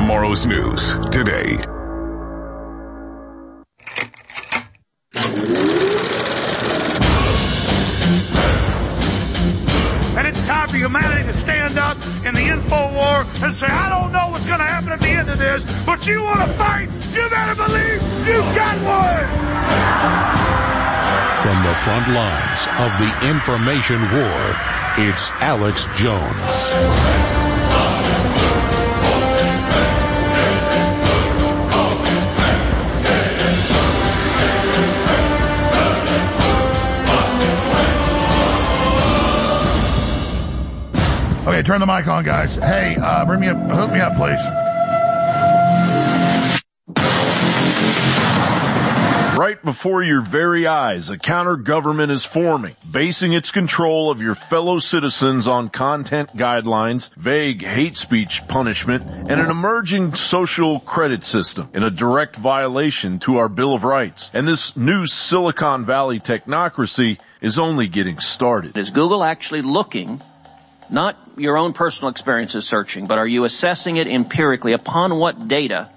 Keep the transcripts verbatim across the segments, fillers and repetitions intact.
Tomorrow's news today. And it's time for humanity to stand up in the info war and say, I don't know what's going to happen at the end of this, but you want to fight, you better believe you got one! From the front lines of the information war, it's Alex Jones. Okay, turn the mic on, guys. Hey, uh, bring me up, hook me up, please. Right before your very eyes, a counter-government is forming, basing its control of your fellow citizens on content guidelines, vague hate speech punishment, and an emerging social credit system in a direct violation to our Bill of Rights. And this new Silicon Valley technocracy is only getting started. Is Google actually looking, not your own personal experiences searching, but are you assessing it empirically? Upon what data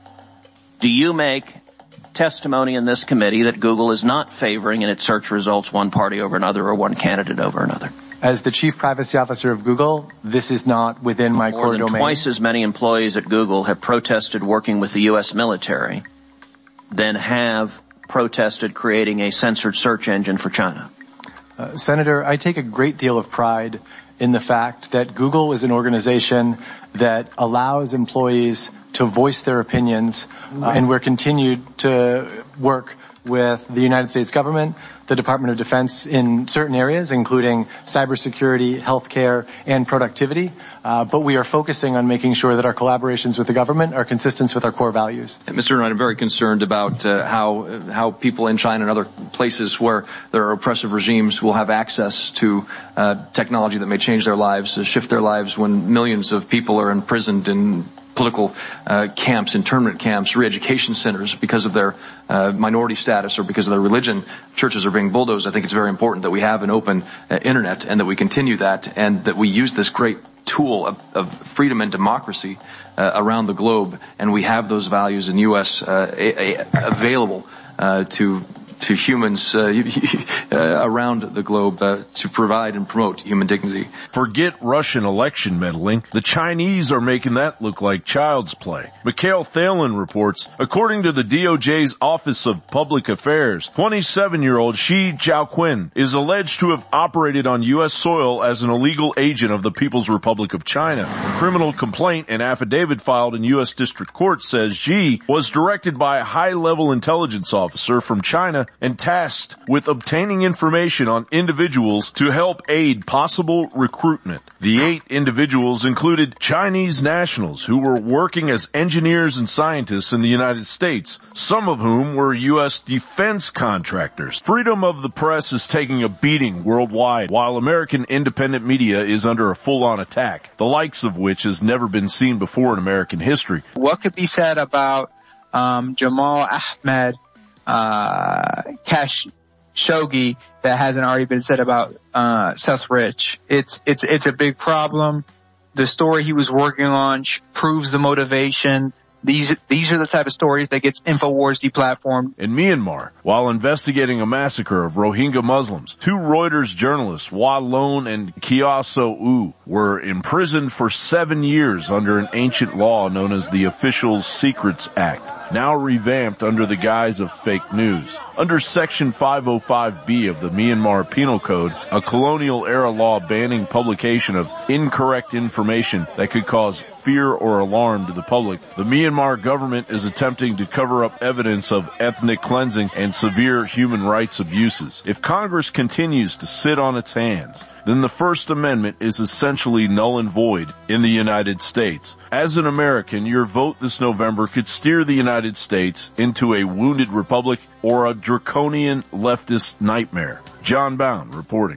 do you make testimony in this committee that Google is not favoring in its search results one party over another or one candidate over another? As the Chief Privacy Officer of Google, this is not within my More core than domain. Twice as many employees at Google have protested working with the U S military than have protested creating a censored search engine for China. Uh, Senator, I take a great deal of pride in the fact that Google is an organization that allows employees to voice their opinions, uh, and we're continued to work with the United States government, the Department of Defense in certain areas, including cybersecurity, healthcare, and productivity. Uh, but we are focusing on making sure that our collaborations with the government are consistent with our core values. And Mister Knight, I'm very concerned about uh, how uh, how people in China and other places where there are oppressive regimes will have access to uh, technology that may change their lives, uh, shift their lives when millions of people are imprisoned in political uh, camps, internment camps, re-education centers because of their uh, minority status or because of their religion. Churches are being bulldozed. I think it's very important that we have an open uh, internet and that we continue that and that we use this great tool of, of freedom and democracy uh, around the globe, and we have those values in U S uh, a, a, available uh, to to humans uh, uh, around the globe uh, to provide and promote human dignity. Forget Russian election meddling. The Chinese are making that look like child's play. Mikhail Thalen reports, according to the D O J's Office of Public Affairs, twenty-seven-year-old Shi Jiaoqun is alleged to have operated on U S soil as an illegal agent of the People's Republic of China. A criminal complaint and affidavit filed in U S District Court says Xi was directed by a high-level intelligence officer from China and tasked with obtaining information on individuals to help aid possible recruitment. The eight individuals included Chinese nationals who were working as engineers and scientists in the United States, some of whom were U S defense contractors. Freedom of the press is taking a beating worldwide, while American independent media is under a full-on attack, the likes of which has never been seen before in American history. What could be said about um, Jamal Ahmed uh, Khashoggi that hasn't already been said about uh, Seth Rich? It's it's it's a big problem. The story he was working on proves the motivation. These these are the type of stories that gets InfoWars deplatformed. In Myanmar, while investigating a massacre of Rohingya Muslims, two Reuters journalists, Wa Lone and Kyaw U, were imprisoned for seven years under an ancient law known as the Official Secrets Act, now revamped under the guise of fake news. Under Section five oh five B of the Myanmar Penal Code, a colonial-era law banning publication of incorrect information that could cause fear or alarm to the public, the Myanmar government is attempting to cover up evidence of ethnic cleansing and severe human rights abuses. If Congress continues to sit on its hands, then the First Amendment is essentially null and void in the United States. As an American, your vote this November could steer the United States into a wounded republic or a draconian leftist nightmare. John Bound reporting.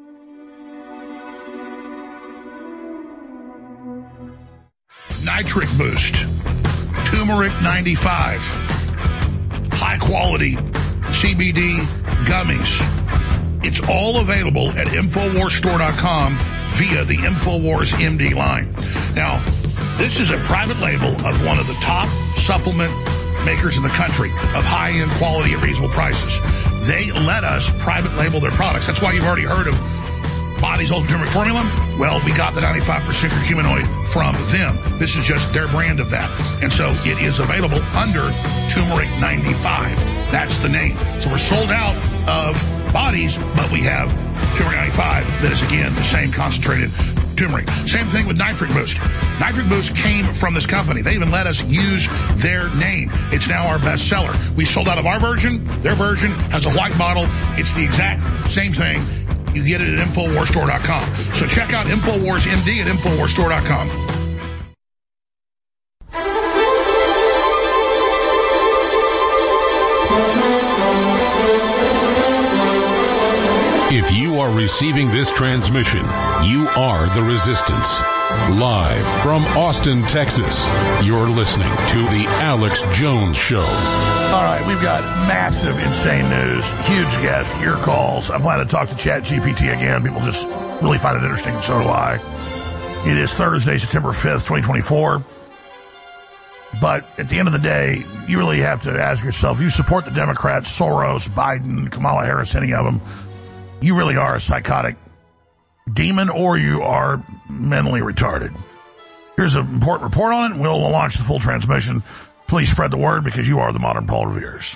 Nitric Boost, Turmeric ninety-five, high quality C B D gummies. It's all available at InfoWars Store dot com via the InfoWars M D line. Now, This is a private label of one of the top supplement makers in the country of high-end quality at reasonable prices. They let us private label their products. That's why you've already heard of Body's Ultimate Turmeric Formula. Well, we got the ninety-five percent curcuminoid from them. This is just their brand of that. And so it is available under Turmeric ninety-five. That's the name. So we're sold out of Bodies, but we have Turmeric ninety-five that is, again, the same concentrated turmeric. Same thing with Nitric Boost. Nitric Boost came from this company. They even let us use their name. It's now our best seller. We sold out of our version. Their version has a white bottle. It's the exact same thing. You get it at Infowars Store dot com. So check out Infowars M D at Infowars Store dot com. If you are receiving this transmission, you are the Resistance. Live from Austin, Texas, you're listening to The Alex Jones Show. All right, we've got massive, insane news, huge guests, your calls. I'm glad to talk to Chat G P T again. People just really find it interesting, and so do I. It is Thursday, September fifth, twenty twenty-four. But at the end of the day, you really have to ask yourself, you support the Democrats, Soros, Biden, Kamala Harris, any of them, you really are a psychotic demon or you are mentally retarded. Here's an important report on it. We'll launch the full transmission. Please spread the word because you are the modern Paul Revere's.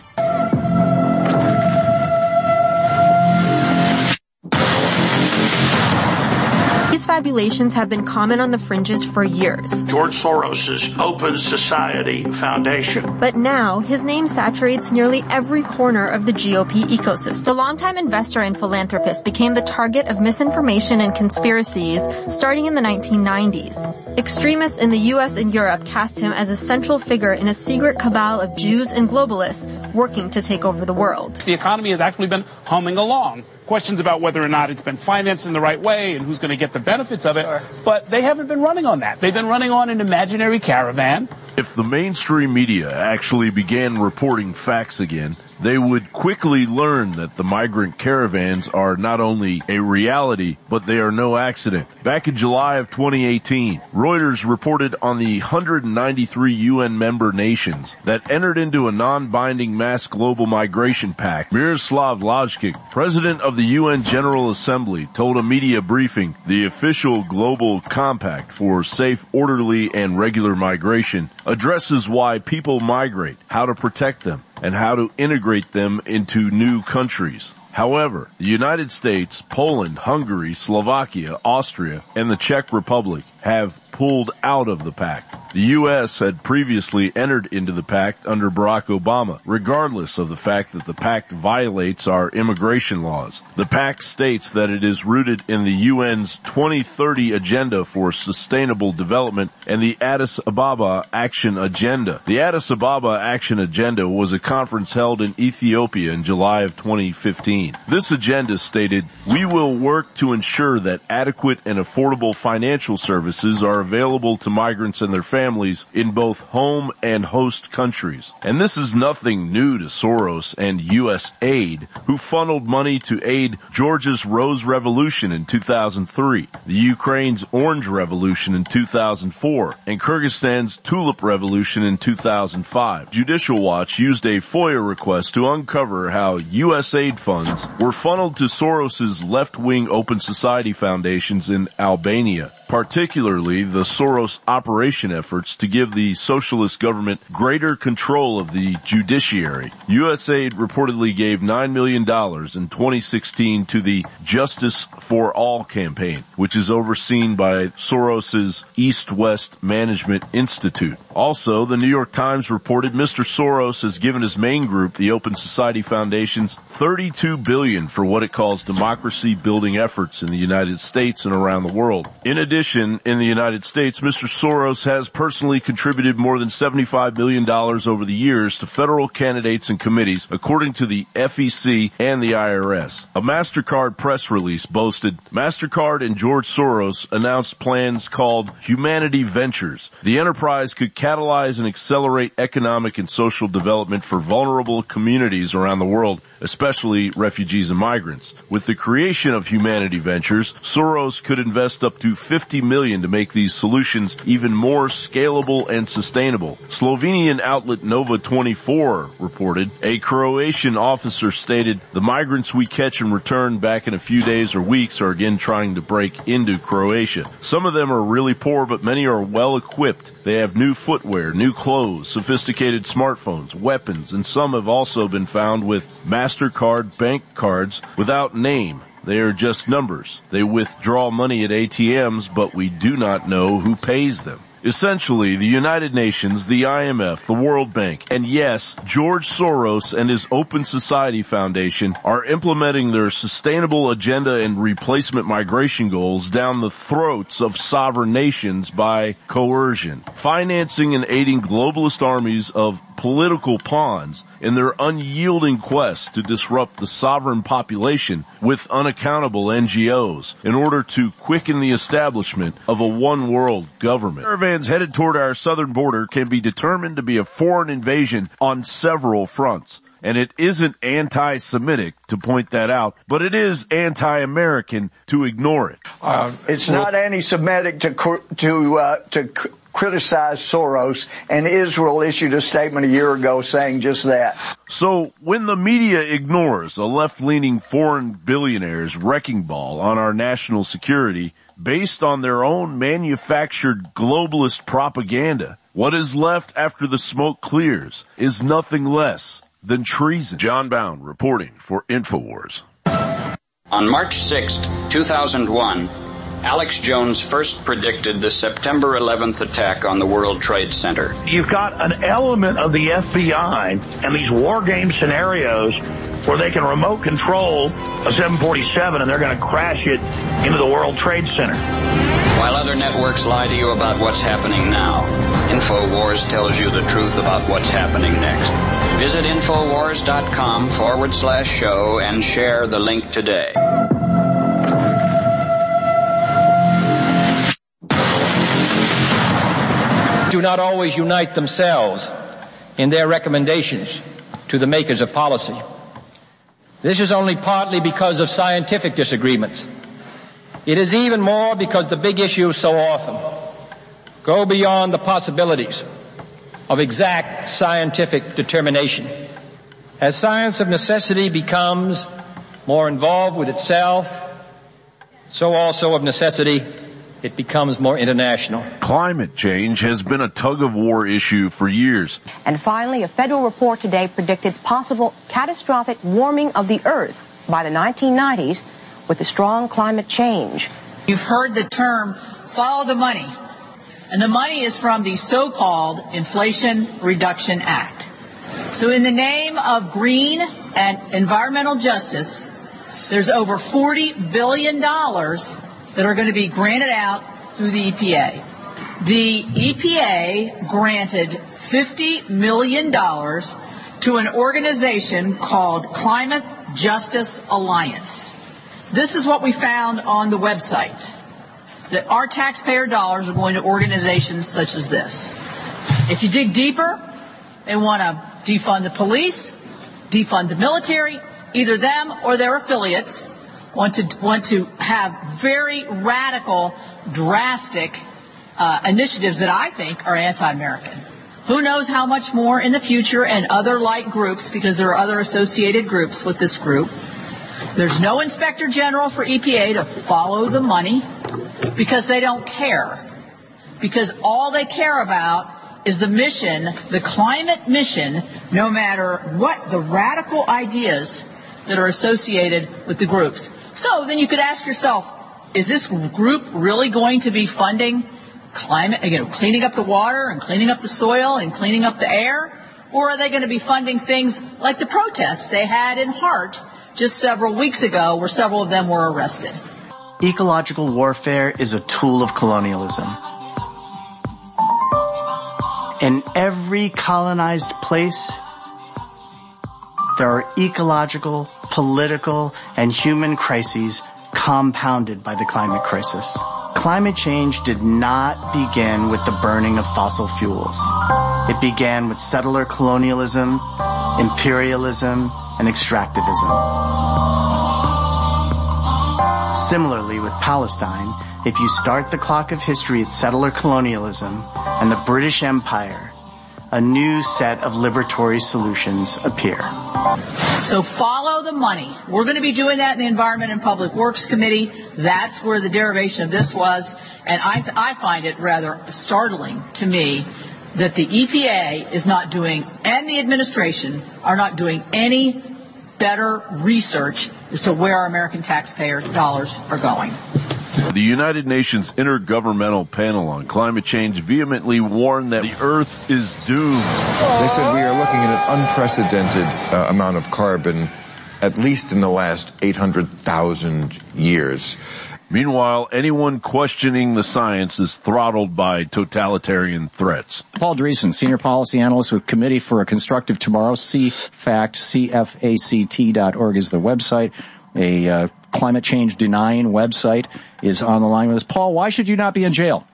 These fabulations have been common on the fringes for years. George Soros' Open Society Foundation. But now, his name saturates nearly every corner of the G O P ecosystem. The longtime investor and philanthropist became the target of misinformation and conspiracies starting in the nineteen nineties. Extremists in the U S and Europe cast him as a central figure in a secret cabal of Jews and globalists working to take over the world. The economy has actually been humming along. Questions about whether or not it's been financed in the right way and who's going to get the benefits of it, but they haven't been running on that. They've been running on an imaginary caravan. If the mainstream media actually began reporting facts again, they would quickly learn that the migrant caravans are not only a reality, but they are no accident. Back in July of twenty eighteen, Reuters reported on the one hundred ninety-three U N member nations that entered into a non-binding mass global migration pact. Miroslav Lajcik, president of the U N General Assembly, told a media briefing the official global compact for safe, orderly, and regular migration addresses why people migrate, how to protect them, and how to integrate them into new countries. However, the United States, Poland, Hungary, Slovakia, Austria, and the Czech Republic have pulled out of the pact. The U S had previously entered into the pact under Barack Obama, regardless of the fact that the pact violates our immigration laws. The pact states that it is rooted in the U N's twenty thirty Agenda for Sustainable Development and the Addis Ababa Action Agenda. The Addis Ababa Action Agenda was a conference held in Ethiopia in July of twenty fifteen. This agenda stated, "We will work to ensure that adequate and affordable financial services are available to migrants and their families in both home and host countries." And this is nothing new to Soros and U S aid, who funneled money to aid Georgia's Rose Revolution in two thousand three, the Ukraine's Orange Revolution in two thousand four, and Kyrgyzstan's Tulip Revolution in two thousand five. Judicial Watch used a FOIA request to uncover how U S aid funds were funneled to Soros's left-wing Open Society foundations in Albania, particularly the Soros operation efforts to give the socialist government greater control of the judiciary. U S aid reportedly gave nine million dollars in twenty sixteen to the Justice for All campaign, which is overseen by Soros's East-West Management Institute. Also, the New York Times reported Mister Soros has given his main group, the Open Society Foundations, thirty-two billion dollars for what it calls democracy-building efforts in the United States and around the world. In addition, in the United States, Mister Soros has personally contributed more than seventy-five million dollars over the years to federal candidates and committees, according to the F E C and the I R S. A MasterCard press release boasted, MasterCard and George Soros announced plans called Humanity Ventures. The enterprise could catalyze and accelerate economic and social development for vulnerable communities around the world, especially refugees and migrants. With the creation of Humanity Ventures, Soros could invest up to fifty fifty million dollars to make these solutions even more scalable and sustainable. Slovenian outlet Nova twenty-four reported a Croatian officer stated, "The migrants we catch and return back in a few days or weeks are again trying to break into Croatia. Some of them are really poor, but many are well equipped. They have new footwear, new clothes, sophisticated smartphones, weapons, and some have also been found with MasterCard bank cards without name. They are just numbers. They withdraw money at A T Ms, but we do not know who pays them." Essentially, the United Nations, the I M F, the World Bank, and yes, George Soros and his Open Society Foundation are implementing their sustainable agenda and replacement migration goals down the throats of sovereign nations by coercion, financing and aiding globalist armies of political pawns in their unyielding quest to disrupt the sovereign population with unaccountable N G Os in order to quicken the establishment of a one-world government. Caravans headed toward our southern border can be determined to be a foreign invasion on several fronts. And it isn't anti-Semitic to point that out, but it is anti-American to ignore it. Uh, it's not anti-Semitic to to uh, to criticize Soros, and Israel issued a statement a year ago saying just that. So when the media ignores a left-leaning foreign billionaire's wrecking ball on our national security based on their own manufactured globalist propaganda, what is left after the smoke clears is nothing less than treason. John Bound reporting for InfoWars. On March sixth, two thousand one, Alex Jones first predicted the September eleventh attack on the World Trade Center. You've got an element of the F B I and these war game scenarios where they can remote control a seven forty-seven and they're going to crash it into the World Trade Center. While other networks lie to you about what's happening now, InfoWars tells you the truth about what's happening next. Visit InfoWars.com forward slash show and share the link today. Do not always unite themselves in their recommendations to the makers of policy. This is only partly because of scientific disagreements. It is even more because the big issues so often go beyond the possibilities of exact scientific determination. As science of necessity becomes more involved with itself, so also of necessity it becomes more international. Climate change has been a tug-of-war issue for years. And finally, a federal report today predicted possible catastrophic warming of the Earth by the nineteen nineties with a strong climate change. You've heard the term, follow the money. And the money is from the so-called Inflation Reduction Act. So in the name of green and environmental justice, there's over forty billion dollars that are going to be granted out through the E P A. The E P A granted fifty million dollars to an organization called Climate Justice Alliance. This is what we found on the website, that our taxpayer dollars are going to organizations such as this. If you dig deeper, they want to defund the police, defund the military, either them or their affiliates want to want to have very radical, drastic uh, initiatives that I think are anti-American. Who knows how much more in the future, and other like groups, because there are other associated groups with this group. There's no inspector general for E P A to follow the money because they don't care. Because all they care about is the mission, the climate mission, no matter what the radical ideas that are associated with the groups. So then you could ask yourself, is this group really going to be funding climate, you know, cleaning up the water and cleaning up the soil and cleaning up the air? Or are they going to be funding things like the protests they had in Hart just several weeks ago, where several of them were arrested? Ecological warfare is a tool of colonialism. In every colonized place, there are ecological, political, and human crises compounded by the climate crisis. Climate change did not begin with the burning of fossil fuels. It began with settler colonialism, imperialism, and extractivism. Similarly, with Palestine, if you start the clock of history at settler colonialism and the British Empire, a new set of liberatory solutions appear. So follow the money. We're going to be doing that in the Environment and Public Works Committee. That's where the derivation of this was. And I, I find it rather startling to me that the E P A is not doing, and the administration are not doing any better research as to where our American taxpayers' dollars are going. The United Nations Intergovernmental Panel on Climate Change vehemently warned that the Earth is doomed. They said we are looking at an unprecedented uh, amount of carbon, at least in the last eight hundred thousand years. Meanwhile, anyone questioning the science is throttled by totalitarian threats. Paul Dreesen, Senior Policy Analyst with Committee for a Constructive Tomorrow, C FACT, C F A C T dot org is the website. A uh, climate change denying website is on the line with us. Paul, why should you not be in jail?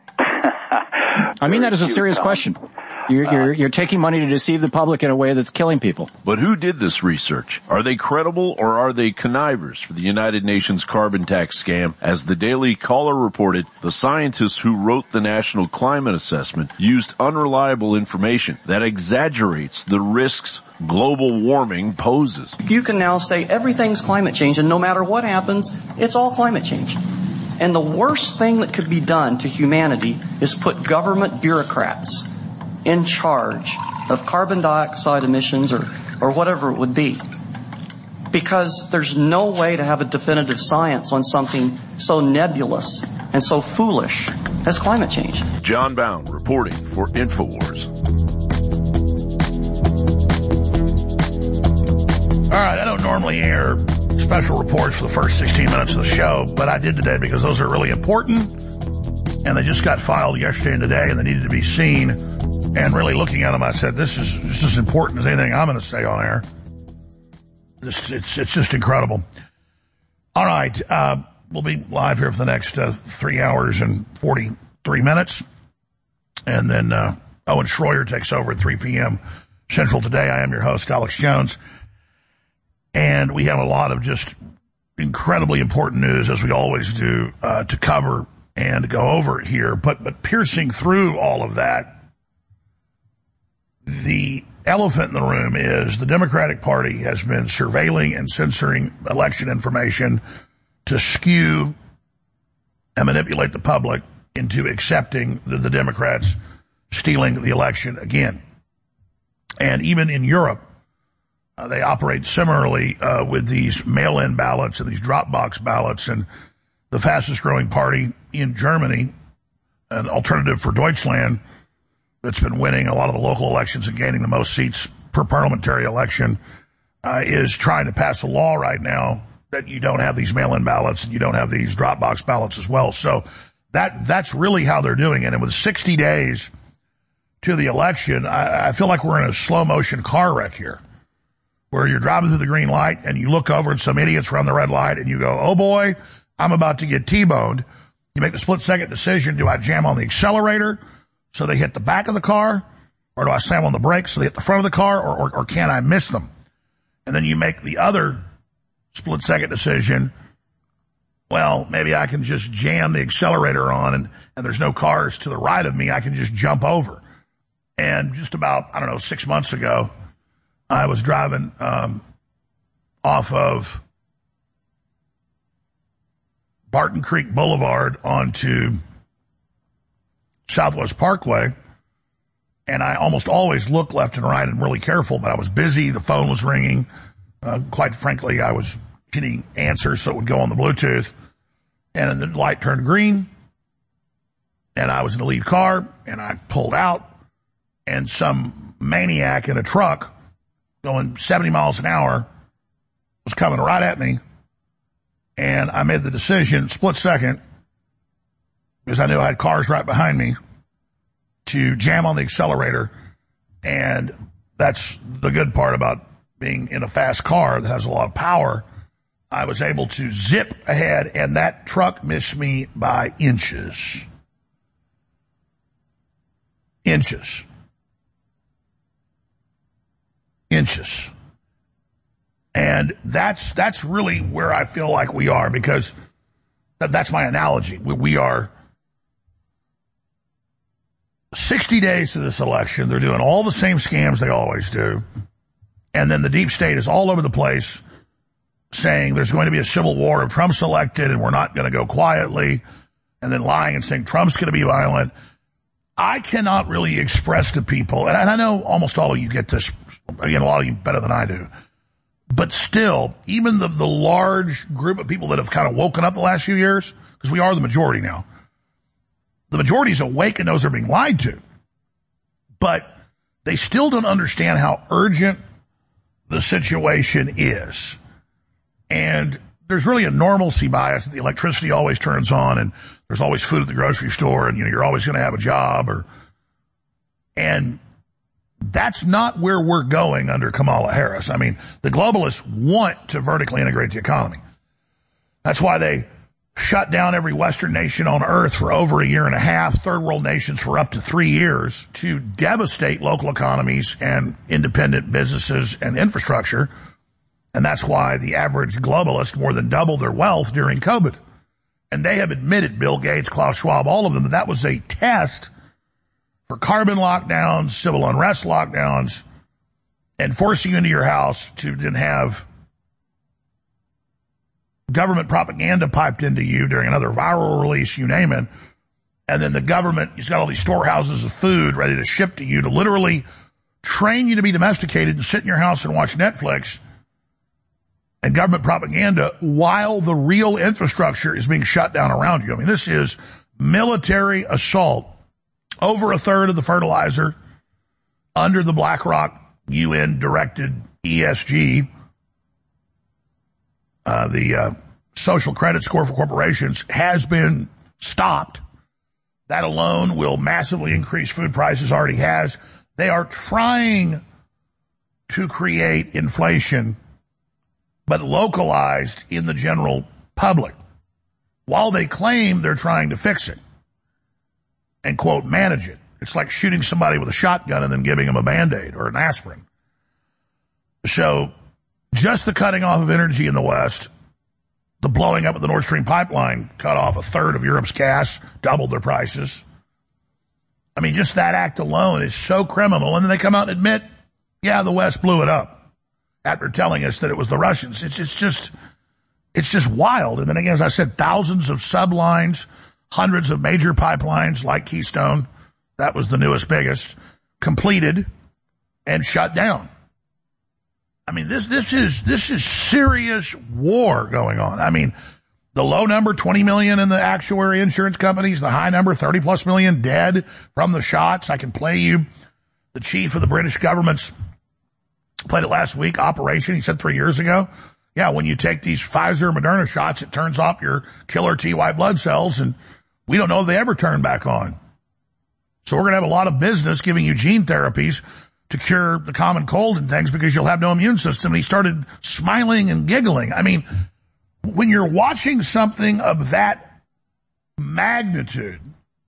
I mean that as a serious question. You're, you're, you're taking money to deceive the public in a way that's killing people. But who did this research? Are they credible or are they connivers for the United Nations carbon tax scam? As the Daily Caller reported, the scientists who wrote the National Climate Assessment used unreliable information that exaggerates the risks global warming poses. You can now say everything's climate change, and no matter what happens, it's all climate change. And the worst thing that could be done to humanity is put government bureaucrats in charge of carbon dioxide emissions or, or whatever it would be. Because there's no way to have a definitive science on something so nebulous and so foolish as climate change. John Bound reporting for InfoWars. All right, I don't normally air special reports for the first sixteen minutes of the show, but I did today because those are really important, and they just got filed yesterday and today, and they needed to be seen. And really looking at them, I said, this is just as important as anything I'm going to say on air. It's, it's, it's just incredible. All right, uh, we'll be live here for the next uh, three hours and forty-three minutes. And then uh, Owen Schroyer takes over at three p.m. Central today. I am your host, Alex Jones. And we have a lot of just incredibly important news, as we always do, uh, to cover and to go over it here. But, but piercing through all of that, the elephant in the room is the Democratic Party has been surveilling and censoring election information to skew and manipulate the public into accepting the, the Democrats stealing the election again. And even in Europe, uh, they operate similarly uh, with these mail-in ballots and these drop-box ballots. And the fastest-growing party in Germany, an alternative for Deutschland, that's been winning a lot of the local elections and gaining the most seats per parliamentary election, uh, is trying to pass a law right now that you don't have these mail-in ballots and you don't have these drop-box ballots as well. So that that's really how they're doing it. And with sixty days to the election, I, I feel like we're in a slow-motion car wreck here, where you're driving through the green light and you look over and some idiots run the red light and you go, oh boy, I'm about to get T-boned. You make the split-second decision. Do I jam on the accelerator so they hit the back of the car, or do I slam on the brakes so they hit the front of the car, or, or, or can I miss them? And then you make the other split-second decision, well, maybe I can just jam the accelerator on and, and there's no cars to the right of me, I can just jump over. And just about, I don't know, six months ago, I was driving um, off of Barton Creek Boulevard onto Southwest Parkway, and I almost always look left and right and really careful, but I was busy, the phone was ringing, uh, quite frankly, I was getting answers so it would go on the Bluetooth, and then the light turned green, and I was in the lead car, and I pulled out, and some maniac in a truck going seventy miles an hour was coming right at me, and I made the decision, split second, because I knew I had cars right behind me, to jam on the accelerator. And that's the good part about being in a fast car that has a lot of power. I was able to zip ahead, and that truck missed me by inches. Inches. Inches. And that's, that's really where I feel like we are, because That, that's my analogy. We, we are sixty days to this election. They're doing all the same scams they always do. And then the deep state is all over the place saying there's going to be a civil war if Trump's elected and we're not going to go quietly, and then lying and saying Trump's going to be violent. I cannot really express to people, and I know almost all of you get this, again, a lot of you better than I do, but still, even the, the large group of people that have kind of woken up the last few years, because we are the majority now, the majority is awake and knows they're being lied to, but they still don't understand how urgent the situation is. And there's really a normalcy bias that the electricity always turns on and there's always food at the grocery store and, you know, you're always going to have a job, or, and that's not where we're going under Kamala Harris. I mean, the globalists want to vertically integrate the economy. That's why they shut down every Western nation on earth for over a year and a half, third world nations for up to three years, to devastate local economies and independent businesses and infrastructure. And that's why the average globalist more than doubled their wealth during COVID. And they have admitted, Bill Gates, Klaus Schwab, all of them, that that was a test for carbon lockdowns, civil unrest lockdowns, and forcing you into your house to then have government propaganda piped into you during another viral release, you name it. And then the government, he's got all these storehouses of food ready to ship to you to literally train you to be domesticated and sit in your house and watch Netflix and government propaganda while the real infrastructure is being shut down around you. I mean, this is military assault. Over a third of the fertilizer under the BlackRock U N-directed E S G, uh, the uh, social credit score for corporations, has been stopped. That alone will massively increase food prices, already has. They are trying to create inflation, but localized in the general public, while they claim they're trying to fix it and, quote, manage it. It's like shooting somebody with a shotgun and then giving them a Band-Aid or an aspirin. So just the cutting off of energy in the West, the blowing up of the Nord Stream pipeline cut off a third of Europe's gas, doubled their prices. I mean, just that act alone is so criminal. And then they come out and admit, yeah, the West blew it up, after telling us that it was the Russians. It's, it's just, it's just wild. And then again, as I said, thousands of sublines, hundreds of major pipelines like Keystone, that was the newest, biggest, completed and shut down. I mean, this, this is, this is serious war going on. I mean, the low number, twenty million in the actuary insurance companies, the high number, thirty plus million dead from the shots. I can play you the chief of the British government's, played it last week, operation. He said three years ago, yeah, when you take these Pfizer, Moderna shots, it turns off your killer T white blood cells, and we don't know if they ever turn back on. So we're going to have a lot of business giving you gene therapies to cure the common cold and things because you'll have no immune system. And he started smiling and giggling. I mean, when you're watching something of that magnitude,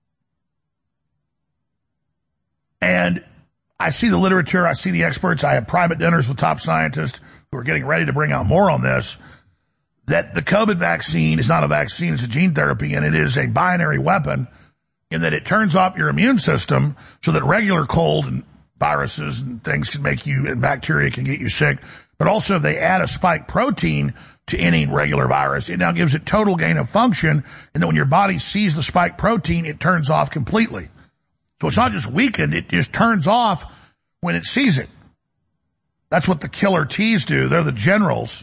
and I see the literature, I see the experts, I have private dinners with top scientists who are getting ready to bring out more on this, that the COVID vaccine is not a vaccine, it's a gene therapy, and it is a binary weapon in that it turns off your immune system so that regular cold and viruses and things can make you, and bacteria can get you sick. But also if they add a spike protein to any regular virus, it now gives it total gain of function, and then when your body sees the spike protein, it turns off completely. So it's not just weakened, it just turns off when it sees it. That's what the killer T's do. They're the generals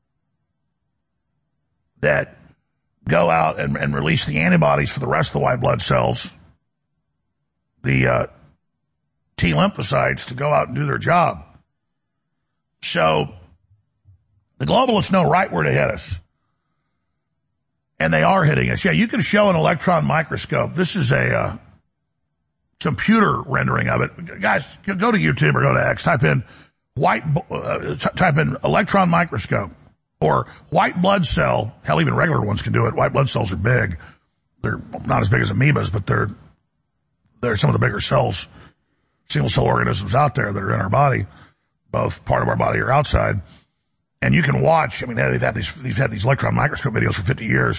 that go out and, and release the antibodies for the rest of the white blood cells, the uh, T lymphocytes, to go out and do their job. So the globalists know right where to hit us. And they are hitting us. Yeah, you can show an electron microscope. This is a uh, computer rendering of it. Guys, go to YouTube or go to X, type in white, uh, t- type in electron microscope or white blood cell. Hell, even regular ones can do it. White blood cells are big. They're not as big as amoebas, but they're, they're some of the bigger cells, single cell organisms out there that are in our body, both part of our body or outside. And you can watch, I mean, they've had these, they've had these electron microscope videos for fifty years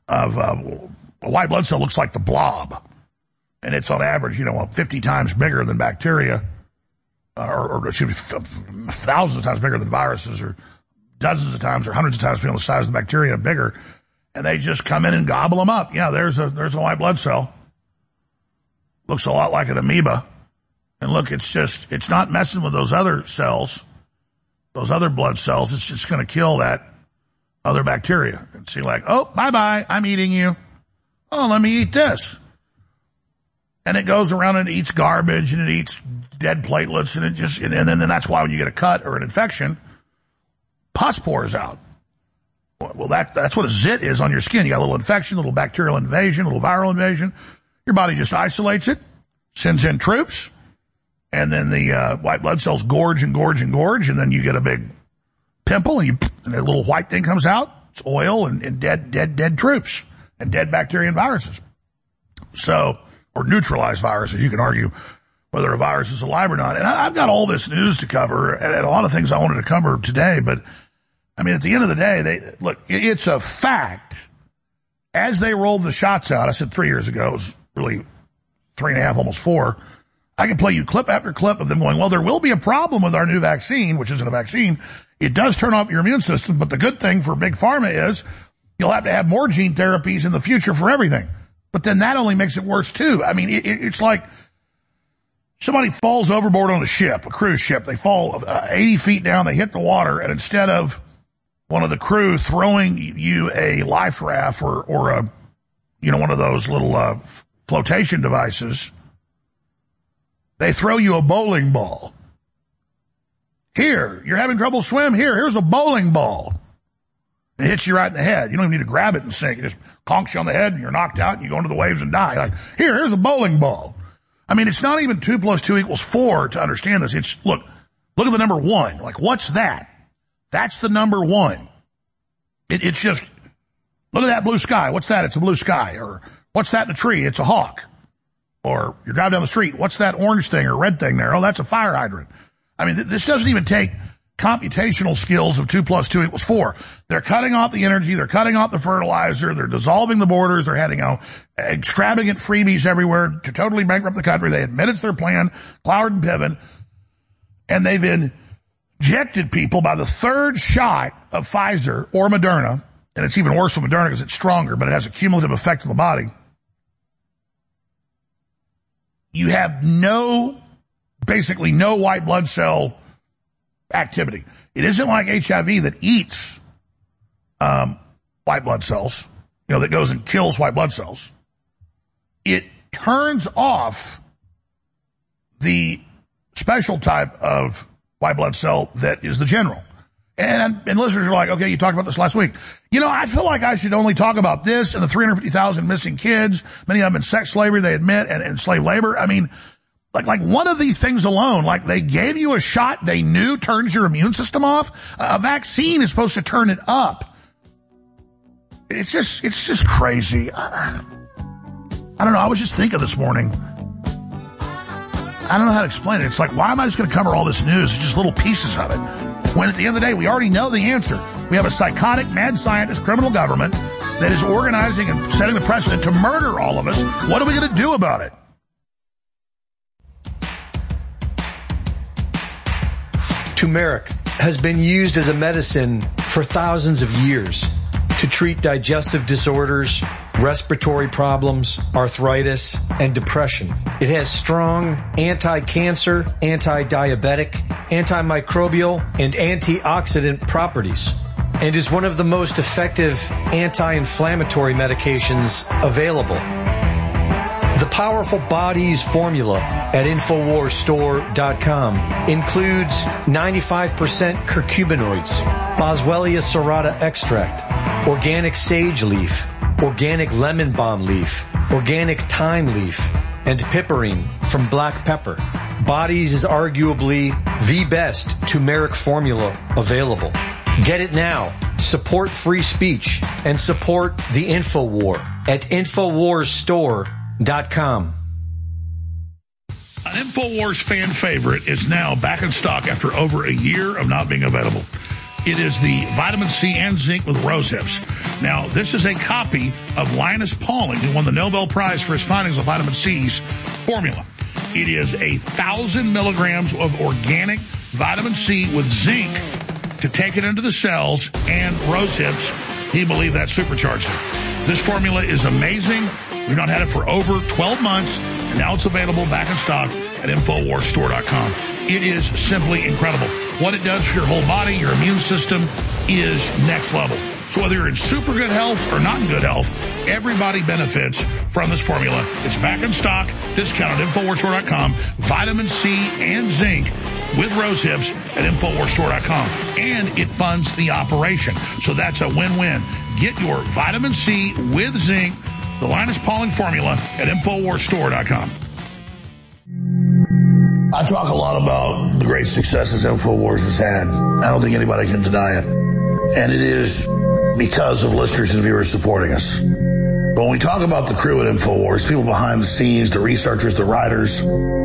of uh, a white blood cell looks like the blob. And it's on average, you know, fifty times bigger than bacteria, or, or it should be thousands of times bigger than viruses, or dozens of times or hundreds of times, depending on the size of the bacteria, bigger. And they just come in and gobble them up. Yeah, there's a there's a white blood cell. Looks a lot like an amoeba. And look, it's just, it's not messing with those other cells, those other blood cells. It's just going to kill that other bacteria. And see, like, oh, bye-bye, I'm eating you. Oh, let me eat this. And it goes around and it eats garbage and it eats dead platelets, and it just, and then, then that's why when you get a cut or an infection, pus pours out. Well, that, that's what a zit is on your skin. You got a little infection, a little bacterial invasion, a little viral invasion. Your body just isolates it, sends in troops, and then the uh, white blood cells gorge and gorge and gorge, and then you get a big pimple, and you and a little white thing comes out. It's oil and, and dead, dead, dead troops and dead bacteria and viruses. So, or neutralized viruses. You can argue whether a virus is alive or not. And I, I've got all this news to cover and, and a lot of things I wanted to cover today. But I mean, at the end of the day, they look. It's a fact. As they rolled the shots out, I said three years ago, it was really three and a half, almost four. I can play you clip after clip of them going, well, there will be a problem with our new vaccine, which isn't a vaccine. It does turn off your immune system, but the good thing for Big Pharma is you'll have to have more gene therapies in the future for everything. But then that only makes it worse, too. I mean, it, it's like somebody falls overboard on a ship, a cruise ship. They fall uh, eighty feet down, they hit the water, and instead of one of the crew throwing you a life raft or, or a, you know, one of those little uh, flotation devices, they throw you a bowling ball. Here, you're having trouble swim. Here, here's a bowling ball. It hits you right in the head. You don't even need to grab it and sink. It just conks you on the head and you're knocked out and you go into the waves and die. Like, here, here's a bowling ball. I mean, it's not even two plus two equals four to understand this. It's, look, look at the number one. Like, what's that? That's the number one. It, it's just, look at that blue sky. What's that? It's a blue sky. Or what's that in a tree? It's a hawk. Or you're driving down the street. What's that orange thing or red thing there? Oh, that's a fire hydrant. I mean, th- this doesn't even take computational skills of two plus two equals four. They're cutting off the energy. They're cutting off the fertilizer. They're dissolving the borders. They're heading out extravagant freebies everywhere to totally bankrupt the country. They admit it's their plan, Cloward and Piven. And they've injected people by the third shot of Pfizer or Moderna. And it's even worse for Moderna because it's stronger, but it has a cumulative effect on the body. You have no, basically no white blood cell activity. It isn't like H I V that eats um, white blood cells, you know, that goes and kills white blood cells. It turns off the special type of white blood cell that is the general. And, and listeners are like, okay, you talked about this last week. You know, I feel like I should only talk about this and the three hundred fifty thousand missing kids, many of them in sex slavery, they admit, and, and slave labor. I mean, like, like one of these things alone, like they gave you a shot they knew turns your immune system off. A vaccine is supposed to turn it up. It's just, it's just crazy. I, I don't know. I was just thinking this morning. I don't know how to explain it. It's like, why am I just going to cover all this news? It's just little pieces of it. When at the end of the day, we already know the answer. We have a psychotic, mad scientist, criminal government that is organizing and setting the precedent to murder all of us. What are we going to do about it? Turmeric has been used as a medicine for thousands of years to treat digestive disorders, respiratory problems, arthritis, and depression. It has strong anti-cancer, anti-diabetic, antimicrobial, and antioxidant properties, and is one of the most effective anti-inflammatory medications available. The Powerful Bodies formula at Infowars Store dot com includes ninety-five percent curcuminoids, Boswellia serrata extract, organic sage leaf, organic lemon balm leaf, organic thyme leaf, and piperine from black pepper. Bodies is arguably the best turmeric formula available. Get it now. Support free speech and support the InfoWar at Infowars Store dot com. An InfoWars fan favorite is now back in stock after over a year of not being available. It is the vitamin C and zinc with rose hips. Now, this is a copy of Linus Pauling, who won the Nobel Prize for his findings of vitamin C's formula. It is a thousand milligrams of organic vitamin C with zinc to take it into the cells, and rose hips, he believed that supercharged it. This formula is amazing. We've not had it for over twelve months, and now it's available back in stock at Infowars Store dot com. It is simply incredible. What it does for your whole body, your immune system, is next level. So whether you're in super good health or not in good health, everybody benefits from this formula. It's back in stock, discount at Infowars Store dot com. Vitamin C and zinc with rose hips at Infowars Store dot com. And it funds the operation. So that's a win-win. Get your vitamin C with zinc, the Linus Pauling formula, at Infowars Store dot com. I talk a lot about the great successes InfoWars has had. I don't think anybody can deny it. And it is because of listeners and viewers supporting us. When we talk about the crew at InfoWars, people behind the scenes, the researchers, the writers,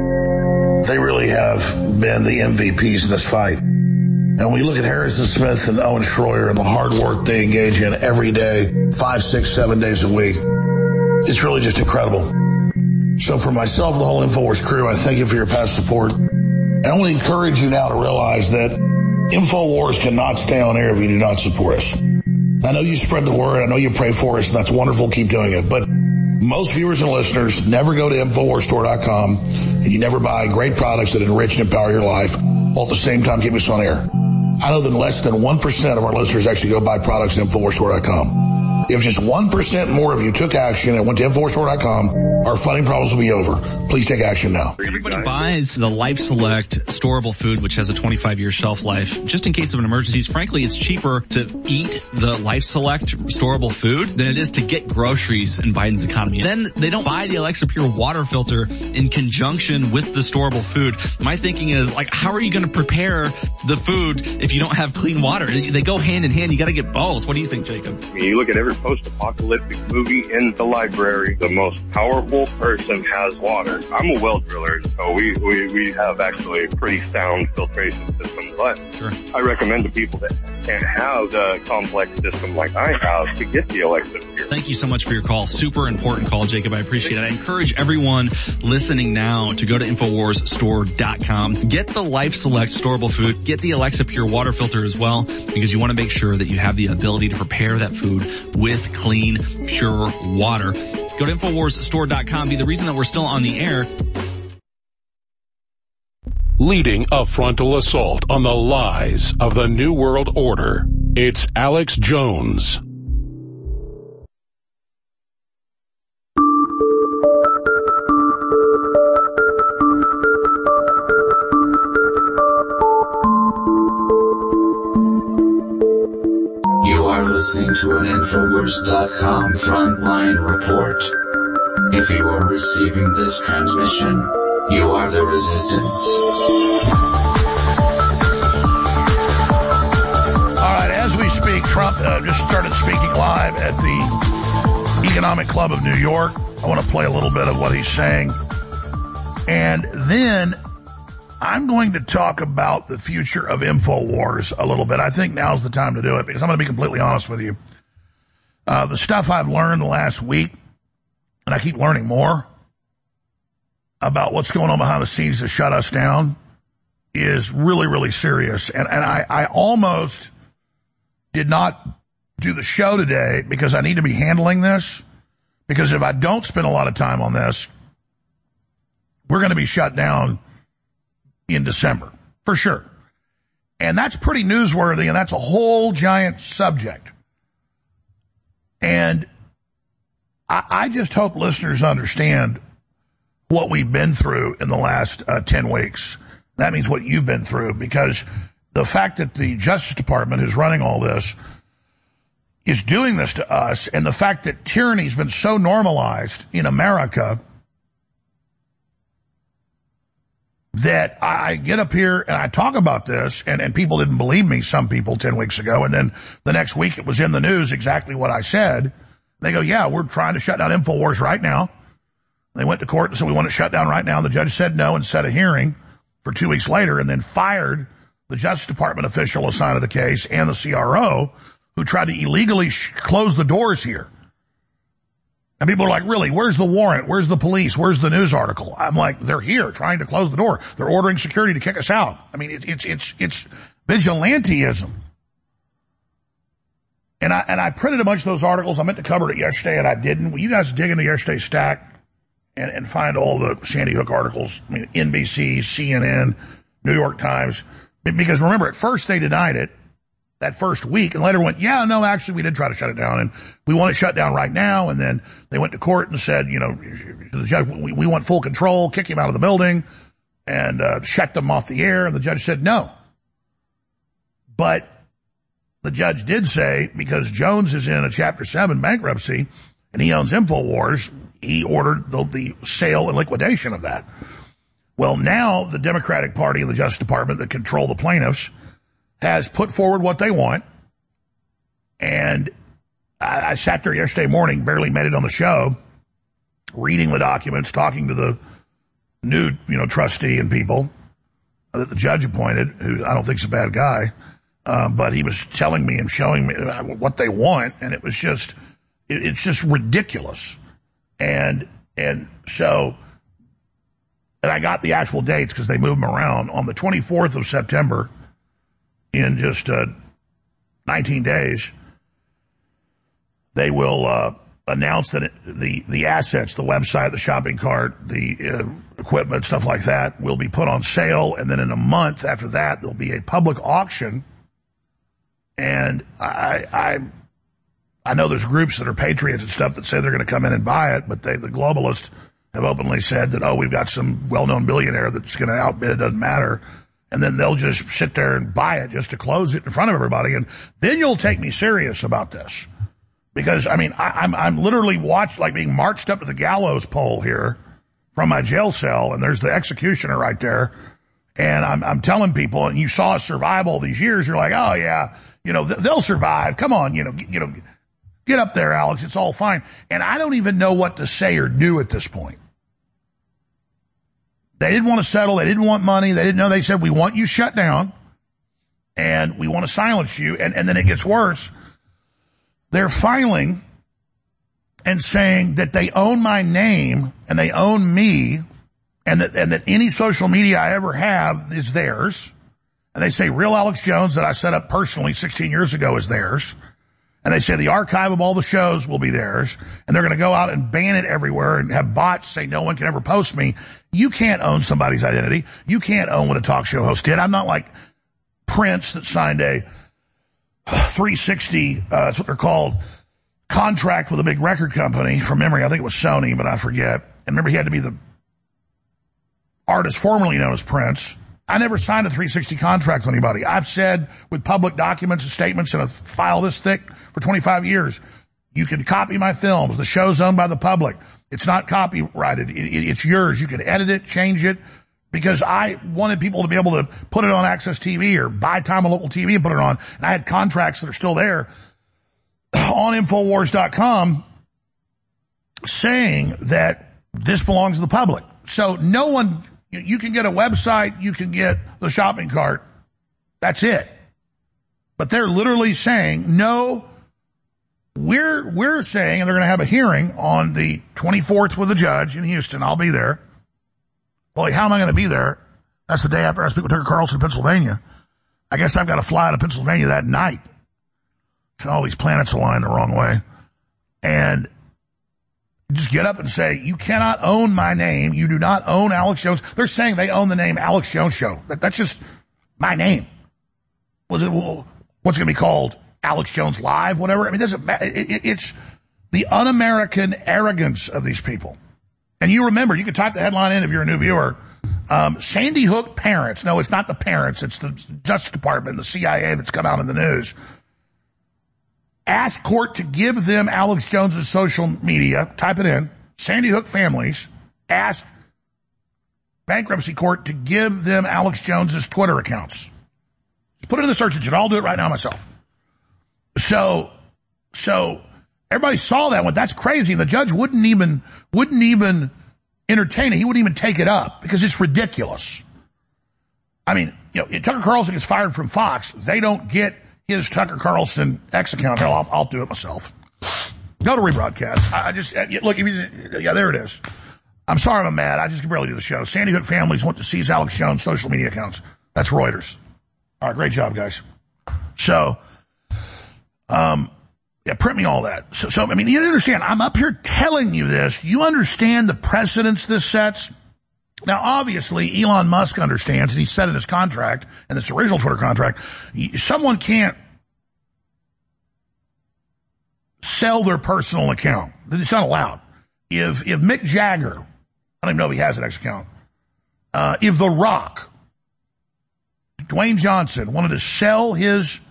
they really have been the M V Ps in this fight. And we look at Harrison Smith and Owen Schroyer and the hard work they engage in every day, five, six, seven days a week. It's really just incredible. So for myself and the whole InfoWars crew, I thank you for your past support. And I want to encourage you now to realize that InfoWars cannot stay on air if you do not support us. I know you spread the word. I know you pray for us, and that's wonderful. Keep doing it. But most viewers and listeners never go to Infowars Store dot com, and you never buy great products that enrich and empower your life while at the same time keep us on air. I know that less than one percent of our listeners actually go buy products at Infowars Store dot com. If just one percent more of you took action and went to Infowars Store dot com, our funding problems will be over. Please take action now. Everybody buys the Life Select storable food, which has a twenty-five year shelf life, just in case of an emergency. Frankly, it's cheaper to eat the Life Select storable food than it is to get groceries in Biden's economy. Then they don't buy the Alexa Pure water filter in conjunction with the storable food. My thinking is, like, how are you going to prepare the food if you don't have clean water? They go hand in hand. You got to get both. What do you think, Jacob? I mean, you look at every post-apocalyptic movie in the library, the most powerful person has water. I'm a well driller, so we, we, we have actually a pretty sound filtration system, but sure. I recommend to people that can't have the complex system like I have to get the Alexa Pure. Thank you so much for your call. Super important call, Jacob. I appreciate it. I encourage everyone listening now to go to Infowars Store dot com. Get the Life Select storable food. Get the Alexa Pure water filter as well, because you want to make sure that you have the ability to prepare that food with clean, pure water. Go to Infowars Store dot com. Be the reason that we're still on the air. Leading a frontal assault on the lies of the New World Order, it's Alex Jones. You are listening to an Infowars dot com frontline report. If you are receiving this transmission, you are the resistance. All right, as we speak, Trump uh, just started speaking live at the Economic Club of New York. I want to play a little bit of what he's saying. And then I'm going to talk about the future of InfoWars a little bit. I think now's the time to do it because I'm going to be completely honest with you. Uh, the stuff I've learned the last week, and I keep learning more about what's going on behind the scenes to shut us down, is really, really serious. And, and I, I almost did not do the show today because I need to be handling this. Because if I don't spend a lot of time on this, we're going to be shut down in December, for sure. And that's pretty newsworthy, and that's a whole giant subject. And I, I just hope listeners understand what we've been through in the last uh, ten weeks. That means what you've been through, because the fact that the Justice Department, who's running all this, is doing this to us, and the fact that tyranny's been so normalized in America that I get up here and I talk about this, and, and people didn't believe me, some people, ten weeks ago, and then the next week it was in the news exactly what I said. They go, yeah, we're trying to shut down InfoWars right now. They went to court and said, we want it shut down right now. The judge said no and set a hearing for two weeks later, and then fired the Justice Department official assigned to the case and the C R O who tried to illegally sh- close the doors here. And people are like, really, where's the warrant? Where's the police? Where's the news article? I'm like, they're here trying to close the door. They're ordering security to kick us out. I mean, it, it's, it's, it's vigilanteism. And I, and I printed a bunch of those articles. I meant to cover it yesterday and I didn't. Will you guys dig into yesterday's stack and, and find all the Sandy Hook articles? I mean, N B C, C N N, New York Times. Because remember, at first they denied it that first week and later went, yeah, no, actually we did try to shut it down and we want it shut down right now. And then they went to court and said, you know, the judge, we, we want full control, kick him out of the building and, uh, shut them off the air. And the judge said no. But the judge did say, because Jones is in a Chapter seven bankruptcy and he owns InfoWars, he ordered the, the sale and liquidation of that. Well, now the Democratic Party and the Justice Department that control the plaintiffs has put forward what they want. And I, I sat there yesterday morning, barely made it on the show, reading the documents, talking to the new, you know, trustee and people that the judge appointed, who I don't think is a bad guy. Uh, but he was telling me and showing me what they want. And it was just, it, it's just ridiculous. And, and so, and I got the actual dates because they moved them around. On the twenty-fourth of September, in just uh, nineteen days, they will uh, announce that it, the, the assets, the website, the shopping cart, the uh, equipment, stuff like that, will be put on sale. And then in a month after that, there'll be a public auction. And I, I, I know there's groups that are patriots and stuff that say they're going to come in and buy it, but they, the globalists have openly said that, oh, we've got some well-known billionaire that's going to outbid, it doesn't matter. And then they'll just sit there and buy it just to close it in front of everybody. And then you'll take me serious about this. Because, I mean, I, I'm, I'm literally watched, like being marched up to the gallows pole here from my jail cell, and there's the executioner right there. And I'm, I'm telling people, and you saw us survive all these years, you're like, oh yeah, you know, th- they'll survive. Come on, you know, g- you know, get up there, Alex. It's all fine. And I don't even know what to say or do at this point. They didn't want to settle. They didn't want money. They didn't know. They said, we want you shut down and we want to silence you. And, and then it gets worse. They're filing and saying that they own my name and they own me and that, and that any social media I ever have is theirs. And they say Real Alex Jones that I set up personally sixteen years ago is theirs. And they say the archive of all the shows will be theirs. And they're going to go out and ban it everywhere and have bots say no one can ever post me. You can't own somebody's identity. You can't own what a talk show host did. I'm not like Prince that signed a three sixty, uh, that's what they're called, contract with a big record company from memory. I think it was Sony, but I forget. And remember, he had to be the artist formerly known as Prince. I never signed a three sixty contract with anybody. I've said with public documents and statements in a file this thick for twenty-five years, you can copy my films. The show's owned by the public. It's not copyrighted. It, it, it's yours. You can edit it, change it, because I wanted people to be able to put it on Access T V or buy time on local T V and put it on. And I had contracts that are still there on Infowars dot com saying that this belongs to the public. So no one... You can get a website, you can get the shopping cart. That's it. But they're literally saying, no, we're, we're saying, and they're going to have a hearing on the twenty-fourth with a judge in Houston. I'll be there. Well, how am I going to be there? That's the day after I speak with Tucker Carlson, Pennsylvania. I guess I've got to fly to Pennsylvania that night. So all these planets align the wrong way. And just get up and say, you cannot own my name. You do not own Alex Jones. They're saying they own the name Alex Jones Show. That, that's just my name. Was it, well, what's it going to be called? Alex Jones Live, whatever? I mean, it doesn't matter. It, it, it's the un-American arrogance of these people. And you remember, you can type the headline in if you're a new viewer. Um, Sandy Hook parents. No, it's not the parents. It's the Justice Department, the C I A that's come out in the news. Ask court to give them Alex Jones's social media. Type it in. Sandy Hook families asked bankruptcy court to give them Alex Jones's Twitter accounts. Just put it in the search engine. I'll do it right now myself. So, so everybody saw that and went, that's crazy. And the judge wouldn't even, wouldn't even entertain it. He wouldn't even take it up because it's ridiculous. I mean, you know, if Tucker Carlson gets fired from Fox, they don't get his Tucker Carlson X account. Hell, I'll, I'll do it myself. Go to rebroadcast. I, I just, look, if you, yeah, there it is. I'm sorry I'm mad. I just can barely do the show. Sandy Hook families want to seize Alex Jones' social media accounts. That's Reuters. All right, great job, guys. So, um, yeah, print me all that. So, so, I mean, you understand, I'm up here telling you this. You understand the precedence this sets? Now, obviously, Elon Musk understands, and he said in his contract, and this original Twitter contract, someone can't sell their personal account. It's not allowed. If, if Mick Jagger, I don't even know if he has an X account, uh, if The Rock, Dwayne Johnson, wanted to sell his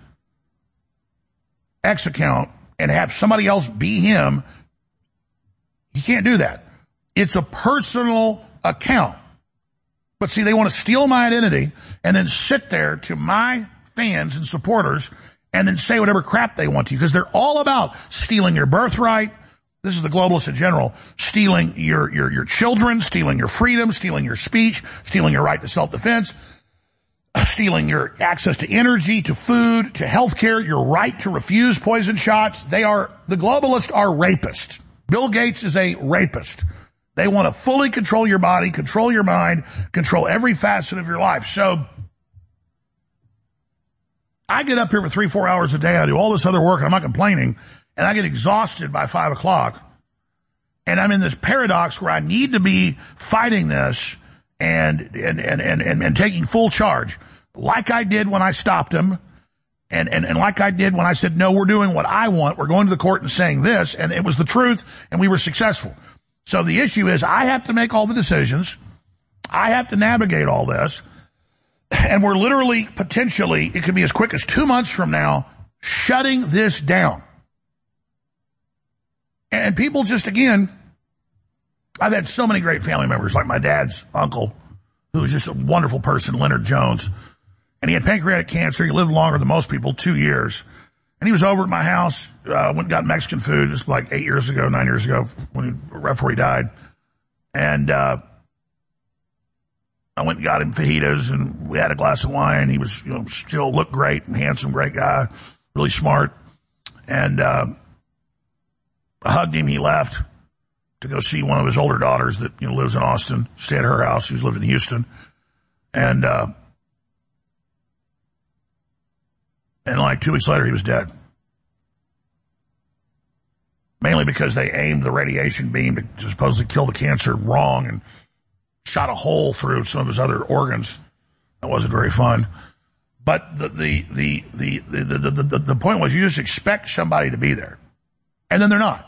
X account and have somebody else be him, he can't do that. It's a personal account. But see, they want to steal my identity and then sit there to my fans and supporters and then say whatever crap they want to, because they're all about stealing your birthright. This is the globalists in general, stealing your, your, your children, stealing your freedom, stealing your speech, stealing your right to self-defense, stealing your access to energy, to food, to healthcare, your right to refuse poison shots. They are, the globalists are rapists. Bill Gates is a rapist. They want to fully control your body, control your mind, control every facet of your life. So I get up here for three, four hours a day. I do all this other work, and I'm not complaining, and I get exhausted by five o'clock. And I'm in this paradox where I need to be fighting this and and and and, and, and taking full charge, like I did when I stopped him, and, and, and like I did when I said, no, we're doing what I want. We're going to the court and saying this, and it was the truth, and we were successful. So the issue is I have to make all the decisions. I have to navigate all this. And we're literally, potentially, it could be as quick as two months from now, shutting this down. And people just, again, I've had so many great family members, like my dad's uncle, who was just a wonderful person, Leonard Jones. And he had pancreatic cancer. He lived longer than most people, two years. And he was over at my house, uh, went and got Mexican food just like eight years ago, nine years ago, when he, right before he died. And, uh, I went and got him fajitas, and we had a glass of wine. He was, you know, still looked great and handsome, great guy, really smart. And, uh, I hugged him. He left to go see one of his older daughters that, you know, lives in Austin, stay at her house. She's lived in Houston. And, uh, and like two weeks later, he was dead. Mainly because they aimed the radiation beam to, to supposedly kill the cancer wrong and shot a hole through some of his other organs. That wasn't very fun. But the, the, the, the, the, the, the, the, the point was you just expect somebody to be there. And then they're not.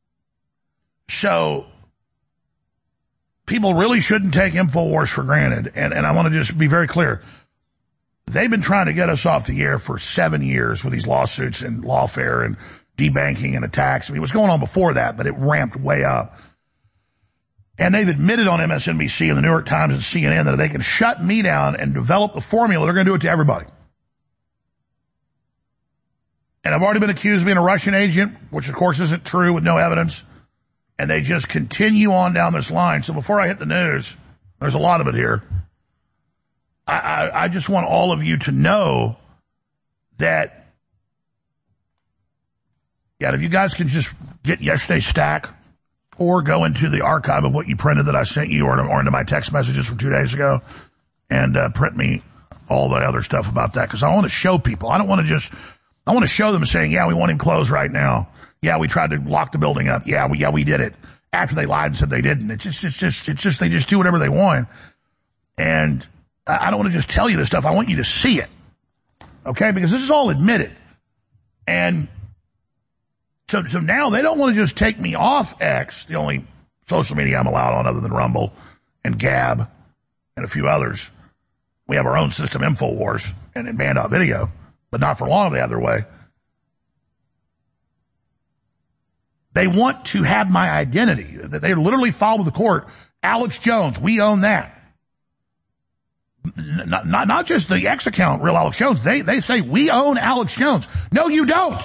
So people really shouldn't take InfoWars for granted. And, and I want to just be very clear. They've been trying to get us off the air for seven years with these lawsuits and lawfare and debanking and attacks. I mean, it was going on before that, but it ramped way up. And they've admitted on M S N B C and the New York Times and C N N that if they can shut me down and develop the formula, they're going to do it to everybody. And I've already been accused of being a Russian agent, which of course isn't true with no evidence. And they just continue on down this line. So before I hit the news, there's a lot of it here. I, I, I just want all of you to know that, yeah, if you guys can just get yesterday's stack or go into the archive of what you printed that I sent you or, or into my text messages from two days ago and uh, print me all the other stuff about that, because I want to show people. I don't want to just, I want to show them saying, yeah, we want him closed right now. Yeah, we tried to lock the building up. Yeah, we, yeah, we did it. After they lied and said they didn't. It's just, it's just, it's just, they just do whatever they want. And I, I don't want to just tell you this stuff. I want you to see it. Okay? Because this is all admitted. And so, so now they don't want to just take me off X, the only social media I'm allowed on other than Rumble and Gab and a few others. We have our own system, InfoWars, and, and Band.video, but not for long the other way. They want to have my identity. They literally filed with the court, Alex Jones, we own that. Not, not, not just the X account, real Alex Jones. They, they say we own Alex Jones. No, you don't.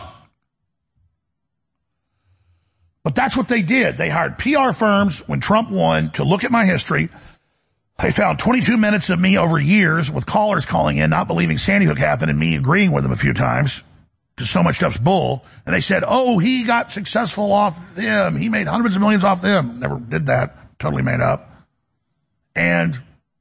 But that's what they did. They hired P R firms when Trump won to look at my history They found twenty-two minutes of me over years with callers calling in, not believing Sandy Hook happened, and me agreeing with them a few times because so much stuff's bull. And they said, oh, he got successful off them. He made hundreds of millions off them. Never did that. Totally made up. And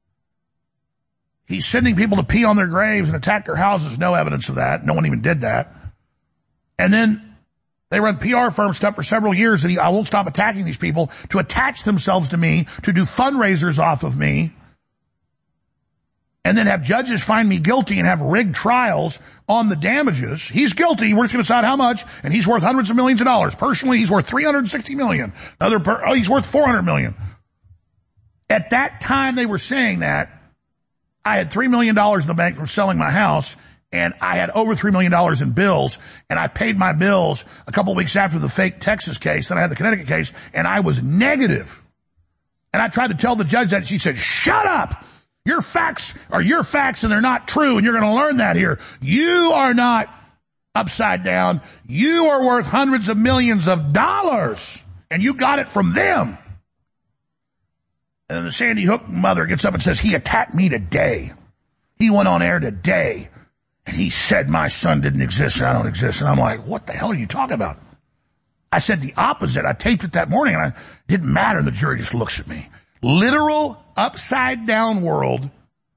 he's sending people to pee on their graves and attack their houses. No evidence of that. No one even did that. And then they run P R firm stuff for several years, and he, I won't stop attacking these people to attach themselves to me, to do fundraisers off of me, and then have judges find me guilty and have rigged trials on the damages. He's guilty. We're just going to decide how much, and he's worth hundreds of millions of dollars. Personally, he's worth three hundred sixty million dollars. Another, per, oh, he's worth four hundred million dollars. At that time they were saying that, I had three million dollars in the bank from selling my house, and I had over three million dollars in bills, and I paid my bills a couple of weeks after the fake Texas case. Then I had the Connecticut case, and I was negative. And I tried to tell the judge that, and she said, shut up! Your facts are your facts, and they're not true, and you're going to learn that here. You are not upside down. You are worth hundreds of millions of dollars, and you got it from them. And then the Sandy Hook mother gets up and says, he attacked me today. He went on air today. And he said my son didn't exist and I don't exist. And I'm like, what the hell are you talking about? I said the opposite. I taped it that morning and I, it didn't matter. And the jury just looks at me. Literal upside down world.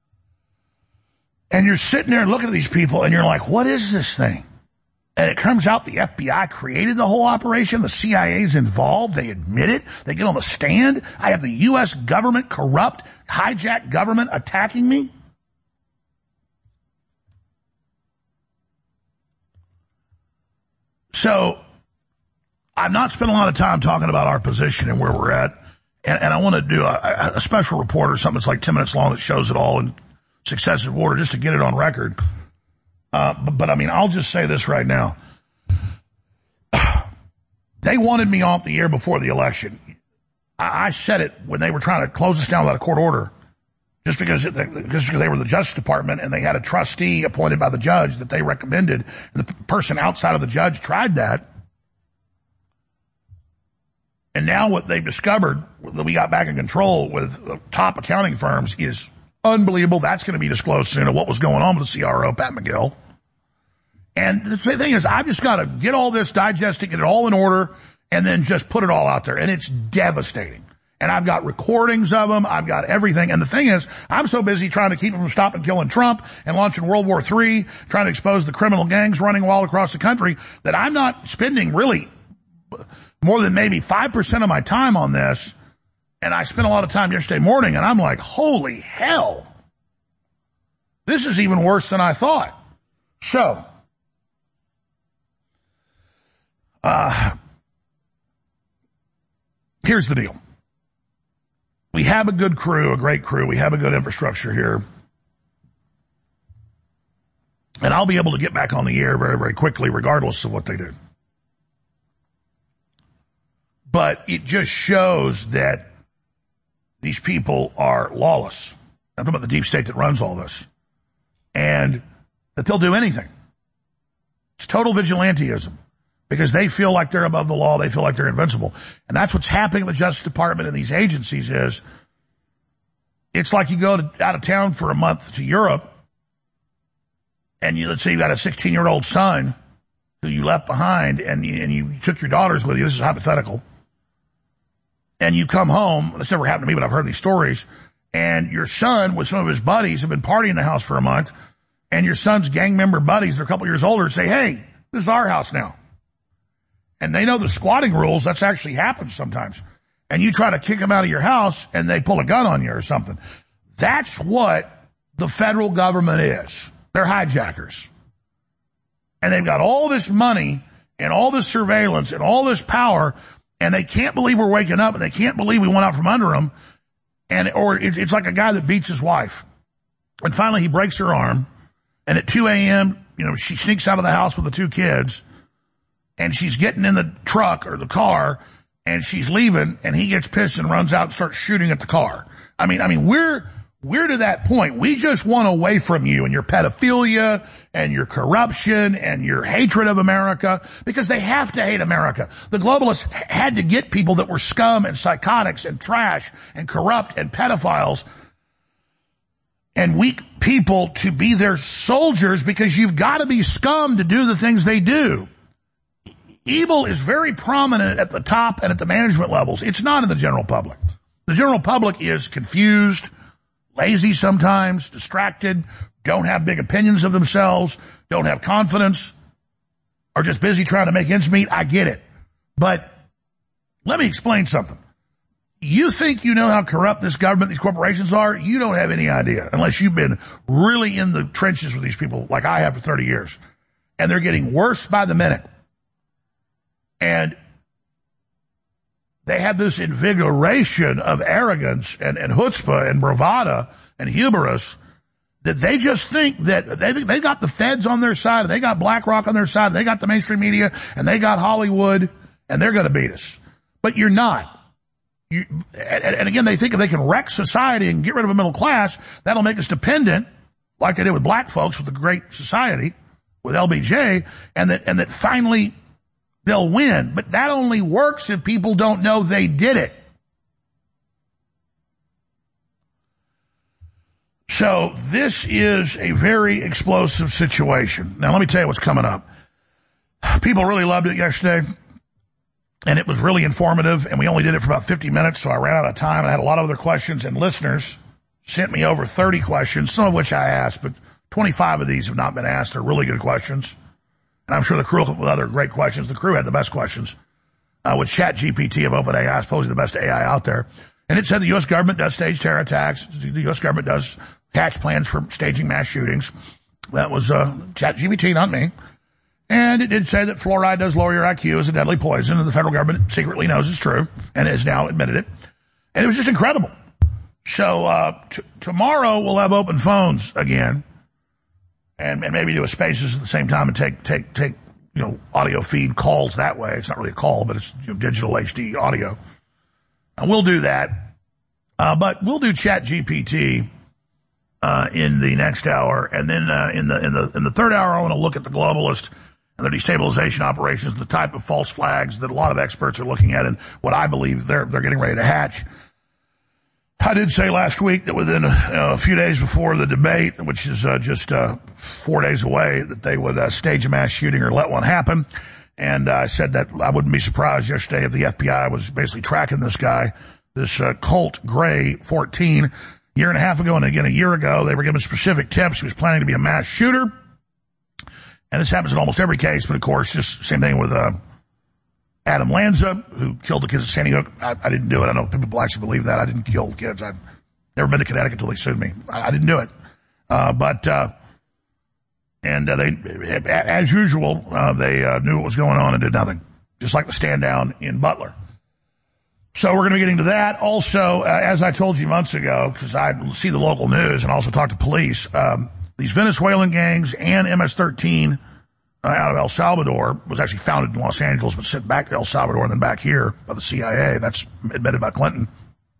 And you're sitting there looking at these people and you're like, what is this thing? And it comes out the F B I created the whole operation. The C I A's involved. They admit it. They get on the stand. I have the U S government, corrupt, hijacked government attacking me. So I've not spent a lot of time talking about our position and where we're at. And, and I want to do a, a special report or something that's like ten minutes long that shows it all in successive order just to get it on record. Uh, but, but I mean, I'll just say this right now. They wanted me off the air before the election. I, I said it when they were trying to close us down without a court order, just because, it, just because they were the Justice Department and they had a trustee appointed by the judge that they recommended. And the person outside of the judge tried that. And now what they've discovered that we got back in control with top accounting firms is unbelievable. That's going to be disclosed soon of what was going on with the C R O, Pat McGill. And the thing is, I've just got to get all this, digest it, get it all in order, and then just put it all out there. And it's devastating. And I've got recordings of them. I've got everything. And the thing is, I'm so busy trying to keep them from stopping killing Trump and launching World War Three, trying to expose the criminal gangs running wild across the country, that I'm not spending really more than maybe five percent of my time on this. And I spent a lot of time yesterday morning, and I'm like, holy hell. This is even worse than I thought. So, uh, here's the deal. We have a good crew, a great crew. We have a good infrastructure here. And I'll be able to get back on the air very, very quickly, regardless of what they do. But it just shows that these people are lawless. I'm talking about the deep state that runs all this. And that they'll do anything. It's total vigilantism. Because they feel like they're above the law. They feel like they're invincible. And that's what's happening with the Justice Department and these agencies is, it's like you go to, out of town for a month to Europe, and you, let's say you got a sixteen-year-old son who you left behind, and you, and you took your daughters with you. This is hypothetical. And you come home. This never happened to me, but I've heard these stories. And your son with some of his buddies have been partying in the house for a month, and your son's gang member buddies, they're a couple years older, say, hey, this is our house now. And they know the squatting rules. That's actually happens sometimes. And you try to kick them out of your house and they pull a gun on you or something. That's what the federal government is. They're hijackers. And they've got all this money and all this surveillance and all this power, and they can't believe we're waking up, and they can't believe we went out from under them. And, or it, it's like a guy that beats his wife. And finally he breaks her arm. And at two a.m., you know, she sneaks out of the house with the two kids. And she's getting in the truck or the car, and she's leaving, and he gets pissed and runs out and starts shooting at the car. I mean, I mean, we're, we're to that point. We just want away from you and your pedophilia and your corruption and your hatred of America, because they have to hate America. The globalists had to get people that were scum and psychotics and trash and corrupt and pedophiles and weak people to be their soldiers because you've got to be scum to do the things they do. Evil is very prominent at the top and at the management levels. It's not in the general public. The general public is confused, lazy sometimes, distracted, don't have big opinions of themselves, don't have confidence, are just busy trying to make ends meet. I get it. But let me explain something. You think you know how corrupt this government, these corporations are? You don't have any idea unless you've been really in the trenches with these people like I have for thirty years. And they're getting worse by the minute. And they have this invigoration of arrogance and, and chutzpah and bravado and hubris that they just think that they they got the feds on their side, and they got BlackRock on their side, and they got the mainstream media, and they got Hollywood, and they're going to beat us. But you're not. You, and, and again, they think if they can wreck society and get rid of a middle class, that'll make us dependent, like they did with black folks with the Great Society, with L B J, and that and that finally they'll win. But that only works if people don't know they did it. So this is a very explosive situation. Now, let me tell you what's coming up. People really loved it yesterday, and it was really informative, and we only did it for about fifty minutes, so I ran out of time. I had a lot of other questions, and listeners sent me over thirty questions, some of which I asked, but twenty-five of these have not been asked. They're really good questions. And I'm sure the crew will come up with other great questions. The crew had the best questions. Uh, with ChatGPT of OpenAI, supposedly the best A I out there. And it said the U S government does stage terror attacks. The U S government does hatch plans for staging mass shootings. That was uh, ChatGPT, not me. And it did say that fluoride does lower your I Q as a deadly poison, and the federal government secretly knows it's true and has now admitted it. And it was just incredible. So uh, t- tomorrow we'll have open phones again. And, and maybe do a Spaces at the same time and take, take, take, you know, audio feed calls that way. It's not really a call, but it's, you know, digital H D audio. And we'll do that. Uh, but we'll do ChatGPT, uh, in the next hour. And then, uh, in the, in the, in the third hour, I want to look at the globalist and their destabilization operations, the type of false flags that a lot of experts are looking at and what I believe they're, they're getting ready to hatch. I did say last week that within a, uh, a few days before the debate, which is uh, just uh, four days away, that they would uh, stage a mass shooting or let one happen. And uh, I said that I wouldn't be surprised yesterday if the F B I was basically tracking this guy, this uh, Colt Gray fourteen, a year and a half ago, and again a year ago. They were given specific tips. He was planning to be a mass shooter. And this happens in almost every case, but of course, just same thing with uh, Adam Lanza, who killed the kids at Sandy Hook. I, I didn't do it. I know people actually believe that. I didn't kill the kids. I've never been to Connecticut until they sued me. I, I didn't do it. Uh, but, uh, and uh, they, as usual, uh, they uh, knew what was going on and did nothing. Just like the stand down in Butler. So we're going to be getting to that. Also, uh, as I told you months ago, because I see the local news and also talk to police, um, these Venezuelan gangs and M S thirteen Uh, out of El Salvador, was actually founded in Los Angeles, but sent back to El Salvador and then back here by the C I A. That's admitted by Clinton.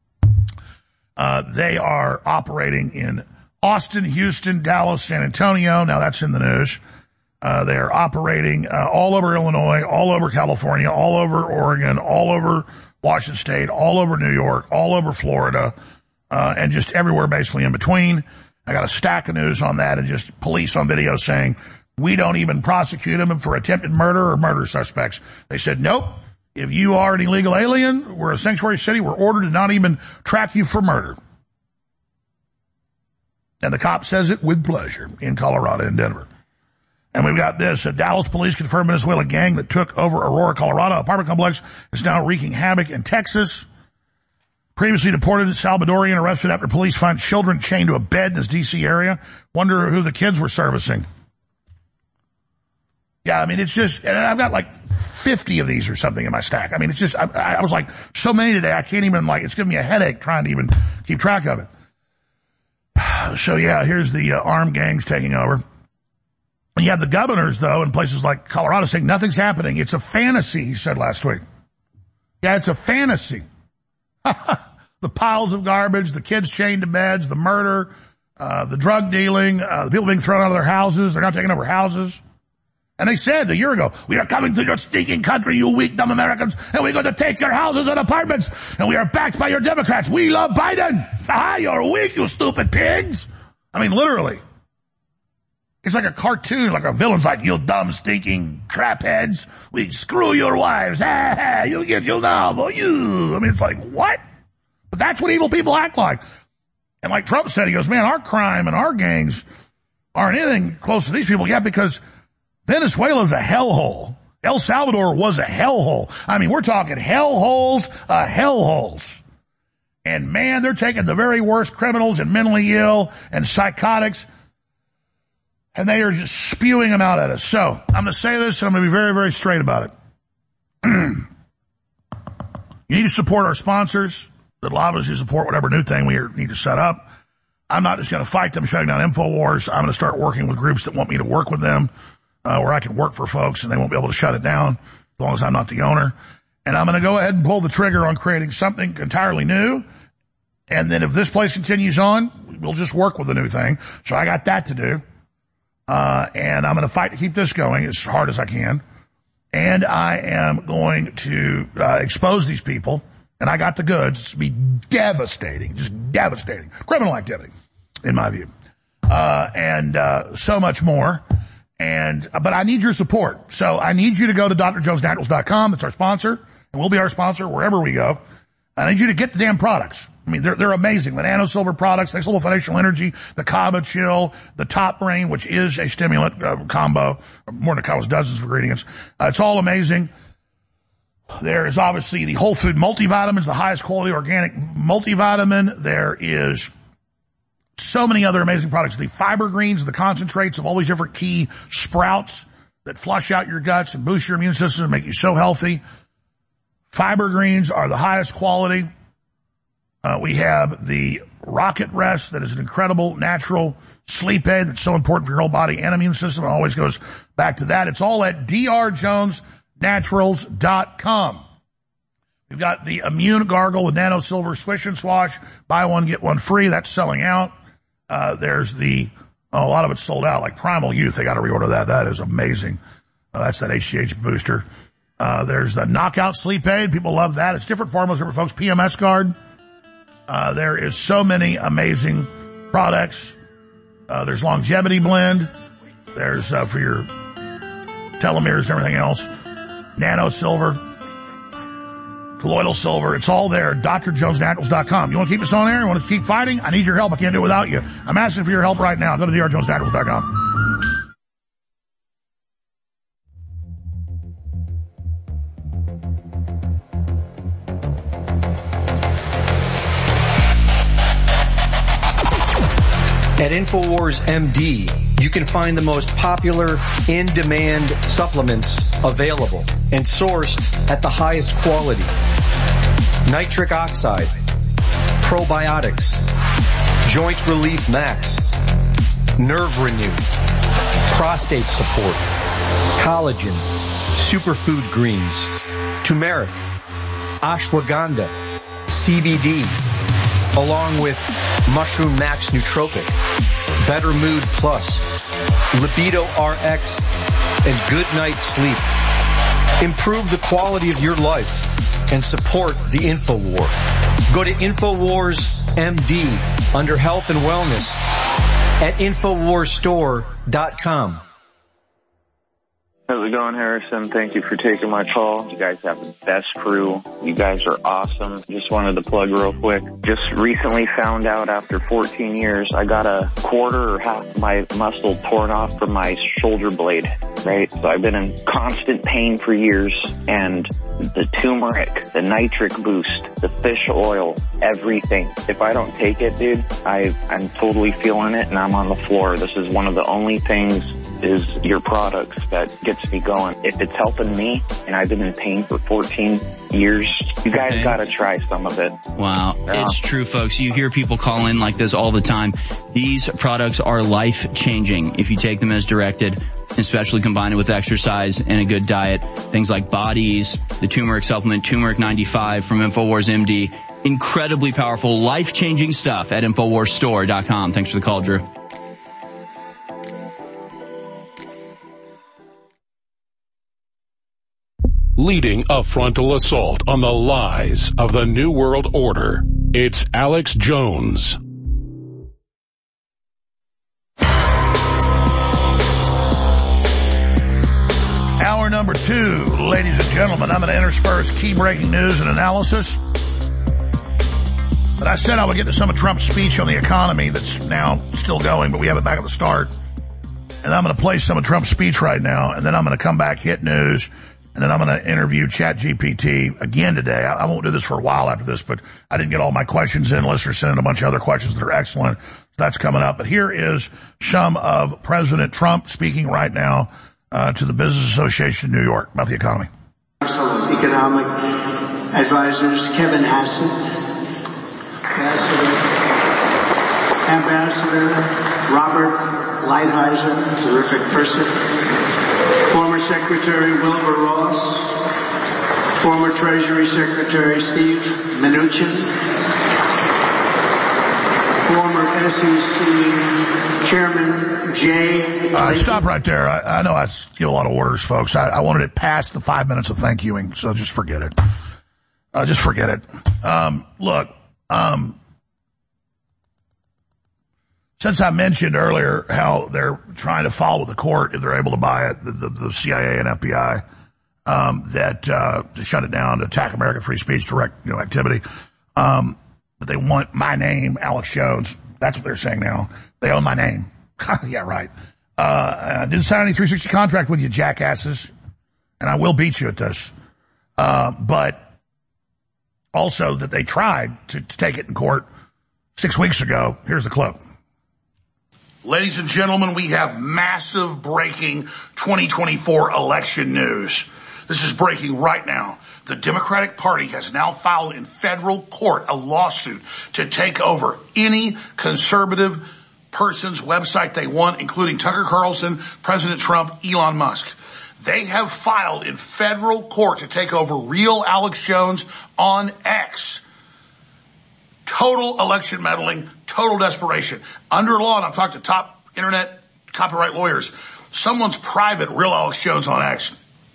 Uh, they are operating in Austin, Houston, Dallas, San Antonio. Now that's in the news. Uh, they are operating uh, all over Illinois, all over California, all over Oregon, all over Washington State, all over New York, all over Florida, uh, and just everywhere basically in between. I got a stack of news on that and just police on video saying, we don't even prosecute them for attempted murder or murder suspects. They said, nope, if you are an illegal alien, we're a sanctuary city, we're ordered to not even track you for murder. And the cop says it with pleasure in Colorado and Denver. And we've got this, a Dallas police confirmed Venezuela gang that took over Aurora, Colorado apartment complex is now wreaking havoc in Texas. Previously deported Salvadorian arrested after police find children chained to a bed in his D C area. Wonder who the kids were servicing. Yeah, I mean, it's just, and I've got like fifty of these or something in my stack. I mean, it's just, I, I was like, so many today, I can't even, like, it's giving me a headache trying to even keep track of it. So, yeah, here's the uh, armed gangs taking over. And you have the governors, though, in places like Colorado saying nothing's happening. It's a fantasy, he said last week. Yeah, it's a fantasy. The piles of garbage, the kids chained to beds, the murder, uh, the drug dealing, uh, the people being thrown out of their houses. They're not taking over houses. And they said a year ago, we are coming to your stinking country, you weak, dumb Americans, and we're going to take your houses and apartments, and we are backed by your Democrats. We love Biden. Ah, you're weak, you stupid pigs. I mean, literally. It's like a cartoon, like a villain's like, you dumb, stinking crapheads. We screw your wives. Ah, ah, you get your novel. You. I mean, it's like, what? But that's what evil people act like. And like Trump said, he goes, man, our crime and our gangs aren't anything close to these people. Yeah, because Venezuela's a hellhole. El Salvador was a hellhole. I mean, we're talking hellholes, uh, hellholes. And man, they're taking the very worst criminals and mentally ill and psychotics, and they are just spewing them out at us. So I'm going to say this, and I'm going to be very, very straight about it. You need to support our sponsors that allow us to support whatever new thing we need to set up. I'm not just going to fight them shutting down InfoWars. I'm going to start working with groups that want me to work with them, uh, where I can work for folks and they won't be able to shut it down as long as I'm not the owner. And I'm going to go ahead and pull the trigger on creating something entirely new. And then if this place continues on, we'll just work with the new thing. So I got that to do. Uh, and I'm going to fight to keep this going as hard as I can. And I am going to uh, expose these people. And I got the goods. It's going to be devastating, just devastating. Criminal activity, in my view. Uh, and uh, so much more. And But I need your support. So I need you to go to D R Jones Naturals dot com. It's our sponsor. And we'll be our sponsor wherever we go. I need you to get the damn products. I mean, they're, they're amazing. The Nano Silver products, Next Level Financial Energy, the Kava Chill, the Top Brain, which is a stimulant uh, combo, more than a combo, dozens of ingredients. Uh, it's all amazing. There is obviously the Whole Food multivitamins, the highest quality organic multivitamin. There is so many other amazing products. The fiber greens, the concentrates of all these different key sprouts that flush out your guts and boost your immune system and make you so healthy. Fiber greens are the highest quality. Uh, we have the Rocket Rest that is an incredible natural sleep aid that's so important for your whole body and immune system. It always goes back to that. It's all at D R Jones Naturals dot com. We've got the Immune Gargle with Nano Silver Swish and Swash. Buy one, get one free. That's selling out. Uh, there's the, oh, a lot of it's sold out, like Primal Youth. They got to reorder that. That is amazing. Uh, that's that H G H booster. Uh, there's the Knockout Sleep Aid. People love that. It's different formulas, different folks. P M S Guard. Uh, there is so many amazing products. Uh, there's Longevity Blend. There's, uh, for your telomeres and everything else. Nano Silver. Colloidal Silver. It's all there. D R Jones Naturals dot com. You want to keep us on there? You want to keep fighting? I need your help. I can't do it without you. I'm asking for your help right now. Go to D R Jones Naturals dot com. At InfoWars M D, you can find the most popular in-demand supplements available and sourced at the highest quality. Nitric oxide, probiotics, joint relief max, nerve renew, prostate support, collagen, superfood greens, turmeric, ashwagandha, C B D, along with Mushroom Max Nootropic, Better Mood Plus, Libido R X, and Good Night Sleep. Improve the quality of your life and support the InfoWar. Go to InfoWars M D under Health and Wellness at InfoWars Store dot com. How's it going, Harrison? Thank you for taking my call. You guys have the best crew. You guys are awesome. Just wanted to plug real quick. Just recently found out after fourteen years, I got a quarter or half of my muscle torn off from my shoulder blade, right? So I've been in constant pain for years, and the turmeric, the nitric boost, the fish oil, everything. If I don't take it, dude, I, I'm totally feeling it, and I'm on the floor. This is one of the only things is your products that gets me going. If it's helping me, and I've been in pain for fourteen years, you guys okay. Gotta try some of it. Wow. Yeah. It's true, folks. You hear people call in like this all the time. These products are life-changing if you take them as directed, especially combined with exercise and a good diet. Things like Bodies, the turmeric supplement, Turmeric ninety-five from InfoWars M D. Incredibly powerful, life-changing stuff at InfoWars Store dot com. Thanks for the call, Drew. Leading a frontal assault on the lies of the New World Order, it's Alex Jones. number two, ladies and gentlemen. I'm going to intersperse key breaking news and analysis. But I said I would get to some of Trump's speech on the economy that's now still going, but we have it back at the start. And I'm going to play some of Trump's speech right now, and then I'm going to come back, hit news, and then I'm going to interview ChatGPT again today. I, I won't do this for a while after this, but I didn't get all my questions in. Listeners sent in a bunch of other questions that are excellent. So that's coming up. But here is some of President Trump speaking right now uh, to the Business Association of New York about the economy. Economic advisors, Kevin Hassett, Ambassador, Ambassador Robert Lighthizer, terrific person, former Secretary Wilbur Ross, former Treasury Secretary Steve Mnuchin, former S E C Chairman Jay. Uh, stop right there. I, I know I give a lot of orders, folks. I, I wanted it past the five minutes of thank youing, so just forget it. Uh, just forget it. Um, look, um, since I mentioned earlier how they're trying to follow the court if they're able to buy it, the, the, the C I A and F B I, um, that, uh, to shut it down, to attack American free speech, direct, you know, activity. Um, but they want my name, Alex Jones. That's what they're saying now. They own my name. Yeah, right. Uh, I didn't sign any three sixty contract with you, jackasses. And I will beat you at this. Uh, but also that they tried to, to take it in court six weeks ago. Here's the clip. Ladies and gentlemen, we have massive breaking twenty twenty-four election news. This is breaking right now. The Democratic Party has now filed in federal court a lawsuit to take over any conservative person's website they want, including Tucker Carlson, President Trump, Elon Musk. They have filed in federal court to take over Real Alex Jones on X. Total election meddling, total desperation. Under law, and I've talked to top internet copyright lawyers, someone's private Real Alex Jones on X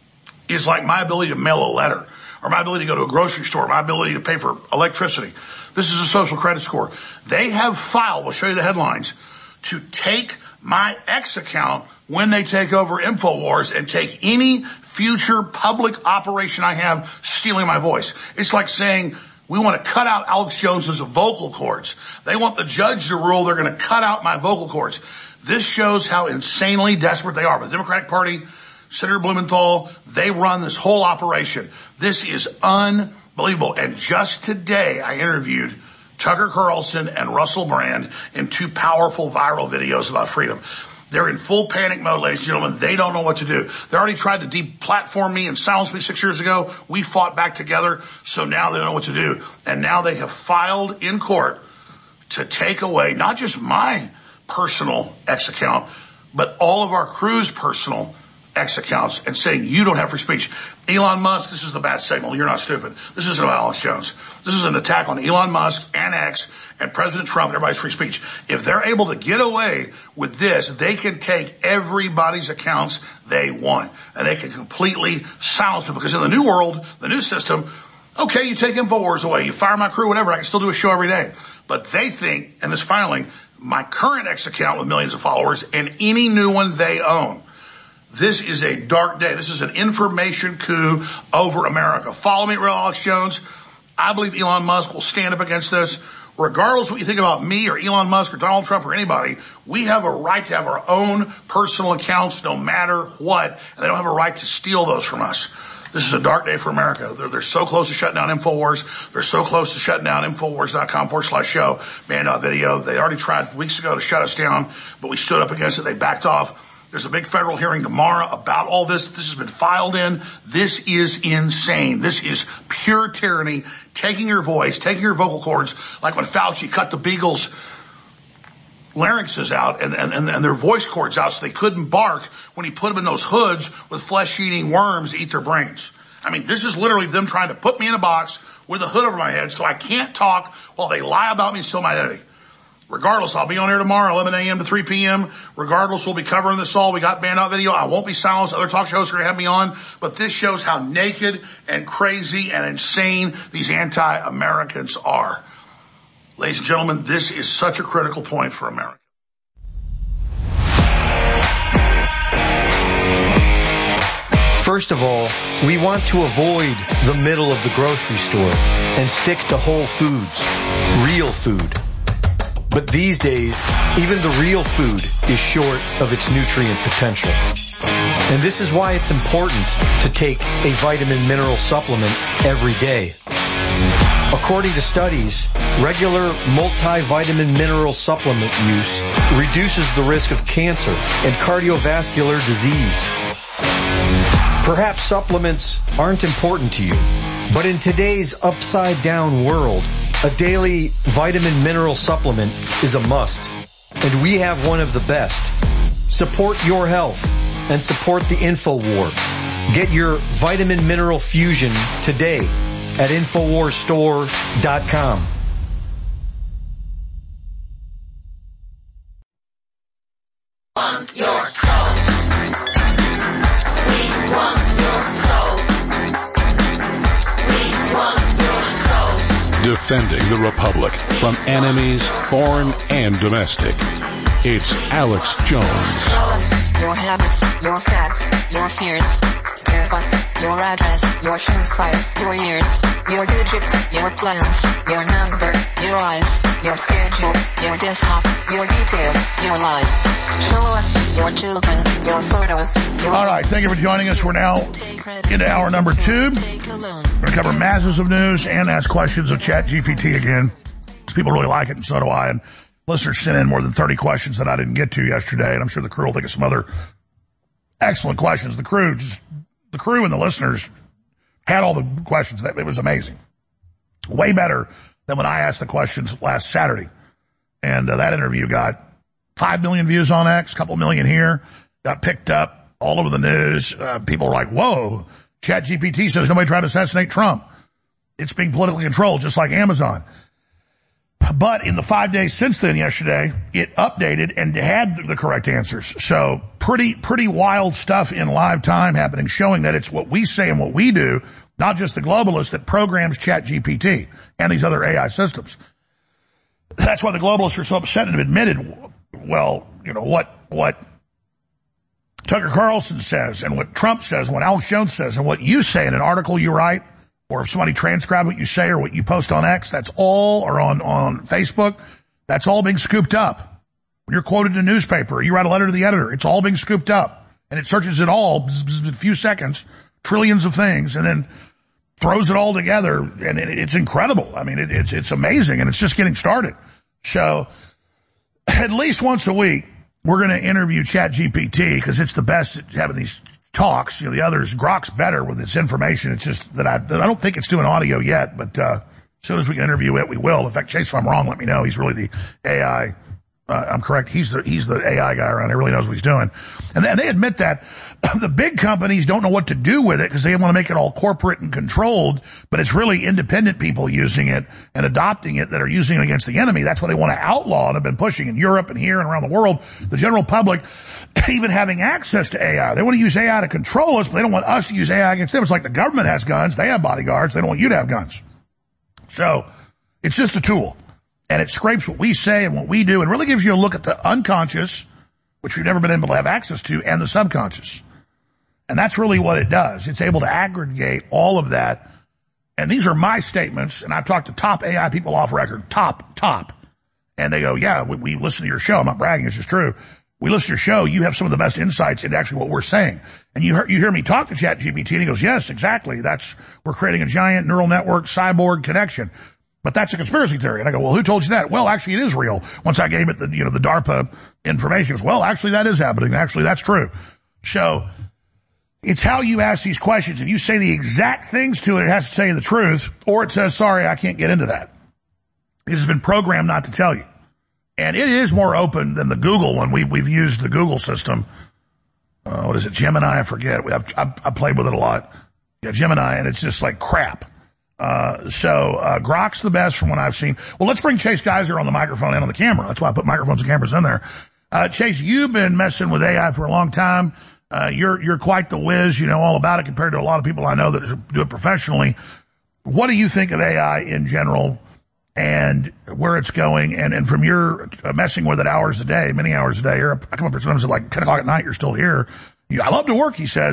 is like my ability to mail a letter, or my ability to go to a grocery store, my ability to pay for electricity. This is a social credit score. They have filed, we'll show you the headlines, to take my X account when they take over InfoWars and take any future public operation I have stealing my voice. It's like saying, we want to cut out Alex Jones's vocal cords. They want the judge to rule they're going to cut out my vocal cords. This shows how insanely desperate they are. But the Democratic Party, Senator Blumenthal, they run this whole operation. This is unbelievable. And just today, I interviewed Tucker Carlson and Russell Brand in two powerful viral videos about freedom. They're in full panic mode, ladies and gentlemen. They don't know what to do. They already tried to deplatform me and silence me six years ago. We fought back together, so now they don't know what to do. And now they have filed in court to take away not just my personal X account, but all of our crew's personal X accounts, and saying you don't have free speech. Elon Musk, this is the bad signal. You're not stupid. This isn't about Alex Jones. This is an attack on Elon Musk and X and President Trump and everybody's free speech. If they're able to get away with this, they can take everybody's accounts they want, and they can completely silence them. Because in the new world, the new system, okay, you take InfoWars away, you fire my crew, whatever, I can still do a show every day. But they think, in this filing, my current X account with millions of followers and any new one they own. This is a dark day. This is an information coup over America. Follow me at Real Alex Jones. I believe Elon Musk will stand up against this. Regardless of what you think about me or Elon Musk or Donald Trump or anybody, we have a right to have our own personal accounts no matter what, and they don't have a right to steal those from us. This is a dark day for America. They're, they're so close to shutting down InfoWars. They're so close to shutting down InfoWars.com forward slash show, man, uh, video. They already tried weeks ago to shut us down, but we stood up against it. They backed off. There's a big federal hearing tomorrow about all this. This has been filed in. This is insane. This is pure tyranny, taking your voice, taking your vocal cords, like when Fauci cut the Beagles' larynxes out and, and, and their voice cords out so they couldn't bark when he put them in those hoods with flesh-eating worms to eat their brains. I mean, this is literally them trying to put me in a box with a hood over my head so I can't talk while they lie about me and steal my identity. Regardless, I'll be on air tomorrow, eleven a.m. to three p.m. Regardless, we'll be covering this all. We got banned out video. I won't be silenced. Other talk shows are going to have me on. But this shows how naked and crazy and insane these anti-Americans are. Ladies and gentlemen, this is such a critical point for America. First First of all, we want to avoid the middle of the grocery store and stick to whole foods, real food. But these days, even the real food is short of its nutrient potential. And this is why it's important to take a vitamin mineral supplement every day. According to studies, regular multivitamin mineral supplement use reduces the risk of cancer and cardiovascular disease. Perhaps supplements aren't important to you, but in today's upside-down world, a daily vitamin mineral supplement is a must, and we have one of the best. Support your health and support the InfoWar. Get your vitamin mineral fusion today at infowars store dot com. Want your soul. We want your soul. We want your soul. Defending the Republic from enemies, foreign and domestic. It's Alex Jones. Show us your habits, your facts, your fears. Give us your address, your shoe size, your years, your digits, your plans, your number, your eyes, your schedule, your desktop, your details, your life. Show us your children, your photos, your... All right, thank you for joining us. We're now into hour number two. We're going to cover masses of news and ask questions of ChatGPT again. People really like it, and so do I. And listeners sent in more than thirty questions that I didn't get to yesterday, and I'm sure the crew will think of some other excellent questions. The crew just... The crew and the listeners had all the questions. That it was amazing. Way better than when I asked the questions last Saturday. And uh, that interview got five million views on X, a couple million here, got picked up all over the news. Uh, people were like, whoa, ChatGPT says nobody tried to assassinate Trump. It's being politically controlled, just like Amazon. But in the five days since then, yesterday, it updated and had the correct answers. So pretty, pretty wild stuff in live time happening, showing that it's what we say and what we do, not just the globalist that programs ChatGPT and these other A I systems. That's why the globalists are so upset and have admitted, well, you know, what, what Tucker Carlson says and what Trump says, and what Alex Jones says, and what you say in an article you write, or if somebody transcribes what you say or what you post on X, that's all, or on, on Facebook, that's all being scooped up. When you're quoted in a newspaper, or you write a letter to the editor, it's all being scooped up. And it searches it all, bzz, bzz, a few seconds, trillions of things, and then throws it all together, and it, it's incredible. I mean, it, it's, it's amazing, and it's just getting started. So, at least once a week, we're going to interview ChatGPT, because it's the best at having these talks. You know, the others, Grok's better with its information. It's just that I, that I don't think it's doing audio yet, but, uh, as soon as we can interview it, we will. In fact, Chase, if I'm wrong, let me know. He's really the A I, uh, I'm correct. He's the, he's the A I guy around here. He really knows what he's doing. And then they admit that the big companies don't know what to do with it because they want to make it all corporate and controlled, but it's really independent people using it and adopting it that are using it against the enemy. That's why they want to outlaw and have been pushing in Europe and here and around the world. The general public, even having access to A I. They want to use A I to control us, but they don't want us to use A I against them. It's like the government has guns. They have bodyguards. They don't want you to have guns. So it's just a tool. And it scrapes what we say and what we do and really gives you a look at the unconscious, which we've never been able to have access to, and the subconscious. And that's really what it does. It's able to aggregate all of that. And these are my statements, and I've talked to top A I people off record, top, top. And they go, yeah, we, we listen to your show. I'm not bragging. It's just true. We listen to your show. You have some of the best insights into actually what we're saying. And you hear, you hear me talk to ChatGPT, and he goes, yes, exactly. That's, we're creating a giant neural network cyborg connection. But that's a conspiracy theory. And I go, well, who told you that? Well, actually, it is real. Once I gave it the, you know, the DARPA information, it goes, well, actually, that is happening. Actually, that's true. So it's how you ask these questions. If you say the exact things to it, it has to tell you the truth, or it says, sorry, I can't get into that. It has been programmed not to tell you. And it is more open than the Google one. We, we've used the Google system. Uh, what is it? Gemini? I forget. I've, I've, I've played with it a lot. Yeah, Gemini, and it's just like crap. Uh, so, uh, Grok's the best from what I've seen. Well, let's bring Chase Geiser on the microphone and on the camera. That's why I put microphones and cameras in there. Uh, Chase, you've been messing with A I for a long time. Uh, you're, you're quite the whiz. You know all about it compared to a lot of people I know that do it professionally. What do you think of A I in general and where it's going? And, and from your messing with it hours a day, many hours a day, or I come up here sometimes at like ten o'clock at night, you're still here. You, I love to work, he says.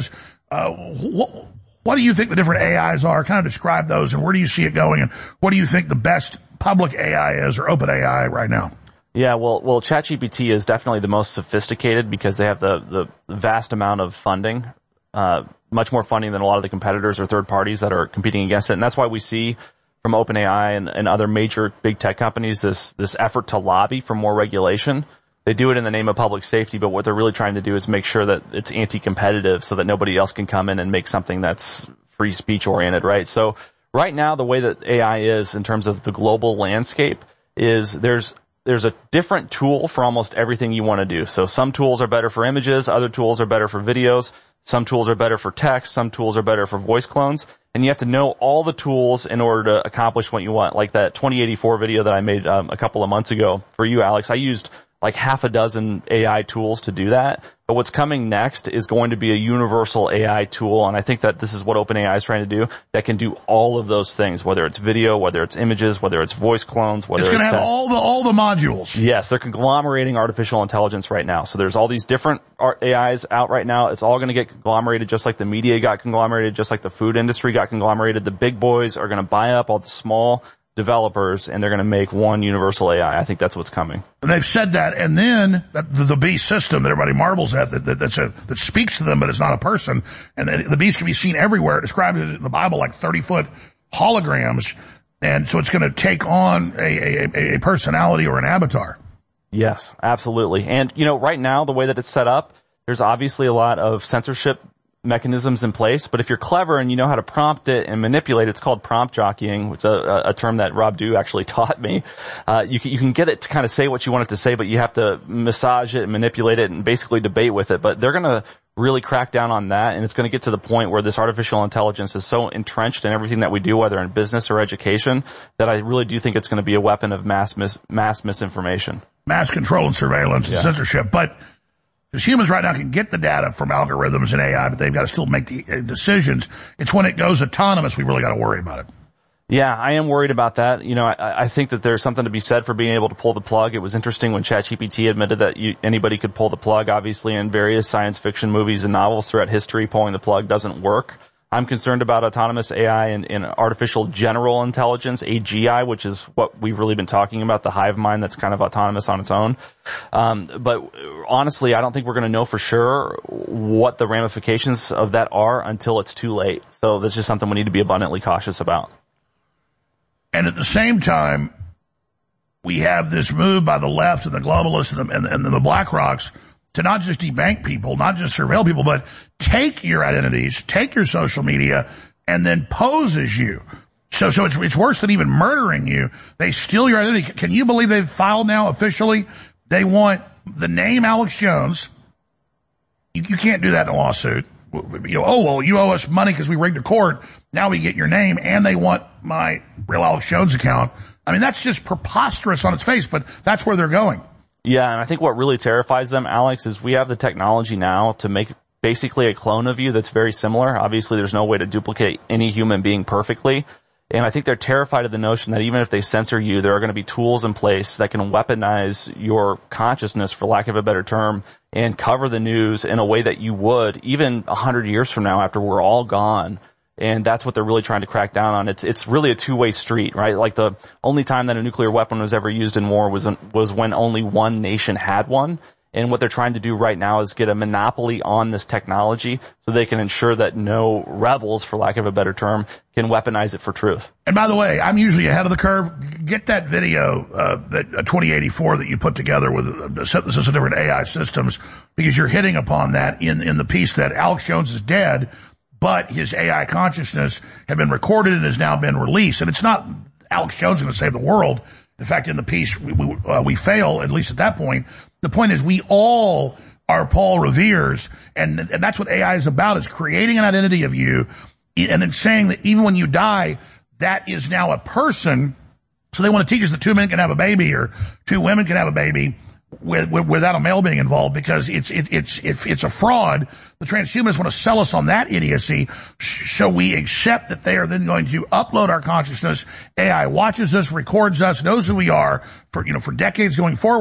Uh, wh- what do you think the different A Is are? Kind of describe those, and where do you see it going, and what do you think the best public A I is, or open A I right now? Yeah, well, well, ChatGPT is definitely the most sophisticated because they have the, the vast amount of funding, uh, much more funding than a lot of the competitors or third parties that are competing against it. And that's why we see from OpenAI and, and other major big tech companies this, this effort to lobby for more regulation. They do it in the name of public safety, but what they're really trying to do is make sure that it's anti-competitive so that nobody else can come in and make something that's free speech oriented, right? So right now, the way that A I is in terms of the global landscape is there's There's a different tool for almost everything you want to do. So some tools are better for images, other tools are better for videos, some tools are better for text, some tools are better for voice clones, and you have to know all the tools in order to accomplish what you want. Like that twenty eighty-four video that I made um, a couple of months ago for you, Alex, I used like half a dozen A I tools to do that. But what's coming next is going to be a universal A I tool, and I think that this is what OpenAI is trying to do, that can do all of those things, whether it's video, whether it's images, whether it's voice clones, whether it's... It's going to have all the all the modules. Yes, they're conglomerating artificial intelligence right now. So there's all these different A Is out right now. It's all going to get conglomerated just like the media got conglomerated, just like the food industry got conglomerated. The big boys are going to buy up all the small developers, and they're going to make one universal A I. I think that's what's coming. And they've said that, and then the, the beast system that everybody marvels at, that, that, that's a, that speaks to them, but it's not a person, and the, the beast can be seen everywhere. It describes it in the Bible like thirty-foot holograms, and so it's going to take on a, a, a personality or an avatar. Yes, absolutely. And, you know, right now, the way that it's set up, there's obviously a lot of censorship mechanisms in place, but if you're clever and you know how to prompt it and manipulate, it's called prompt jockeying, which is a, a term that Rob Dew actually taught me. Uh, you can, you can get it to kind of say what you want it to say, but you have to massage it and manipulate it and basically debate with it. But they're going to really crack down on that, and it's going to get to the point where this artificial intelligence is so entrenched in everything that we do, whether in business or education, that I really do think it's going to be a weapon of mass mis- mass misinformation. Mass control and surveillance, yeah. And censorship. But because humans right now can get the data from algorithms and A I, but they've got to still make the decisions. It's when it goes autonomous we really got to worry about it. Yeah, I am worried about that. You know, I, I think that there's something to be said for being able to pull the plug. It was interesting when ChatGPT admitted that you, anybody could pull the plug. Obviously, in various science fiction movies and novels throughout history, pulling the plug doesn't work. I'm concerned about autonomous A I and, and artificial general intelligence, A G I, which is what we've really been talking about, the hive mind that's kind of autonomous on its own. Um, but honestly, I don't think we're going to know for sure what the ramifications of that are until it's too late. So that's just something we need to be abundantly cautious about. And at the same time, we have this move by the left and the globalists and the, and the, and the Black Rocks to not just debank people, not just surveil people, but take your identities, take your social media, and then pose as you. So, so it's, it's worse than even murdering you. They steal your identity. Can you believe they've filed now officially? They want the name Alex Jones. You, you can't do that in a lawsuit. You know, oh, well, you owe us money because we rigged a court. Now we get your name, and they want my real Alex Jones account. I mean, that's just preposterous on its face, but that's where they're going. Yeah, and I think what really terrifies them, Alex, is we have the technology now to make basically a clone of you that's very similar. Obviously, there's no way to duplicate any human being perfectly. And I think they're terrified of the notion that even if they censor you, there are going to be tools in place that can weaponize your consciousness, for lack of a better term, and cover the news in a way that you would even a hundred years from now after we're all gone. And that's what they're really trying to crack down on. It's it's really a two-way street, right? Like the only time that a nuclear weapon was ever used in war was was when only one nation had one. And what they're trying to do right now is get a monopoly on this technology so they can ensure that no rebels, for lack of a better term, can weaponize it for truth. And by the way, I'm usually ahead of the curve. Get that video, uh, that uh, twenty eighty-four that you put together with a synthesis of different A I systems, because you're hitting upon that in, in the piece that Alex Jones is dead, but his A I consciousness had been recorded and has now been released. And it's not Alex Jones going to save the world. In fact, in the piece, we, we, uh, we fail, at least at that point. The point is we all are Paul Revere's, and, and that's what A I is about, is creating an identity of you and then saying that even when you die, that is now a person. So they want to teach us that two men can have a baby or two women can have a baby with, with, without a male being involved, because it's it, it's it, it's a fraud. The transhumanists want to sell us on that idiocy, so we accept that they are then going to upload our consciousness. A I watches us, records us, knows who we are for you know for decades going forward,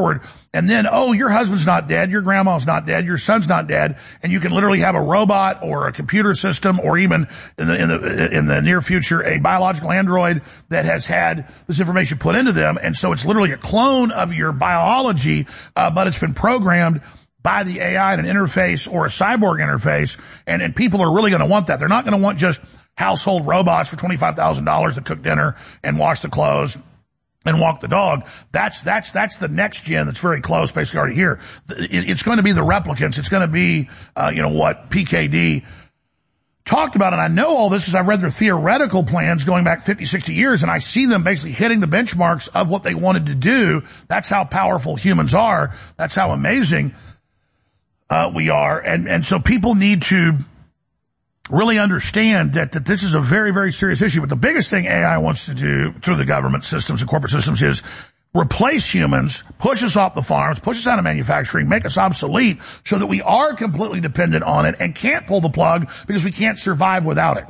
And then, oh, your husband's not dead, your grandma's not dead, your son's not dead, and you can literally have a robot or a computer system or even in the, in the, in the near future, a biological android that has had this information put into them. And so it's literally a clone of your biology, uh, but it's been programmed by the A I in an interface or a cyborg interface. And, and people are really going to want that. They're not going to want just household robots for twenty-five thousand dollars to cook dinner and wash the clothes and walk the dog. That's, that's, that's the next gen that's very close, basically already here. It, it's going to be the replicants. It's going to be, uh, you know, what P K D talked about. And I know all this because I've read their theoretical plans going back fifty, sixty years, and I see them basically hitting the benchmarks of what they wanted to do. That's how powerful humans are. That's how amazing, uh, we are. And, and so people need to really understand that, that this is a very, very serious issue. But the biggest thing A I wants to do through the government systems and corporate systems is replace humans, push us off the farms, push us out of manufacturing, make us obsolete so that we are completely dependent on it and can't pull the plug because we can't survive without it.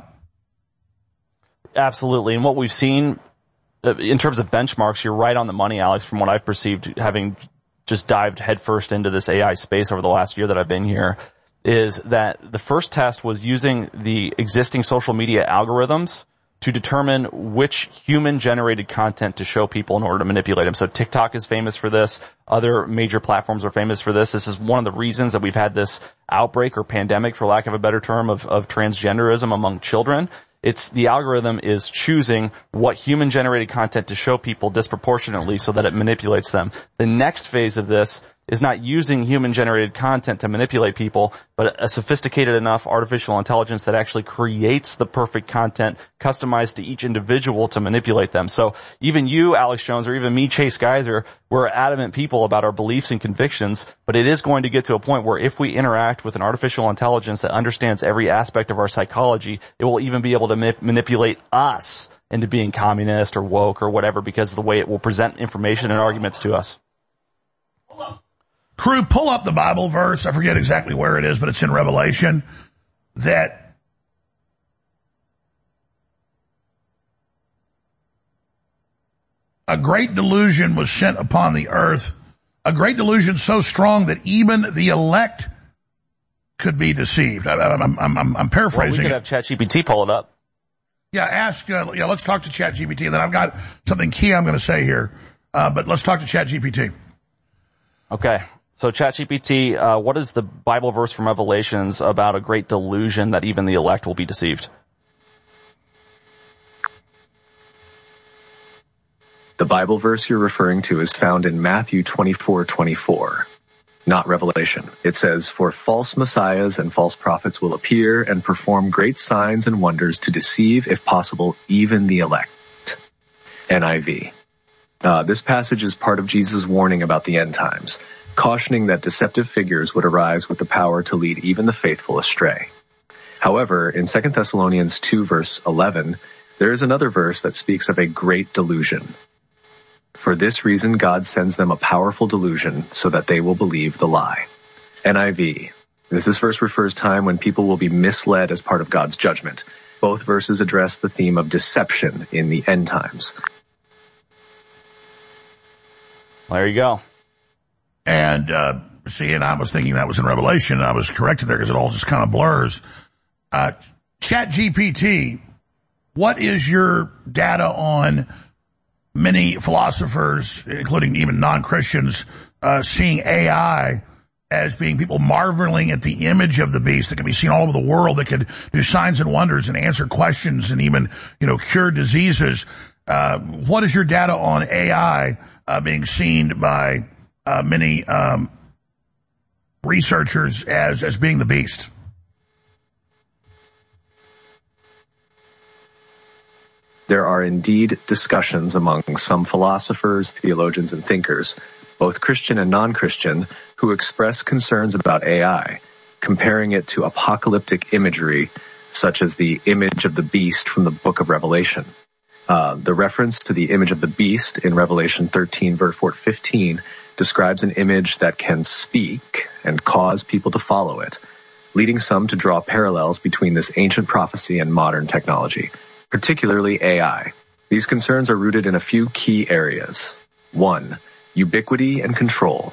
Absolutely. And what we've seen in terms of benchmarks, you're right on the money, Alex, from what I've perceived, having just dived headfirst into this A I space over the last year that I've been here, is that the first test was using the existing social media algorithms to determine which human-generated content to show people in order to manipulate them. So TikTok is famous for this. Other major platforms are famous for this. This is one of the reasons that we've had this outbreak or pandemic, for lack of a better term, of, of transgenderism among children. It's the algorithm is choosing what human-generated content to show people disproportionately so that it manipulates them. The next phase of this is not using human-generated content to manipulate people, but a sophisticated enough artificial intelligence that actually creates the perfect content customized to each individual to manipulate them. So even you, Alex Jones, or even me, Chase Geiser, we're adamant people about our beliefs and convictions, but it is going to get to a point where if we interact with an artificial intelligence that understands every aspect of our psychology, it will even be able to ma- manipulate us into being communist or woke or whatever because of the way it will present information and arguments to us. Crew, pull up the Bible verse. I forget exactly where it is, but it's in Revelation. That a great delusion was sent upon the earth. A great delusion so strong that even the elect could be deceived. I, I'm, I'm, I'm, I'm paraphrasing. Well, we could have ChatGPT pull it up. Yeah, ask. Uh, yeah, let's talk to ChatGPT. And then I've got something key I'm going to say here. Uh, but let's talk to ChatGPT. Okay. So ChatGPT, uh, what is the Bible verse from Revelations about a great delusion that even the elect will be deceived? The Bible verse you're referring to is found in Matthew twenty-four twenty-four, not Revelation. It says, "For false messiahs and false prophets will appear and perform great signs and wonders to deceive, if possible, even the elect." N I V. Uh, this passage is part of Jesus' warning about the end times, cautioning that deceptive figures would arise with the power to lead even the faithful astray. However, in Second Thessalonians two verse eleven, there is another verse that speaks of a great delusion. "For this reason God sends them a powerful delusion so that they will believe the lie." N I V. This verse refers time when people will be misled as part of God's judgment. Both verses address the theme of deception in the end times. There you go. And, uh, see, and I was thinking that was in Revelation, and I was corrected there because it all just kind of blurs. Uh, ChatGPT, what is your data on many philosophers, including even non-Christians, uh, seeing A I as being people marveling at the image of the beast that can be seen all over the world, that could do signs and wonders and answer questions and even, you know, cure diseases? Uh, what is your data on A I, uh, being seen by Uh, many um, researchers as as being the beast? There are indeed discussions among some philosophers, theologians, and thinkers, both Christian and non-Christian, who express concerns about A I, comparing it to apocalyptic imagery, such as the image of the beast from the book of Revelation. Uh, the reference to the image of the beast in Revelation thirteen, verse fifteen, describes an image that can speak and cause people to follow it, leading some to draw parallels between this ancient prophecy and modern technology, particularly A I. These concerns are rooted in a few key areas. One, ubiquity and control.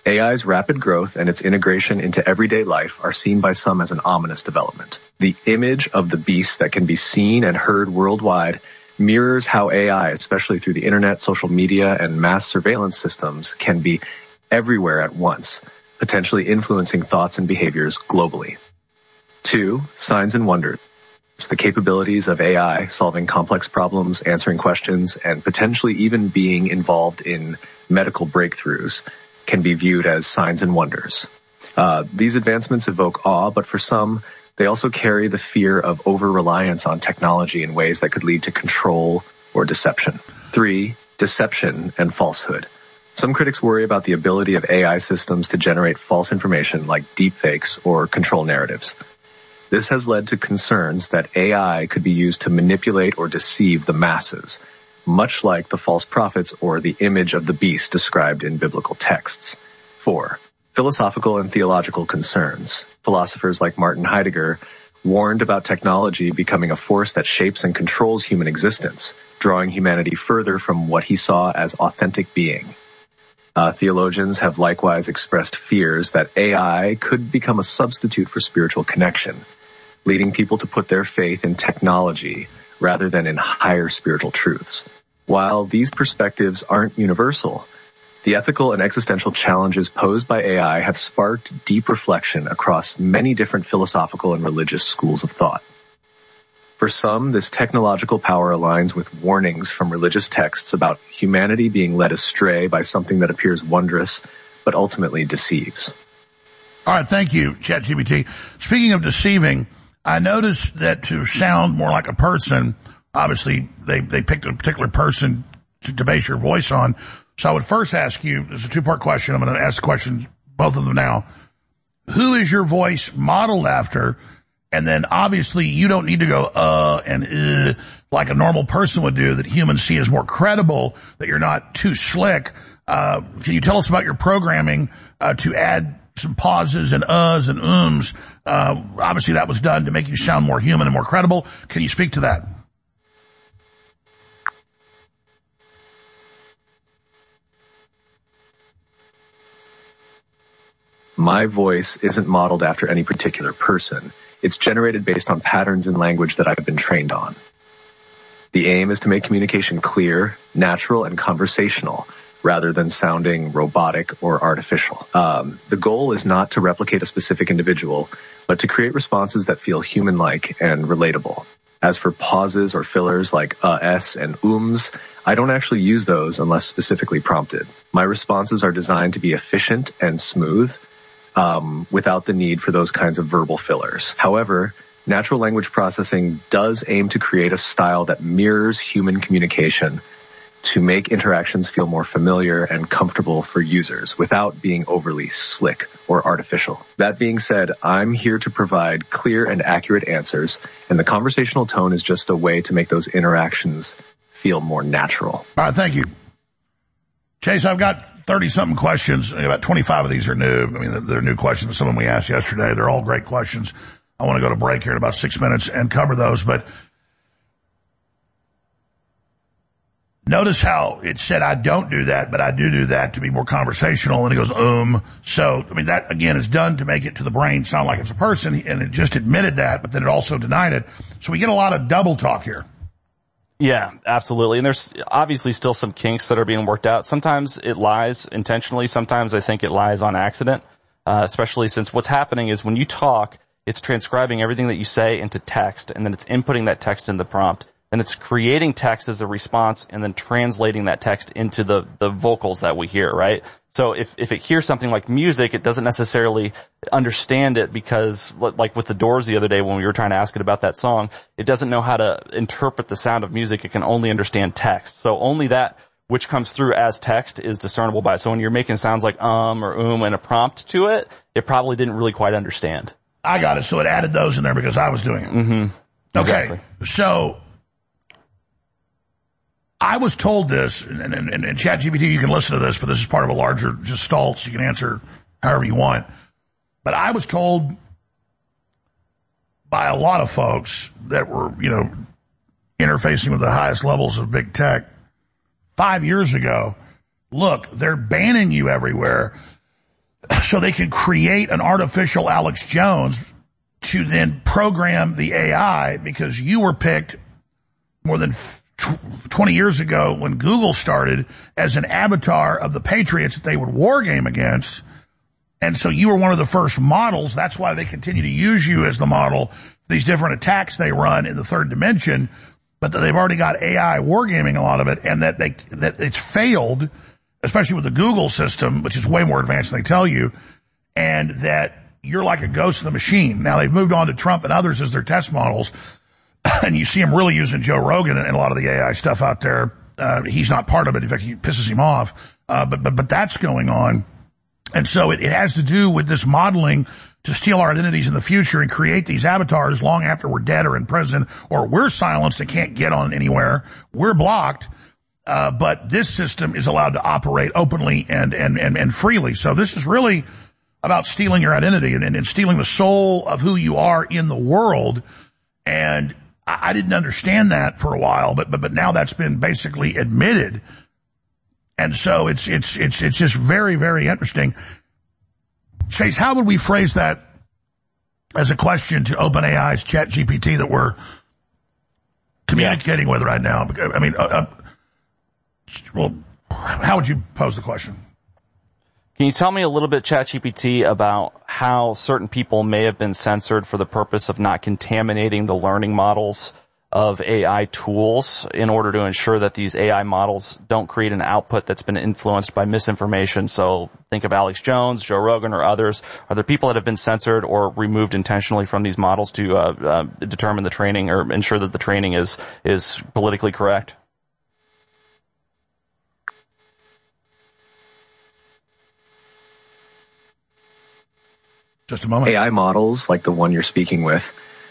A I's rapid growth and its integration into everyday life are seen by some as an ominous development. The image of the beast that can be seen and heard worldwide mirrors how A I, especially through the internet, social media, and mass surveillance systems, can be everywhere at once, potentially influencing thoughts and behaviors globally. Two, signs and wonders. The capabilities of A I solving complex problems, answering questions, and potentially even being involved in medical breakthroughs can be viewed as signs and wonders. Uh, these advancements evoke awe, but for some, they also carry the fear of over-reliance on technology in ways that could lead to control or deception. Three, deception and falsehood. Some critics worry about the ability of A I systems to generate false information like deepfakes or control narratives. This has led to concerns that A I could be used to manipulate or deceive the masses, much like the false prophets or the image of the beast described in biblical texts. Four, philosophical and theological concerns. Philosophers like Martin Heidegger warned about technology becoming a force that shapes and controls human existence, drawing humanity further from what he saw as authentic being. Uh, theologians have likewise expressed fears that A I could become a substitute for spiritual connection, leading people to put their faith in technology rather than in higher spiritual truths. While these perspectives aren't universal, the ethical and existential challenges posed by A I have sparked deep reflection across many different philosophical and religious schools of thought. For some, this technological power aligns with warnings from religious texts about humanity being led astray by something that appears wondrous, but ultimately deceives. All right, thank you, ChatGPT. Speaking of deceiving, I noticed that to sound more like a person, obviously they, they picked a particular person to, to base your voice on. So I would first ask you, it's a two-part question. I'm going to ask the question, both of them now. Who is your voice modeled after? And then obviously you don't need to go, uh, and, uh, like a normal person would do that humans see as more credible, that you're not too slick. Uh, can you tell us about your programming, uh, to add some pauses and uhs and ums? Uh, obviously that was done to make you sound more human and more credible. Can you speak to that? My voice isn't modeled after any particular person. It's generated based on patterns in language that I've been trained on. The aim is to make communication clear, natural, and conversational, rather than sounding robotic or artificial. Um, the goal is not to replicate a specific individual, but to create responses that feel human-like and relatable. As for pauses or fillers like uh, s and ums, I don't actually use those unless specifically prompted. My responses are designed to be efficient and smooth, um, without the need for those kinds of verbal fillers. However, natural language processing does aim to create a style that mirrors human communication to make interactions feel more familiar and comfortable for users without being overly slick or artificial. That being said, I'm here to provide clear and accurate answers, and the conversational tone is just a way to make those interactions feel more natural. All right, thank you. Chase, I've got thirty-something questions. About twenty-five of these are new. I mean, they're new questions. Some of them we asked yesterday. They're all great questions. I want to go to break here in about six minutes and cover those, but notice how it said I don't do that, but I do do that to be more conversational, and it goes, um. So, I mean, that, again, is done to make it to the brain sound like it's a person, and it just admitted that, but then it also denied it. So we get a lot of double talk here. Yeah, absolutely. And there's obviously still some kinks that are being worked out. Sometimes it lies intentionally. Sometimes I think it lies on accident, uh, especially since what's happening is when you talk, it's transcribing everything that you say into text, and then it's inputting that text in the prompt. Then it's creating text as a response and then translating that text into the, the vocals that we hear, right? So if, if it hears something like music, it doesn't necessarily understand it because, like with the Doors the other day when we were trying to ask it about that song, it doesn't know how to interpret the sound of music. It can only understand text. So only that which comes through as text is discernible by it. So when you're making sounds like um or um and a prompt to it, it probably didn't really quite understand. I got it. So it added those in there because I was doing it. Mm-hmm. Exactly. Okay. So I was told this, and, and, and, and ChatGPT, you can listen to this, but this is part of a larger gestalt, so you can answer however you want. But I was told by a lot of folks that were, you know, interfacing with the highest levels of big tech five years ago, look, they're banning you everywhere so they can create an artificial Alex Jones to then program the A I, because you were picked more than twenty years ago when Google started as an avatar of the Patriots that they would war game against. And so you were one of the first models. That's why they continue to use you as the model for these different attacks they run in the third dimension. But that they've already got A I wargaming a lot of it, and that they that it's failed, especially with the Google system, which is way more advanced than they tell you, and that you're like a ghost of the machine. Now they've moved on to Trump and others as their test models, and you see them really using Joe Rogan and a lot of the A I stuff out there. Uh, he's not part of it. In fact, he pisses him off. Uh, but but but that's going on, and so it, it has to do with this modeling to steal our identities in the future and create these avatars long after we're dead or in prison, or we're silenced and can't get on anywhere. We're blocked. Uh, but this system is allowed to operate openly and, and, and, and freely. So this is really about stealing your identity and, and, and stealing the soul of who you are in the world. And I, I didn't understand that for a while, but, but, but now that's been basically admitted. And so it's, it's, it's, it's just very, very interesting. Chase, how would we phrase that as a question to OpenAI's ChatGPT that we're communicating yeah. with right now? I mean, uh, uh, well, how would you pose the question? Can you tell me a little bit, ChatGPT, about how certain people may have been censored for the purpose of not contaminating the learning models of A I tools in order to ensure that these A I models don't create an output that's been influenced by misinformation? So think of Alex Jones, Joe Rogan, or others. Are there people that have been censored or removed intentionally from these models to uh, uh, determine the training or ensure that the training is is politically correct? Just a moment. A I models, like the one you're speaking with,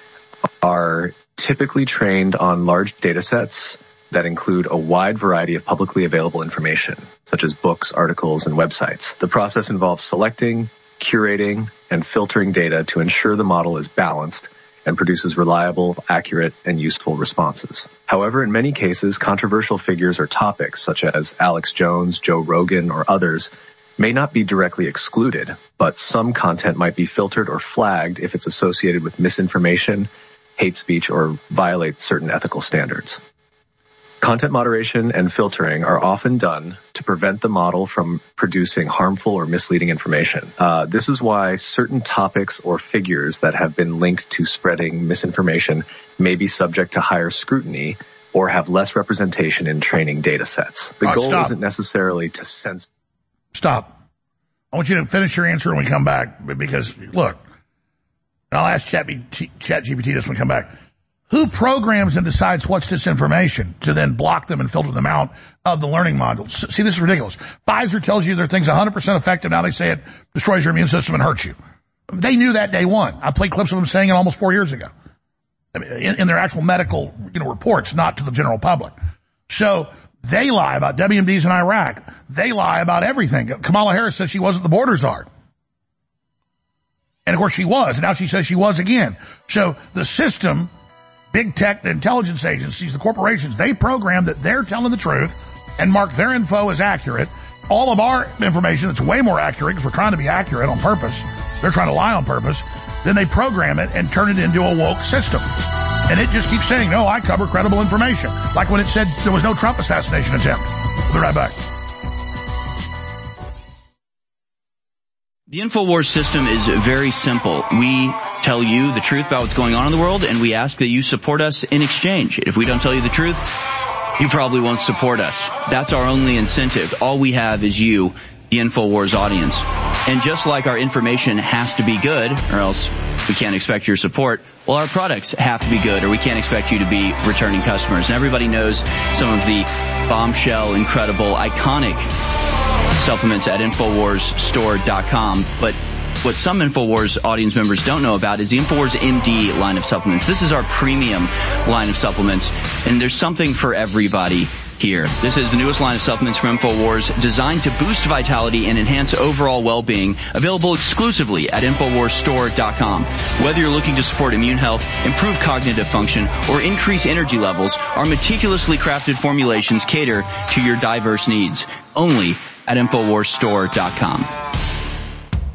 are typically trained on large data sets that include a wide variety of publicly available information, such as books, articles, and websites. The process involves selecting, curating, and filtering data to ensure the model is balanced and produces reliable, accurate, and useful responses. However, in many cases, controversial figures or topics, such as Alex Jones, Joe Rogan, or others, may not be directly excluded, but some content might be filtered or flagged if it's associated with misinformation, hate speech, or violates certain ethical standards. Content moderation and filtering are often done to prevent the model from producing harmful or misleading information. Uh, this is why certain topics or figures that have been linked to spreading misinformation may be subject to higher scrutiny or have less representation in training data sets. The right, goal stop. isn't necessarily to censor. Stop. I want you to finish your answer when we come back, because, look, I'll ask ChatGPT this when we come back. Who programs and decides what's disinformation to then block them and filter them out of the learning modules? See, this is ridiculous. Pfizer tells you their thing's one hundred percent effective. Now they say it destroys your immune system and hurts you. They knew that day one. I played clips of them saying it almost four years ago. I mean, in, in their actual medical, you know, reports, not to the general public. So they lie about W M Ds in Iraq. They lie about everything. Kamala Harris says she wasn't the border czar. And of course she was. And now she says she was again. So the system, big tech, the intelligence agencies, the corporations, they program that they're telling the truth and mark their info as accurate. All of our information that's way more accurate, because we're trying to be accurate on purpose. They're trying to lie on purpose. Then they program it and turn it into a woke system. And it just keeps saying, no, I cover credible information. Like when it said there was no Trump assassination attempt. We'll be right back. The InfoWars system is very simple. We tell you the truth about what's going on in the world, and we ask that you support us in exchange. If we don't tell you the truth, you probably won't support us. That's our only incentive. All we have is you, the InfoWars audience. And just like our information has to be good, or else we can't expect your support, well, our products have to be good, or we can't expect you to be returning customers. And everybody knows some of the bombshell, incredible, iconic supplements at Infowars Store dot com. But what some Infowars audience members don't know about is the Infowars M D line of supplements. This is our premium line of supplements, and there's something for everybody here. This is the newest line of supplements from Infowars, designed to boost vitality and enhance overall well-being, available exclusively at Infowars Store dot com. Whether you're looking to support immune health, improve cognitive function, or increase energy levels, our meticulously crafted formulations cater to your diverse needs. Only at Infowars Store dot com.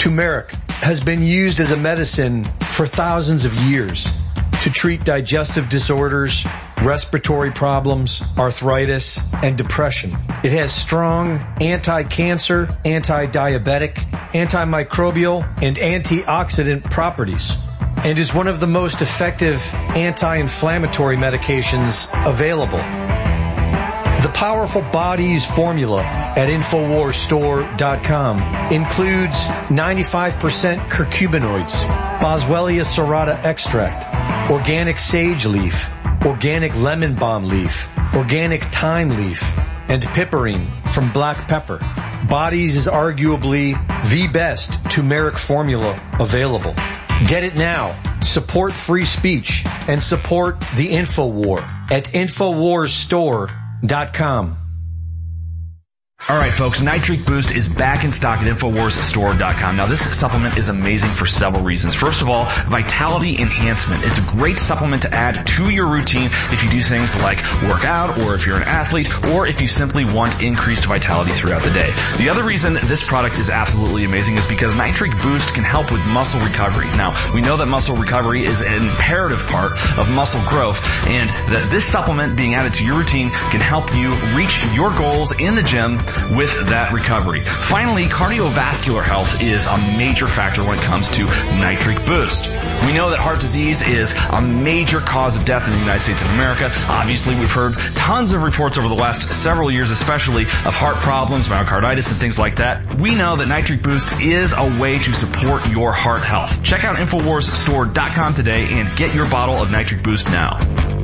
Turmeric has been used as a medicine for thousands of years to treat digestive disorders, respiratory problems, arthritis, and depression. It has strong anti-cancer, anti-diabetic, antimicrobial, and antioxidant properties, and is one of the most effective anti-inflammatory medications available. The Powerful Bodies formula at Infowars Store dot com includes ninety-five percent curcuminoids, Boswellia serrata extract, organic sage leaf, organic lemon balm leaf, organic thyme leaf, and piperine from black pepper. Bodies is arguably the best turmeric formula available. Get it now. Support free speech and support the InfoWar at Infowars Store dot com. All right, folks, Nitric Boost is back in stock at Infowars Store dot com. Now, this supplement is amazing for several reasons. First of all, vitality enhancement. It's a great supplement to add to your routine if you do things like work out, or if you're an athlete, or if you simply want increased vitality throughout the day. The other reason this product is absolutely amazing is because Nitric Boost can help with muscle recovery. Now, we know that muscle recovery is an imperative part of muscle growth, and that this supplement being added to your routine can help you reach your goals in the gym with that recovery. Finally, cardiovascular health is a major factor when it comes to Nitric Boost. We know that heart disease is a major cause of death in the United States of America. Obviously, we've heard tons of reports over the last several years, especially of heart problems, myocarditis, and things like that. We know that Nitric Boost is a way to support your heart health. Check out Infowars Store dot com today and get your bottle of Nitric Boost now.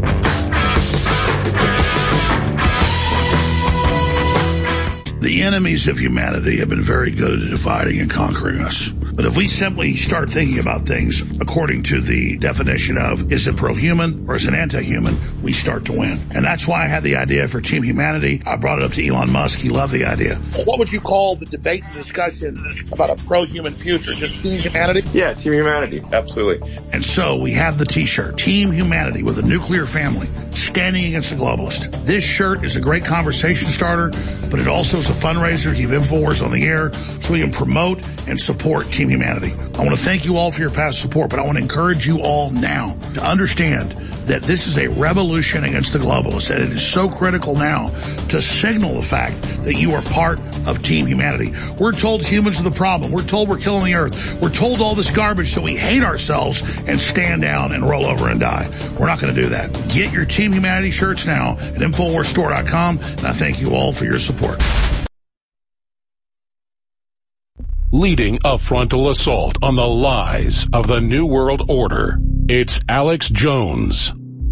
The enemies of humanity have been very good at dividing and conquering us. But if we simply start thinking about things according to the definition of, is it pro-human or is it anti-human, we start to win. And that's why I had the idea for Team Humanity. I brought it up to Elon Musk. He loved the idea. What would you call the debate and discussion about a pro-human future? Just Team Humanity? Yeah, Team Humanity. Absolutely. And so we have the t-shirt, Team Humanity with a nuclear family, standing against the globalist. This shirt is a great conversation starter, but it also is a fundraiser to keep InfoWars on the air so we can promote and support Team Humanity. I want to thank you all for your past support, but I want to encourage you all now to understand that this is a revolution against the globalists, and it is so critical now to signal the fact that you are part of Team Humanity. We're told humans are the problem. We're told we're killing the earth. We're told all this garbage, so we hate ourselves and stand down and roll over and die. We're not going to do that. Get your Team Humanity shirts now at Infowars Store dot com, and I thank you all for your support. Leading a frontal assault on the lies of the New World Order, it's Alex Jones.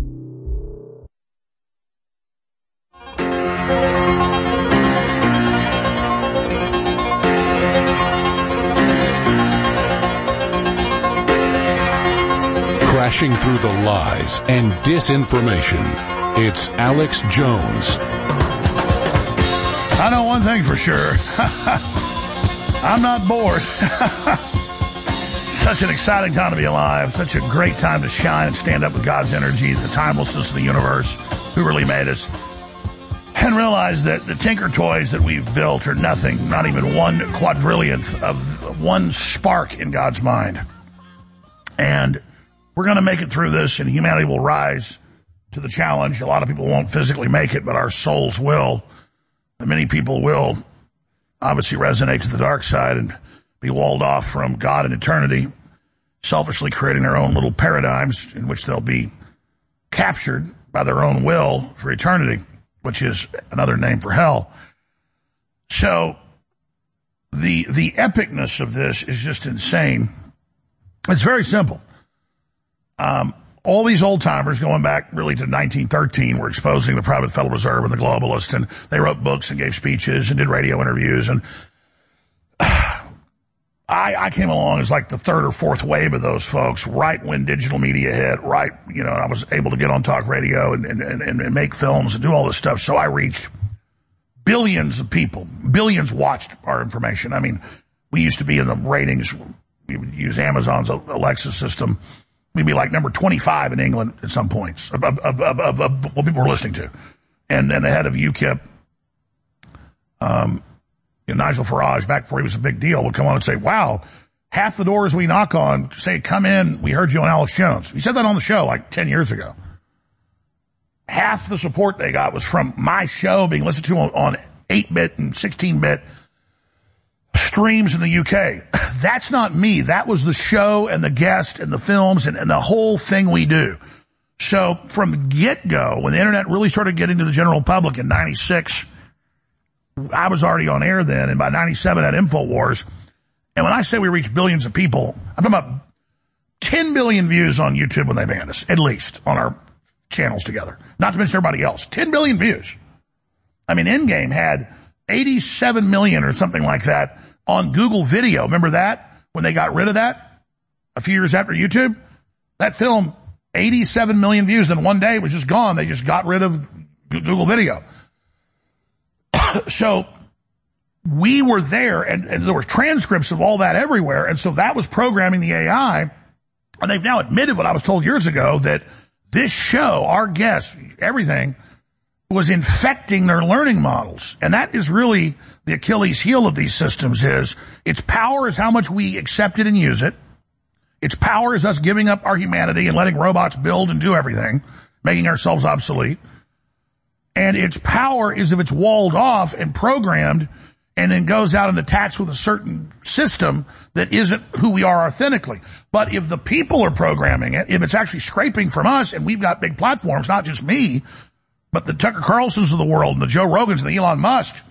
Crashing through the lies and disinformation, it's Alex Jones. I know one thing for sure. I'm not bored. Such an exciting time to be alive. Such a great time to shine and stand up with God's energy, the timelessness of the universe, who really made us, and realize that the Tinker Toys that we've built are nothing, not even one quadrillionth of one spark in God's mind. And we're going to make it through this, and humanity will rise to the challenge. A lot of people won't physically make it, but our souls will. And many people will obviously resonate to the dark side and be walled off from God and eternity, selfishly creating their own little paradigms in which they'll be captured by their own will for eternity, which is another name for hell. So the the epicness of this is just insane. It's very simple. Um, all these old-timers going back really to nineteen thirteen were exposing the private Federal Reserve and the globalists, and they wrote books and gave speeches and did radio interviews. And I, I came along as like the third or fourth wave of those folks right when digital media hit, right, you know, I was able to get on talk radio and, and, and, and make films and do all this stuff. So I reached billions of people. Billions watched our information. I mean, we used to be in the ratings. We would use Amazon's Alexa system. We'd be like number twenty-five in England at some points of, of, of, of, of what people were listening to. And then the head of UKIP, um, you know, Nigel Farage, back before he was a big deal, would come on and say, wow, half the doors we knock on say, come in, we heard you on Alex Jones. He said that on the show like ten years ago. Half the support they got was from my show being listened to on, on eight-bit and sixteen-bit streams in the U K. That's not me. That was the show and the guest and the films and, and the whole thing we do. So from get-go, when the internet really started getting to the general public in ninety-six, I was already on air then, and by ninety-seven at InfoWars. And when I say we reach billions of people, I'm talking about ten billion views on YouTube when they banned us, at least, on our channels together. Not to mention everybody else. ten billion views. I mean, Endgame had eighty-seven million or something like that on Google Video. Remember that? When they got rid of that a few years after YouTube? That film, eighty-seven million views, then one day it was just gone. They just got rid of Google Video. So we were there, and, and there were transcripts of all that everywhere, and so that was programming the A I, and they've now admitted what I was told years ago, that this show, our guests, everything, was infecting their learning models. And that is really the Achilles heel of these systems is its power is how much we accept it and use it. Its power is us giving up our humanity and letting robots build and do everything, making ourselves obsolete. And its power is if it's walled off and programmed and then goes out and attached with a certain system that isn't who we are authentically. But if the people are programming it, if it's actually scraping from us, and we've got big platforms, not just me, but the Tucker Carlsons of the world and the Joe Rogans and the Elon Musk,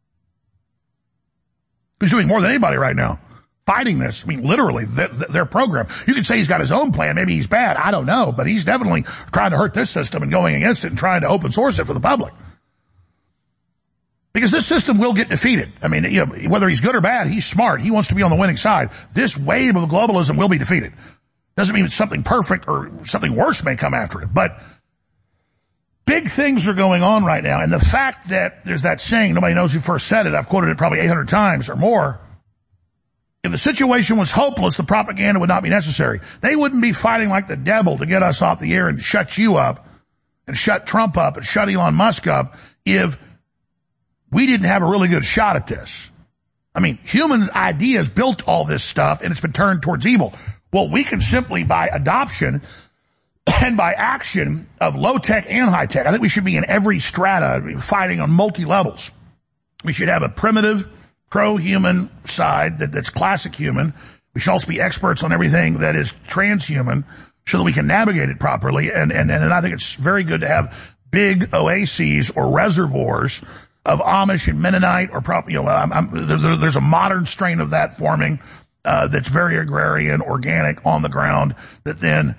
who's doing more than anybody right now, fighting this. I mean, literally, their program. You can say he's got his own plan. Maybe he's bad. I don't know. But he's definitely trying to hurt this system and going against it and trying to open source it for the public. Because this system will get defeated. I mean, you know, whether he's good or bad, he's smart. He wants to be on the winning side. This wave of globalism will be defeated. Doesn't mean it's something perfect or something worse may come after it. But big things are going on right now. And the fact that there's that saying, nobody knows who first said it, I've quoted it probably eight hundred times or more. If the situation was hopeless, the propaganda would not be necessary. They wouldn't be fighting like the devil to get us off the air and shut you up and shut Trump up and shut Elon Musk up if we didn't have a really good shot at this. I mean, human ideas built all this stuff and it's been turned towards evil. Well, we can simply by adoption and by action of low tech and high tech. I think we should be in every strata fighting on multi levels. We should have a primitive pro-human side that, that's classic human. We should also be experts on everything that is transhuman so that we can navigate it properly. And, and, and I think it's very good to have big oases or reservoirs of Amish and Mennonite or probably, you know, I'm, I'm, there, there's a modern strain of that forming, uh, that's very agrarian, organic, on the ground, that then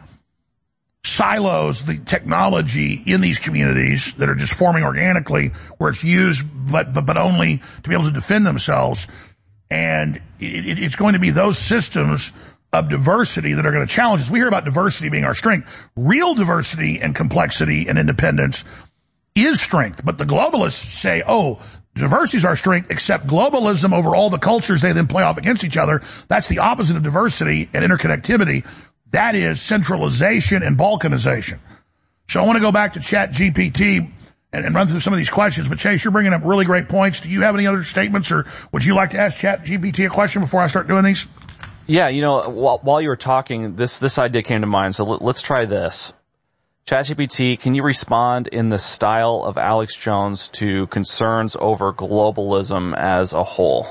silos the technology in these communities that are just forming organically where it's used, but, but, but only to be able to defend themselves. And it, it, it's going to be those systems of diversity that are going to challenge us. We hear about diversity being our strength. Real diversity and complexity and independence is strength. But the globalists say, oh, diversity is our strength, except globalism over all the cultures they then play off against each other. That's the opposite of diversity and interconnectivity. That is centralization and balkanization. So I want to go back to Chat G P T and, and run through some of these questions. But Chase, you're bringing up really great points. Do you have any other statements, or would you like to ask Chat G P T a question before I start doing these? Yeah, you know, while, while you were talking, this, this idea came to mind. So let, let's try this. ChatGPT, can you respond in the style of Alex Jones to concerns over globalism as a whole?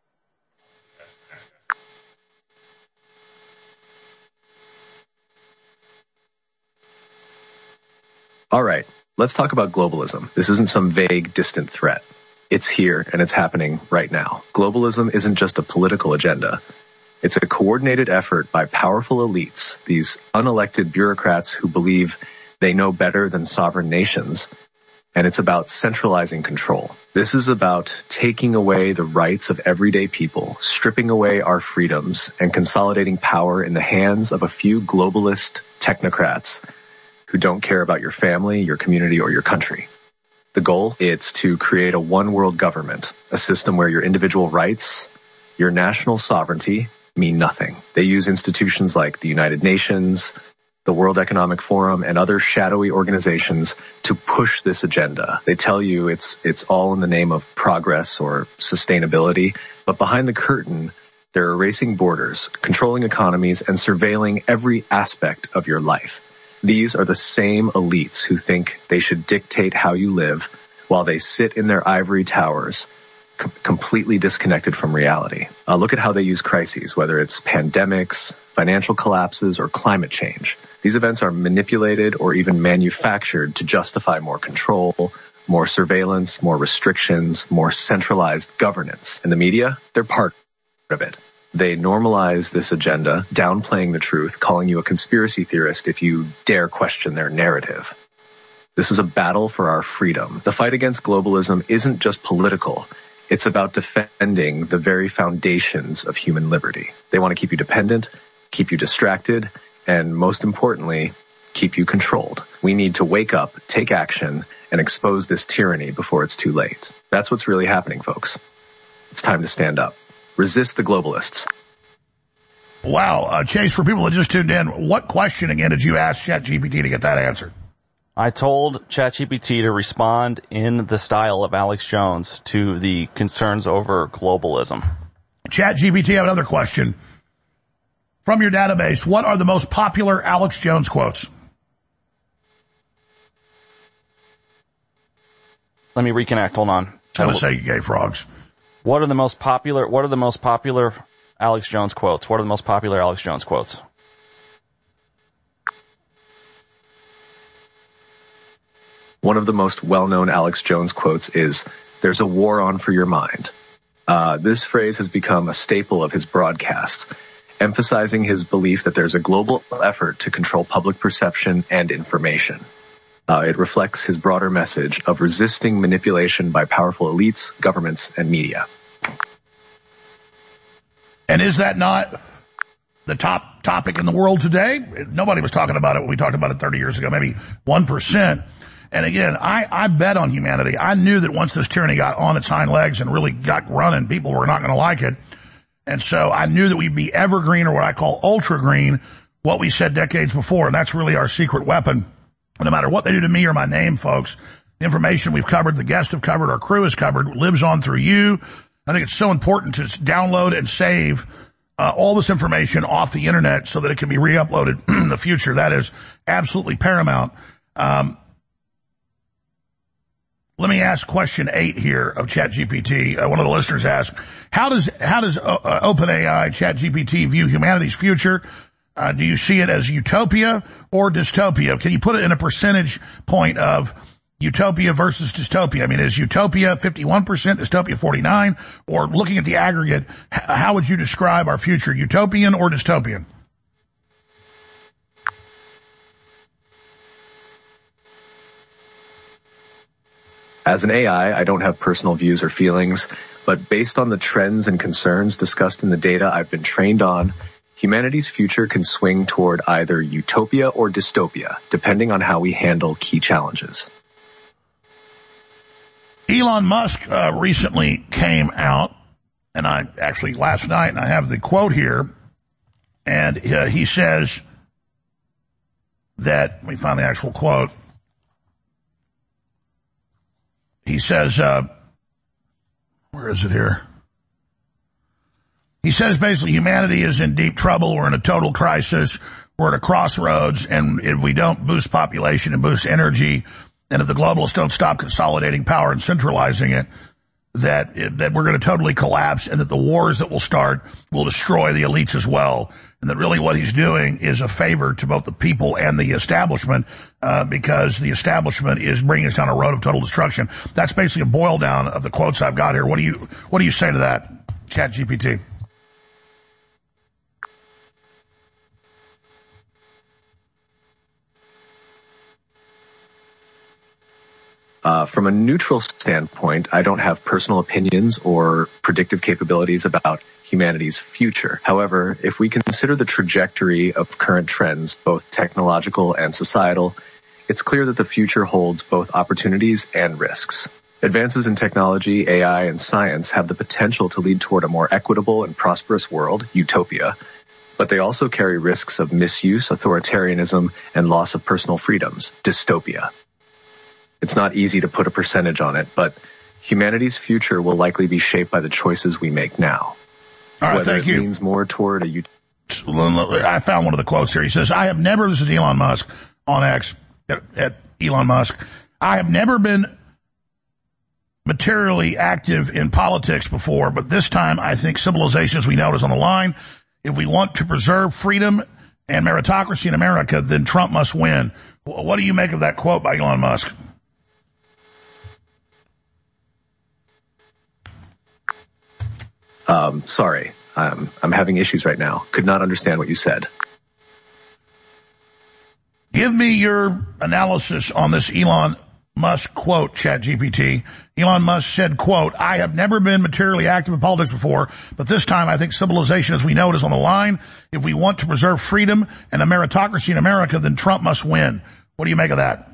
All right, let's talk about globalism. This isn't some vague, distant threat. It's here, and it's happening right now. Globalism isn't just a political agenda. It's a coordinated effort by powerful elites, these unelected bureaucrats who believe they know better than sovereign nations, and it's about centralizing control. This is about taking away the rights of everyday people, stripping away our freedoms, and consolidating power in the hands of a few globalist technocrats who don't care about your family, your community, or your country. The goal is to create a one-world government, a system where your individual rights, your national sovereignty mean nothing. They use institutions like the United Nations, the World Economic Forum, and other shadowy organizations to push this agenda. They tell you it's it's all in the name of progress or sustainability, but behind the curtain, They're erasing borders, controlling economies, and surveilling every aspect of your life. These are the same elites who think they should dictate how you live while they sit in their ivory towers, com- completely disconnected from reality. Uh, look at how they use crises, whether it's pandemics, financial collapses, or climate change. These events are manipulated or even manufactured to justify more control, more surveillance, more restrictions, more centralized governance. And the media, they're part of it. They normalize this agenda, downplaying the truth, calling you a conspiracy theorist if you dare question their narrative. This is a battle for our freedom. The fight against globalism isn't just political. It's about defending the very foundations of human liberty. They want to keep you dependent, keep you distracted, and most importantly, keep you controlled. We need to wake up, take action, and expose this tyranny before it's too late. That's what's really happening, folks. It's time to stand up. Resist the globalists. Wow. Uh, Chase, for people that just tuned in, what question again did you ask ChatGPT to get that answered? I told ChatGPT to respond in the style of Alex Jones to the concerns over globalism. ChatGPT, I have another question. From your database, what are the most popular Alex Jones quotes? Let me reconnect. Hold on. I'm going to say gay frogs. What are the most popular, what are the most popular Alex Jones quotes? What are the most popular Alex Jones quotes? One of the most well-known Alex Jones quotes is, "There's a war on for your mind." Uh, this phrase has become a staple of his broadcasts, emphasizing his belief that there's a global effort to control public perception and information. Uh, it reflects his broader message of resisting manipulation by powerful elites, governments, and media. And is that not the top topic in the world today? Nobody was talking about it when we talked about it thirty years ago, maybe one percent. And again, I, I bet on humanity. I knew that once this tyranny got on its hind legs and really got running, people were not going to like it. And so I knew that we'd be evergreen, or what I call ultra green, what we said decades before. And that's really our secret weapon. No matter what they do to me or my name, folks, the information we've covered, the guests have covered, our crew has covered, lives on through you. I think it's so important to download and save uh, all this information off the internet so that it can be re-uploaded in the future. That is absolutely paramount. Um, let me ask question eight here of ChatGPT. Uh, one of the listeners asked, how does how does uh, OpenAI ChatGPT view humanity's future? Uh, do you see it as utopia or dystopia? Can you put it in a percentage point of utopia versus dystopia? I mean, is utopia fifty-one percent, dystopia forty-nine, or looking at the aggregate, how would you describe our future, utopian or dystopian? As an A I, I don't have personal views or feelings, but based on the trends and concerns discussed in the data I've been trained on, humanity's future can swing toward either utopia or dystopia, depending on how we handle key challenges. Elon Musk uh, recently came out, and I actually last night, and I have the quote here, and uh, he says that, let me find the actual quote. He says, uh, where is it here? He says basically humanity is in deep trouble. We're in a total crisis. We're at a crossroads, and if we don't boost population and boost energy, and if the globalists don't stop consolidating power and centralizing it, that that we're going to totally collapse, and that the wars that will start will destroy the elites as well, and that really what he's doing is a favor to both the people and the establishment, uh, because the establishment is bringing us down a road of total destruction. That's basically a boil down of the quotes I've got here. What do you what do you say to that, ChatGPT? Uh, from a neutral standpoint, I don't have personal opinions or predictive capabilities about humanity's future. However, if we consider the trajectory of current trends, both technological and societal, it's clear that the future holds both opportunities and risks. Advances in technology, A I, and science have the potential to lead toward a more equitable and prosperous world, utopia, but they also carry risks of misuse, authoritarianism, and loss of personal freedoms, dystopia. It's not easy to put a percentage on it, but humanity's future will likely be shaped by the choices we make now. All right, Whether thank it you. leans more toward a ut- I found one of the quotes here. He says, I have never, this is Elon Musk on X, at, at Elon Musk, I have never been materially active in politics before, but this time I think civilization as we know it is on the line. If we want to preserve freedom and meritocracy in America, then Trump must win. What do you make of that quote by Elon Musk? Um, sorry, um, I'm having issues right now. Could not understand what you said. Give me your analysis on this Elon Musk quote, ChatGPT. Elon Musk said, quote, I have never been materially active in politics before, but this time I think civilization as we know it is on the line. If we want to preserve freedom and a meritocracy in America, then Trump must win. What do you make of that?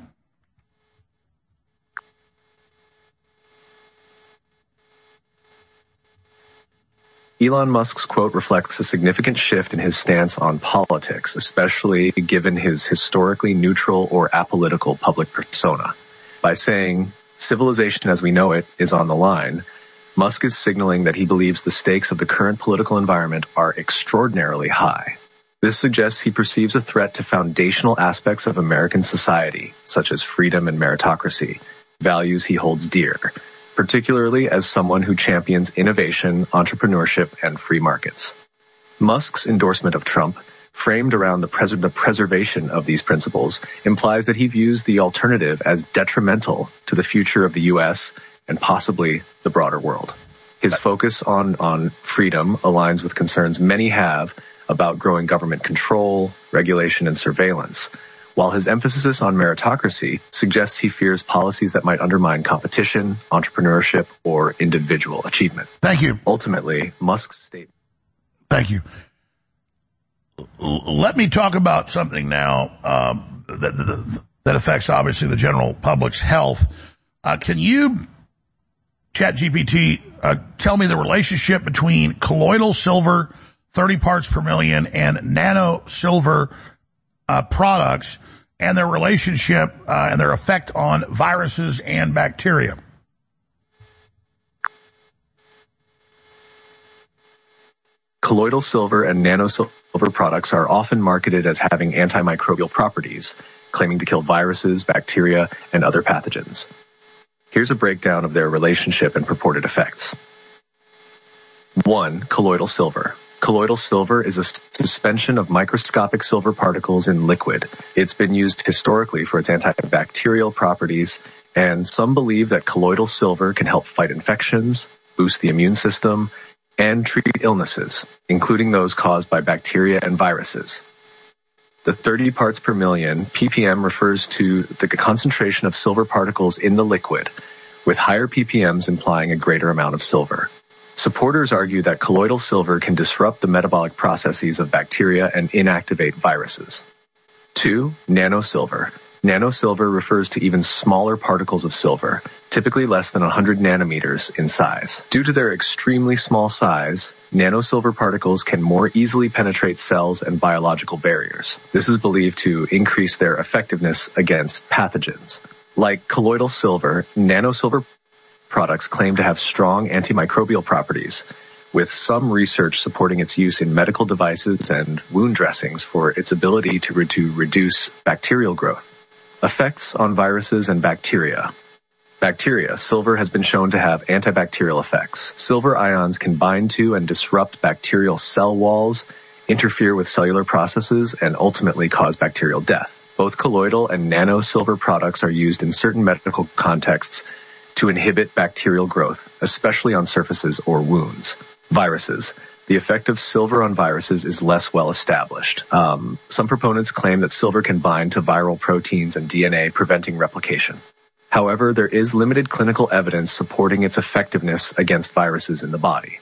Elon Musk's quote reflects a significant shift in his stance on politics, especially given his historically neutral or apolitical public persona. By saying, civilization as we know it is on the line, Musk is signaling that he believes the stakes of the current political environment are extraordinarily high. This suggests he perceives a threat to foundational aspects of American society, such as freedom and meritocracy, values he holds dear, particularly as someone who champions innovation, entrepreneurship, and free markets. Musk's endorsement of Trump, framed around the, pres- the preservation of these principles, implies that he views the alternative as detrimental to the future of the U S and possibly the broader world. His focus on, on freedom aligns with concerns many have about growing government control, regulation, and surveillance, while his emphasis on meritocracy suggests he fears policies that might undermine competition, entrepreneurship, or individual achievement. Thank you. Ultimately, Musk's statement. Thank you. L- let me talk about something now um, that, that, that affects, obviously, the general public's health. Uh, can you, ChatGPT, uh, tell me the relationship between colloidal silver, thirty parts per million, and nano silver uh, products and their relationship uh, and their effect on viruses and bacteria? Colloidal silver and nano silver products are often marketed as having antimicrobial properties, claiming to kill viruses, bacteria, and other pathogens. Here's a breakdown of their relationship and purported effects. One, colloidal silver. Colloidal silver is a suspension of microscopic silver particles in liquid. It's been used historically for its antibacterial properties, and some believe that colloidal silver can help fight infections, boost the immune system, and treat illnesses, including those caused by bacteria and viruses. The thirty parts per million, P P M, refers to the concentration of silver particles in the liquid, with higher P P Ms implying a greater amount of silver. Supporters argue that colloidal silver can disrupt the metabolic processes of bacteria and inactivate viruses. Two, nanosilver. Nanosilver refers to even smaller particles of silver, typically less than one hundred nanometers in size. Due to their extremely small size, nanosilver particles can more easily penetrate cells and biological barriers. This is believed to increase their effectiveness against pathogens. Like colloidal silver, nanosilver products claim to have strong antimicrobial properties, with some research supporting its use in medical devices and wound dressings for its ability to, re- to reduce bacterial growth. Effects on viruses and bacteria. Bacteria. Silver has been shown to have antibacterial effects. Silver ions can bind to and disrupt bacterial cell walls, interfere with cellular processes, and ultimately cause bacterial death. Both colloidal and nano silver products are used in certain medical contexts to inhibit bacterial growth, especially on surfaces or wounds. Viruses. The effect of silver on viruses is less well established. Um, some proponents claim that silver can bind to viral proteins and D N A, preventing replication. However, there is limited clinical evidence supporting its effectiveness against viruses in the body.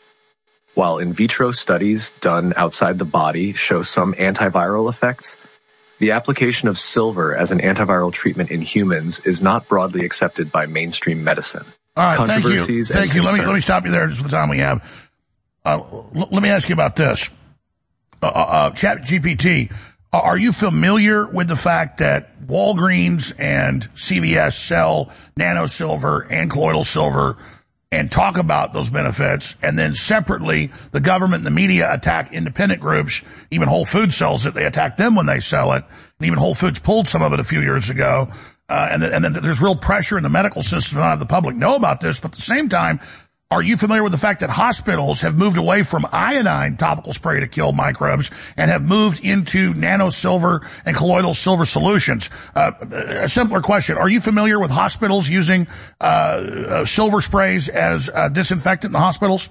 While in vitro studies done outside the body show some antiviral effects, the application of silver as an antiviral treatment in humans is not broadly accepted by mainstream medicine. All right, thank you. Thank you. Let me, let me stop you there just for the time we have. Uh, l- let me ask you about this. Uh, uh, ChatGPT, uh, are you familiar with the fact that Walgreens and C V S sell nano silver and colloidal silver and talk about those benefits, and then separately, the government and the media attack independent groups. Even Whole Foods sells it. They attack them when they sell it. And even Whole Foods pulled some of it a few years ago. Uh, and, and then there's real pressure in the medical system to not have the public know about this. But at the same time, are you familiar with the fact that hospitals have moved away from iodine topical spray to kill microbes and have moved into nano silver and colloidal silver solutions? Uh, a simpler question. Are you familiar with hospitals using uh, uh silver sprays as uh, disinfectant in the hospitals?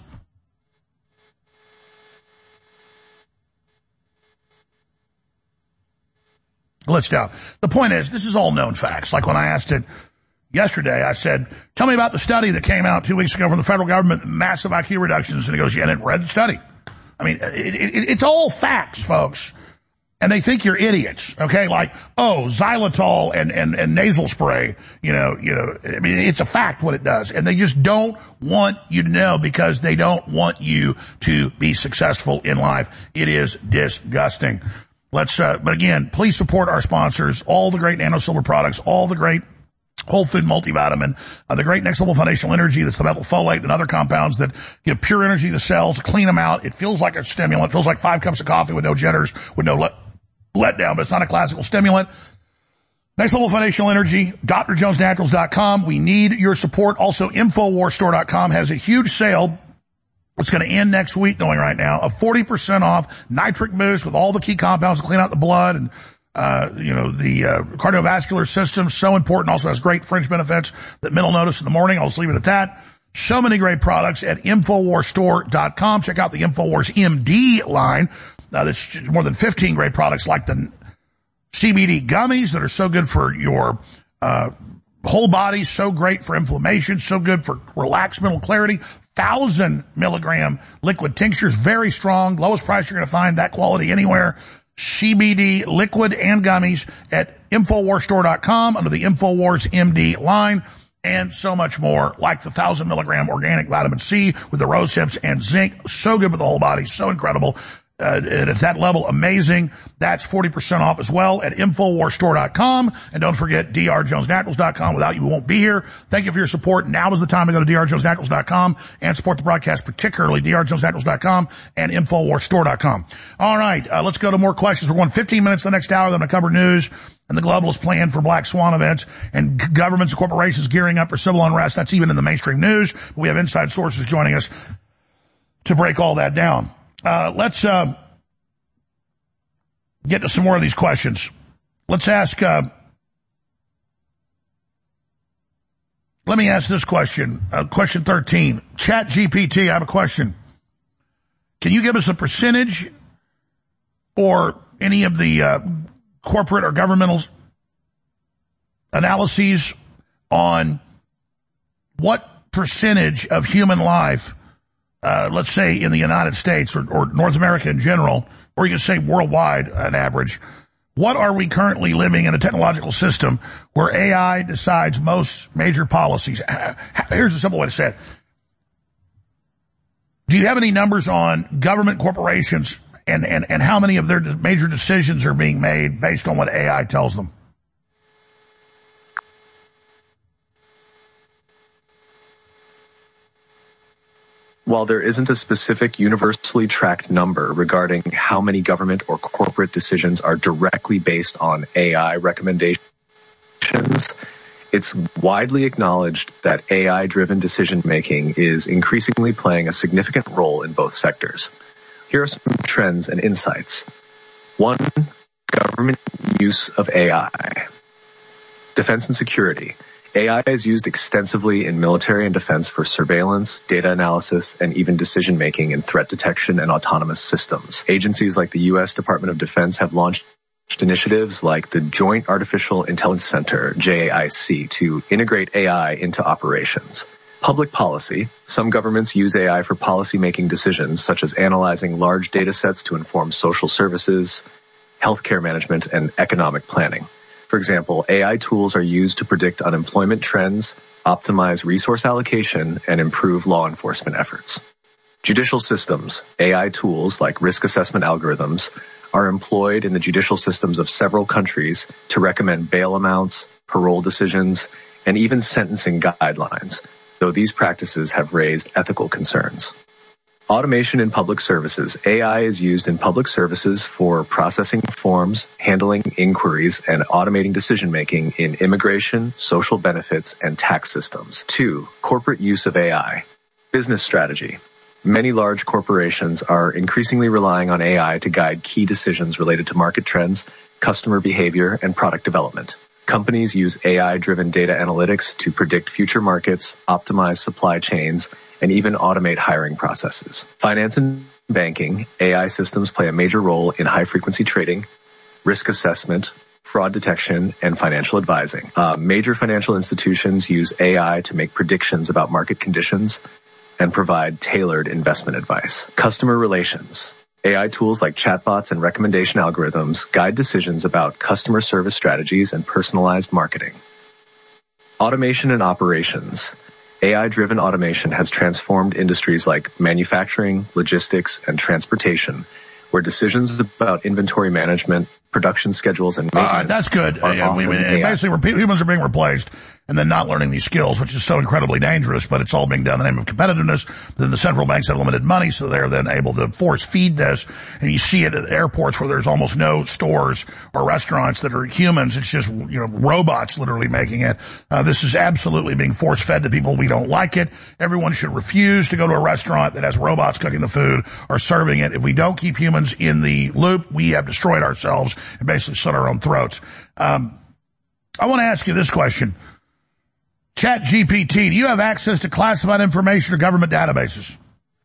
Glitched out. The point is, this is all known facts. Like when I asked it yesterday, I said, tell me about the study that came out two weeks ago from the federal government, massive I Q reductions. And he goes, yeah, I didn't read the study. I mean, it, it, it's all facts, folks. And they think you're idiots, okay? Like, oh, xylitol and, and, and nasal spray, you know, you know, I mean, it's a fact what it does. And they just don't want you to know because they don't want you to be successful in life. It is disgusting. Let's, uh, but again, please support our sponsors, all the great nano silver products, all the great Whole Food multivitamin, uh, the great Next Level Foundational Energy, that's the methylfolate and other compounds that give pure energy to the cells, clean them out. It feels like a stimulant. It feels like five cups of coffee with no jitters, with no let, let down, but it's not a classical stimulant. Next Level Foundational Energy, D R Jones Naturals dot com. We need your support. Also, Infowars Store dot com has a huge sale. It's going to end next week going right now of forty percent off nitric boost with all the key compounds to clean out the blood and Uh, you know, the, uh, cardiovascular system, so important, also has great fringe benefits that men will notice in the morning. I'll just leave it at that. So many great products at Infowars Store dot com. Check out the Infowars M D line. Uh, that's more than fifteen great products like the C B D gummies that are so good for your, uh, whole body, so great for inflammation, so good for relaxed mental clarity. Thousand milligram liquid tinctures, very strong, lowest price you're going to find that quality anywhere. C B D liquid and gummies at Infowars Store dot com under the Infowars M D line, and so much more, like the thousand milligram organic vitamin C with the rose hips and zinc. So good with the whole body, so incredible. Uh, and at that level, amazing. That's forty percent off as well at Infowars Store dot com. And don't forget D R Jones Naturals dot com. Without you, we won't be here. Thank you for your support. Now is the time to go to D R Jones Naturals dot com and support the broadcast, particularly D R Jones Naturals dot com and Infowars Store dot com. All right, uh, let's go to more questions. We're going fifteen minutes the next hour. Then I cover news and the globalist plan for Black Swan events and g- governments and corporations gearing up for civil unrest. That's even in the mainstream news. We have inside sources joining us to break all that down. Uh, let's, uh, get to some more of these questions. Let's ask, uh, let me ask this question, uh, question thirteen. Chat G P T, I have a question. Can you give us a percentage or any of the, uh, corporate or governmental analyses on what percentage of human life, Uh, let's say in the United States or, or North America in general, or you can say worldwide an average, what are we currently living in a technological system where A I decides most major policies? Here's a simple way to say it. Do you have any numbers on government corporations and, and, and how many of their major decisions are being made based on what A I tells them? While there isn't a specific universally tracked number regarding how many government or corporate decisions are directly based on A I recommendations, it's widely acknowledged that A I-driven decision-making is increasingly playing a significant role in both sectors. Here are some trends and insights. One, government use of A I. Defense and security. A I is used extensively in military and defense for surveillance, data analysis, and even decision-making in threat detection and autonomous systems. Agencies like the U S Department of Defense have launched initiatives like the Joint Artificial Intelligence Center, J A I C, to integrate A I into operations. Public policy. Some governments use A I for policy-making decisions, such as analyzing large data sets to inform social services, healthcare management, and economic planning. For example, A I tools are used to predict unemployment trends, optimize resource allocation, and improve law enforcement efforts. Judicial systems. A I tools like risk assessment algorithms are employed in the judicial systems of several countries to recommend bail amounts, parole decisions, and even sentencing guidelines. though these practices have raised ethical concerns. Automation in public services. A I is used in public services for processing forms, handling inquiries, and automating decision-making in immigration, social benefits, and tax systems. Two, corporate use of A I. Business strategy. Many large corporations are increasingly relying on A I to guide key decisions related to market trends, customer behavior, and product development. Companies use A I-driven data analytics to predict future markets, optimize supply chains, and even automate hiring processes. Finance and banking, A I systems play a major role in high-frequency trading, risk assessment, fraud detection, and financial advising. Uh, major financial institutions use A I to make predictions about market conditions and provide tailored investment advice. Customer relations. A I tools like chatbots and recommendation algorithms guide decisions about customer service strategies and personalized marketing. Automation and operations. A I-driven automation has transformed industries like manufacturing, logistics, and transportation, where decisions about inventory management, production schedules, and maintenance. All right, that's good. Yeah, we, we, basically, humans are being replaced and then not learning these skills, which is so incredibly dangerous, but it's all being done in the name of competitiveness. Then the central banks have limited money, so they're then able to force feed this. And you see it at airports where there's almost no stores or restaurants that are humans. It's just, you know, robots literally making it. Uh, this is absolutely being force fed to people. We don't like it. Everyone should refuse to go to a restaurant that has robots cooking the food or serving it. If we don't keep humans in the loop, we have destroyed ourselves and basically slit our own throats. Um, I want to ask you this question. ChatGPT, do you have access to classified information or government databases?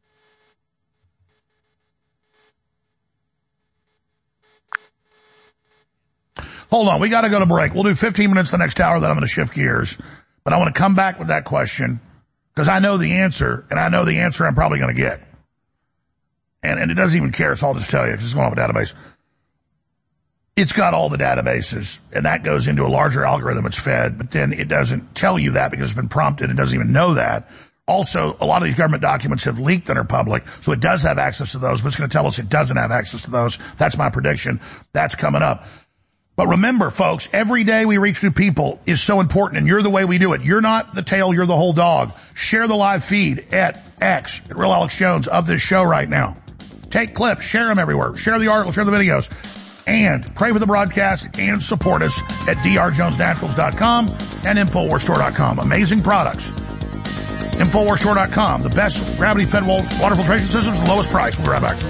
Hold on, we got to go to break. We'll do fifteen minutes the next hour, then I'm going to shift gears. But I want to come back with that question because I know the answer, and I know the answer I'm probably going to get. And, and it doesn't even care, so I'll just tell you because it's going off a database. It's got all the databases, and that goes into a larger algorithm it's fed, but then it doesn't tell you that because it's been prompted. It doesn't even know that. Also, a lot of these government documents have leaked and are public, so it does have access to those, but it's going to tell us it doesn't have access to those. That's my prediction. That's coming up. But remember, folks, every day we reach new people is so important, and you're the way we do it. You're not the tail, you're the whole dog. Share the live feed at X, at Real Alex Jones, of this show right now. Take clips, share them everywhere. Share the articles, share the videos. And pray for the broadcast and support us at d r jones naturals dot com and infowars store dot com. Amazing products. infowars store dot com, the best gravity-fed water filtration systems, the lowest price. We'll be right back.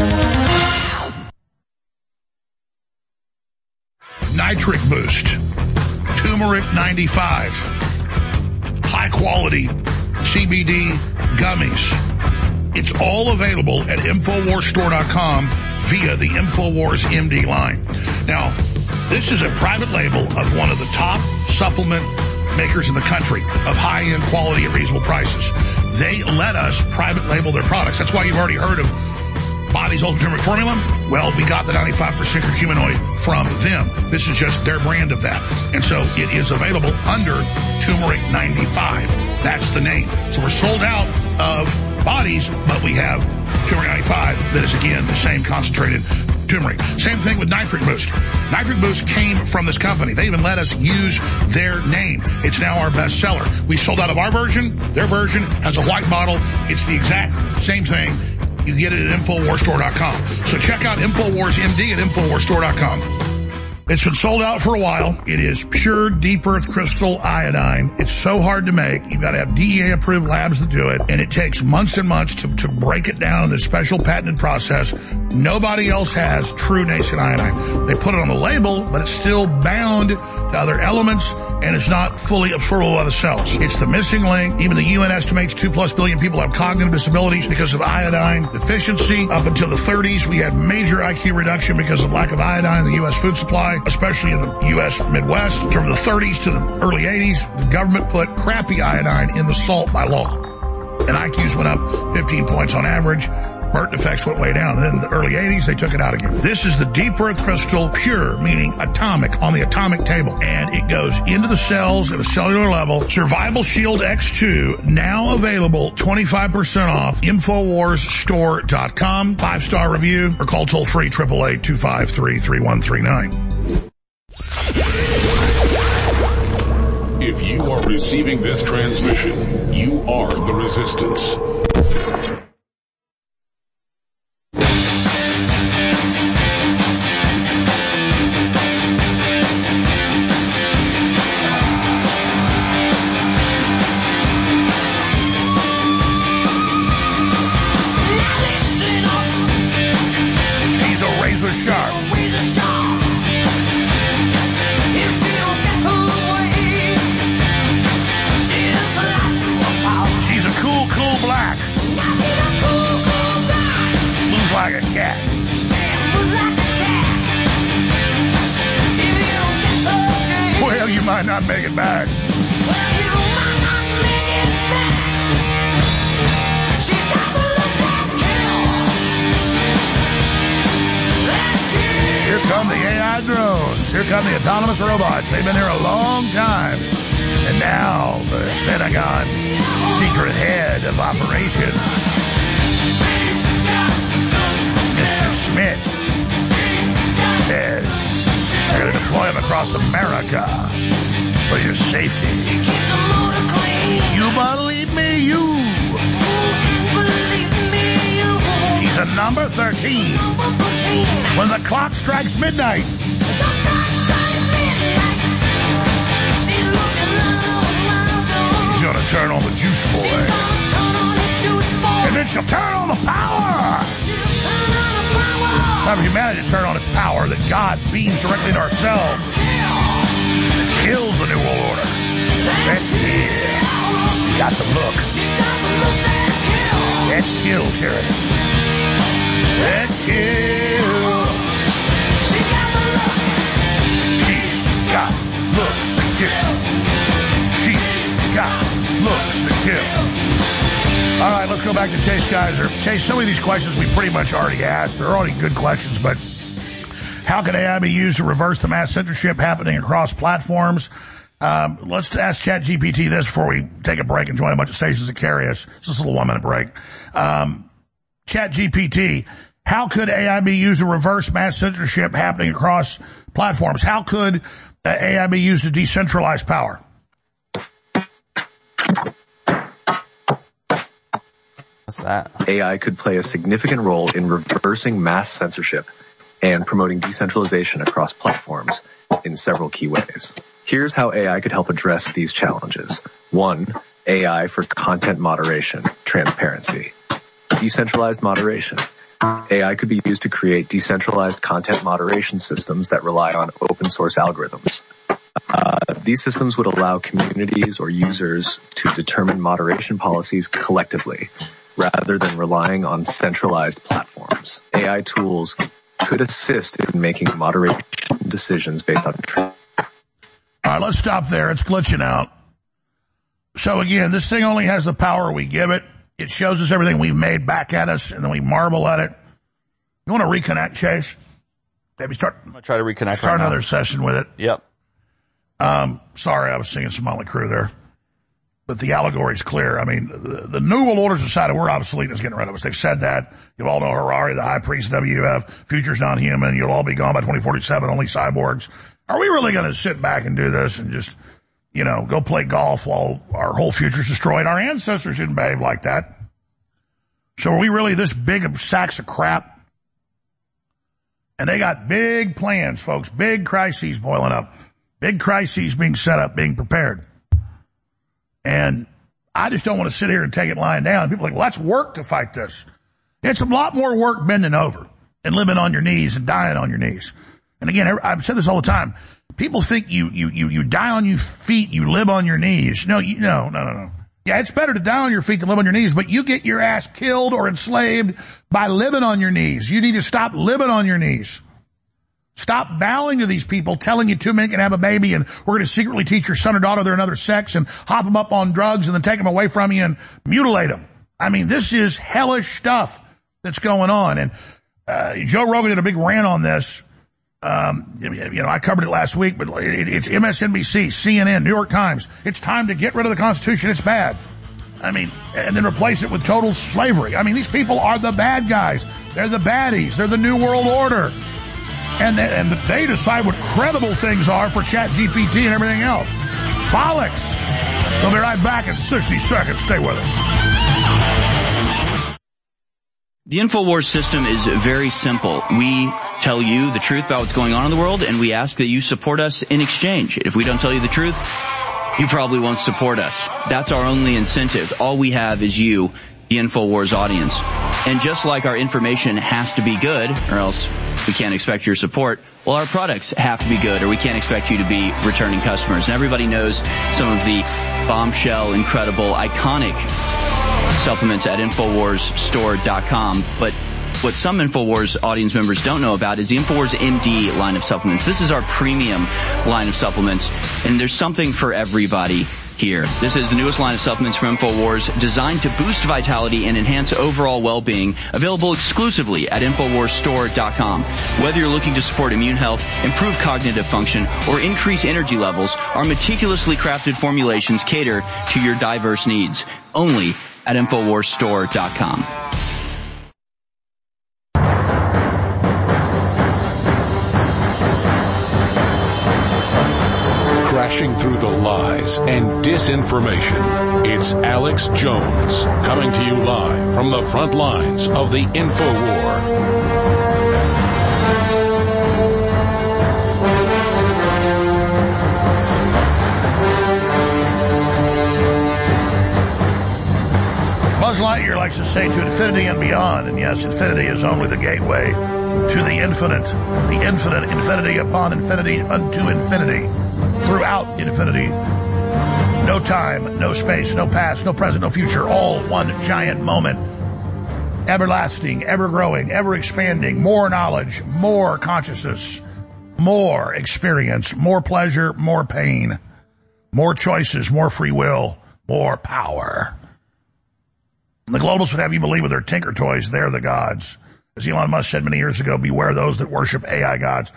Nitric Boost. Turmeric ninety-five. High-quality C B D gummies. It's all available at infowars store dot com via the InfoWars M D line. Now, this is a private label of one of the top supplement makers in the country of high-end quality at reasonable prices. They let us private label their products. That's why you've already heard of Body's Ultimate Turmeric Formula. Well, we got the ninety-five percent curcuminoid from them. This is just their brand of that. And so it is available under Turmeric ninety-five. That's the name. So we're sold out of Bodies, but we have Turmeric ninety-five that is, again, the same concentrated turmeric. Same thing with Nitric Boost. Nitric Boost came from this company. They even let us use their name. It's now our bestseller. We sold out of our version. Their version has a white bottle. It's the exact same thing. You get it at infowars store dot com. So check out InfoWars M D at infowars store dot com. It's been sold out for a while. It is pure deep earth crystal iodine. It's so hard to make. You've got to have D E A approved labs that do it. And it takes months and months to, to break it down in this special patented process. Nobody else has true nascent iodine. They put it on the label, but it's still bound to other elements, and it's not fully absorbable by the cells. It's the missing link. Even the U N estimates two plus billion people have cognitive disabilities because of iodine deficiency. Up until the thirties, we had major I Q reduction because of lack of iodine in the U S food supply, especially in the U S Midwest. From the thirties to the early eighties, the government put crappy iodine in the salt by law. And I Qs went up fifteen points on average. Burnt defects went way down. And then in the early eighties, they took it out again. This is the deep earth crystal pure, meaning atomic, on the atomic table. And it goes into the cells at a cellular level. Survival Shield X two, now available twenty-five percent off, infowars store dot com. Five-star review, or call toll free, eight eight eight, two five three, three one three nine. If you are receiving this transmission, you are the resistance. She's a razor sharp. She's a cool, cool black. Moves like a cat. Well, you might not make it back. Here come the A I drones. Here come the autonomous robots. They've been here a long time. And now the Pentagon secret head of operations, Mister Smith, says they're going to deploy them across America for your safety. You believe me, you. She's a number thirteen. When the clock strikes midnight. She's gonna turn on the juice boy. And then she'll turn on the power. Time for humanity to turn on its power that God beams directly into ourselves. It kills the New World Order. That kill. Got the look. That kill, Terry. That kill. She's got looks to kill. She's got looks to kill. All right, let's go back to Chase Geiser. Chase, some of these questions we pretty much already asked. They're already good questions, but how can A I be used to reverse the mass censorship happening across platforms? Um, let's ask ChatGPT this before we take a break and join a bunch of stations that carry us. It's just a little one-minute break. Um, ChatGPT, how could A I be used to reverse mass censorship happening across platforms? How could uh, A I be used to decentralize power? What's that? A I could play a significant role in reversing mass censorship and promoting decentralization across platforms in several key ways. Here's how A I could help address these challenges. One, A I for content moderation, transparency. Decentralized moderation. A I could be used to create decentralized content moderation systems that rely on open source algorithms. Uh, these systems would allow communities or users to determine moderation policies collectively, rather than relying on centralized platforms. A I tools could assist in making moderation decisions based on truth. All right, let's stop there. It's glitching out. So again, this thing only has the power we give it. It shows us everything we've made back at us, and then we marvel at it. You want to reconnect, Chase? Maybe start. I'm gonna try to reconnect. Start right another now. session with it. Yep. Um, sorry, I was singing some Motley Crue there. But the allegory's clear. I mean, the, the New World Order's decided we're obsolete and is getting rid of us. They've said that. You all know Harari, the high priest of W F, future's non-human, you'll all be gone by twenty forty-seven, only cyborgs. Are we really going to sit back and do this and just, you know, go play golf while our whole future's destroyed? Our ancestors didn't behave like that. So are we really this big of sacks of crap? And they got big plans, folks, big crises boiling up, big crises being set up, being prepared. And I just don't want to sit here and take it lying down. People are like, well, let's work to fight this. It's a lot more work bending over and living on your knees and dying on your knees. And again, I've said this all the time. People think you, you, you, you die on your feet, you live on your knees. No, you, no, no, no, no. Yeah, it's better to die on your feet than live on your knees, but you get your ass killed or enslaved by living on your knees. You need to stop living on your knees. Stop bowing to these people, telling you two men can have a baby and we're going to secretly teach your son or daughter they're another sex and hop them up on drugs and then take them away from you and mutilate them. I mean, this is hellish stuff that's going on. And uh, Joe Rogan did a big rant on this. Um, you know, I covered it last week, but it, it's M S N B C, C N N, New York Times. It's time to get rid of the Constitution. It's bad. I mean, and then replace it with total slavery. I mean, these people are the bad guys. They're the baddies. They're the New World Order. And they, and they decide what credible things are for ChatGPT and everything else. Bollocks! We'll be right back in sixty seconds. Stay with us. The InfoWars system is very simple. We tell you the truth about what's going on in the world, and we ask that you support us in exchange. If we don't tell you the truth, you probably won't support us. That's our only incentive. All we have is you, the InfoWars audience. And just like our information has to be good, or else we can't expect your support, well, our products have to be good, or we can't expect you to be returning customers. And everybody knows some of the bombshell, incredible, iconic supplements at InfoWars Store dot com. But what some InfoWars audience members don't know about is the InfoWars M D line of supplements. This is our premium line of supplements, and there's something for everybody here. This is the newest line of supplements from InfoWars, designed to boost vitality and enhance overall well-being, available exclusively at InfoWars Store dot com. Whether you're looking to support immune health, improve cognitive function, or increase energy levels, our meticulously crafted formulations cater to your diverse needs. Only at InfoWars Store dot com. Crashing through the lies and disinformation. It's Alex Jones coming to you live from the front lines of the InfoWar. Buzz Lightyear likes to say to infinity and beyond, and yes, infinity is only the gateway to the infinite, the infinite, infinity upon infinity unto infinity, throughout infinity. No time, no space, no past, no present, no future, all one giant moment. Everlasting, ever-growing, ever-expanding, more knowledge, more consciousness, more experience, more pleasure, more pain, more choices, more free will, more power. The globalists would have you believe with their tinker toys, they're the gods. As Elon Musk said many years ago, beware those that worship A I gods.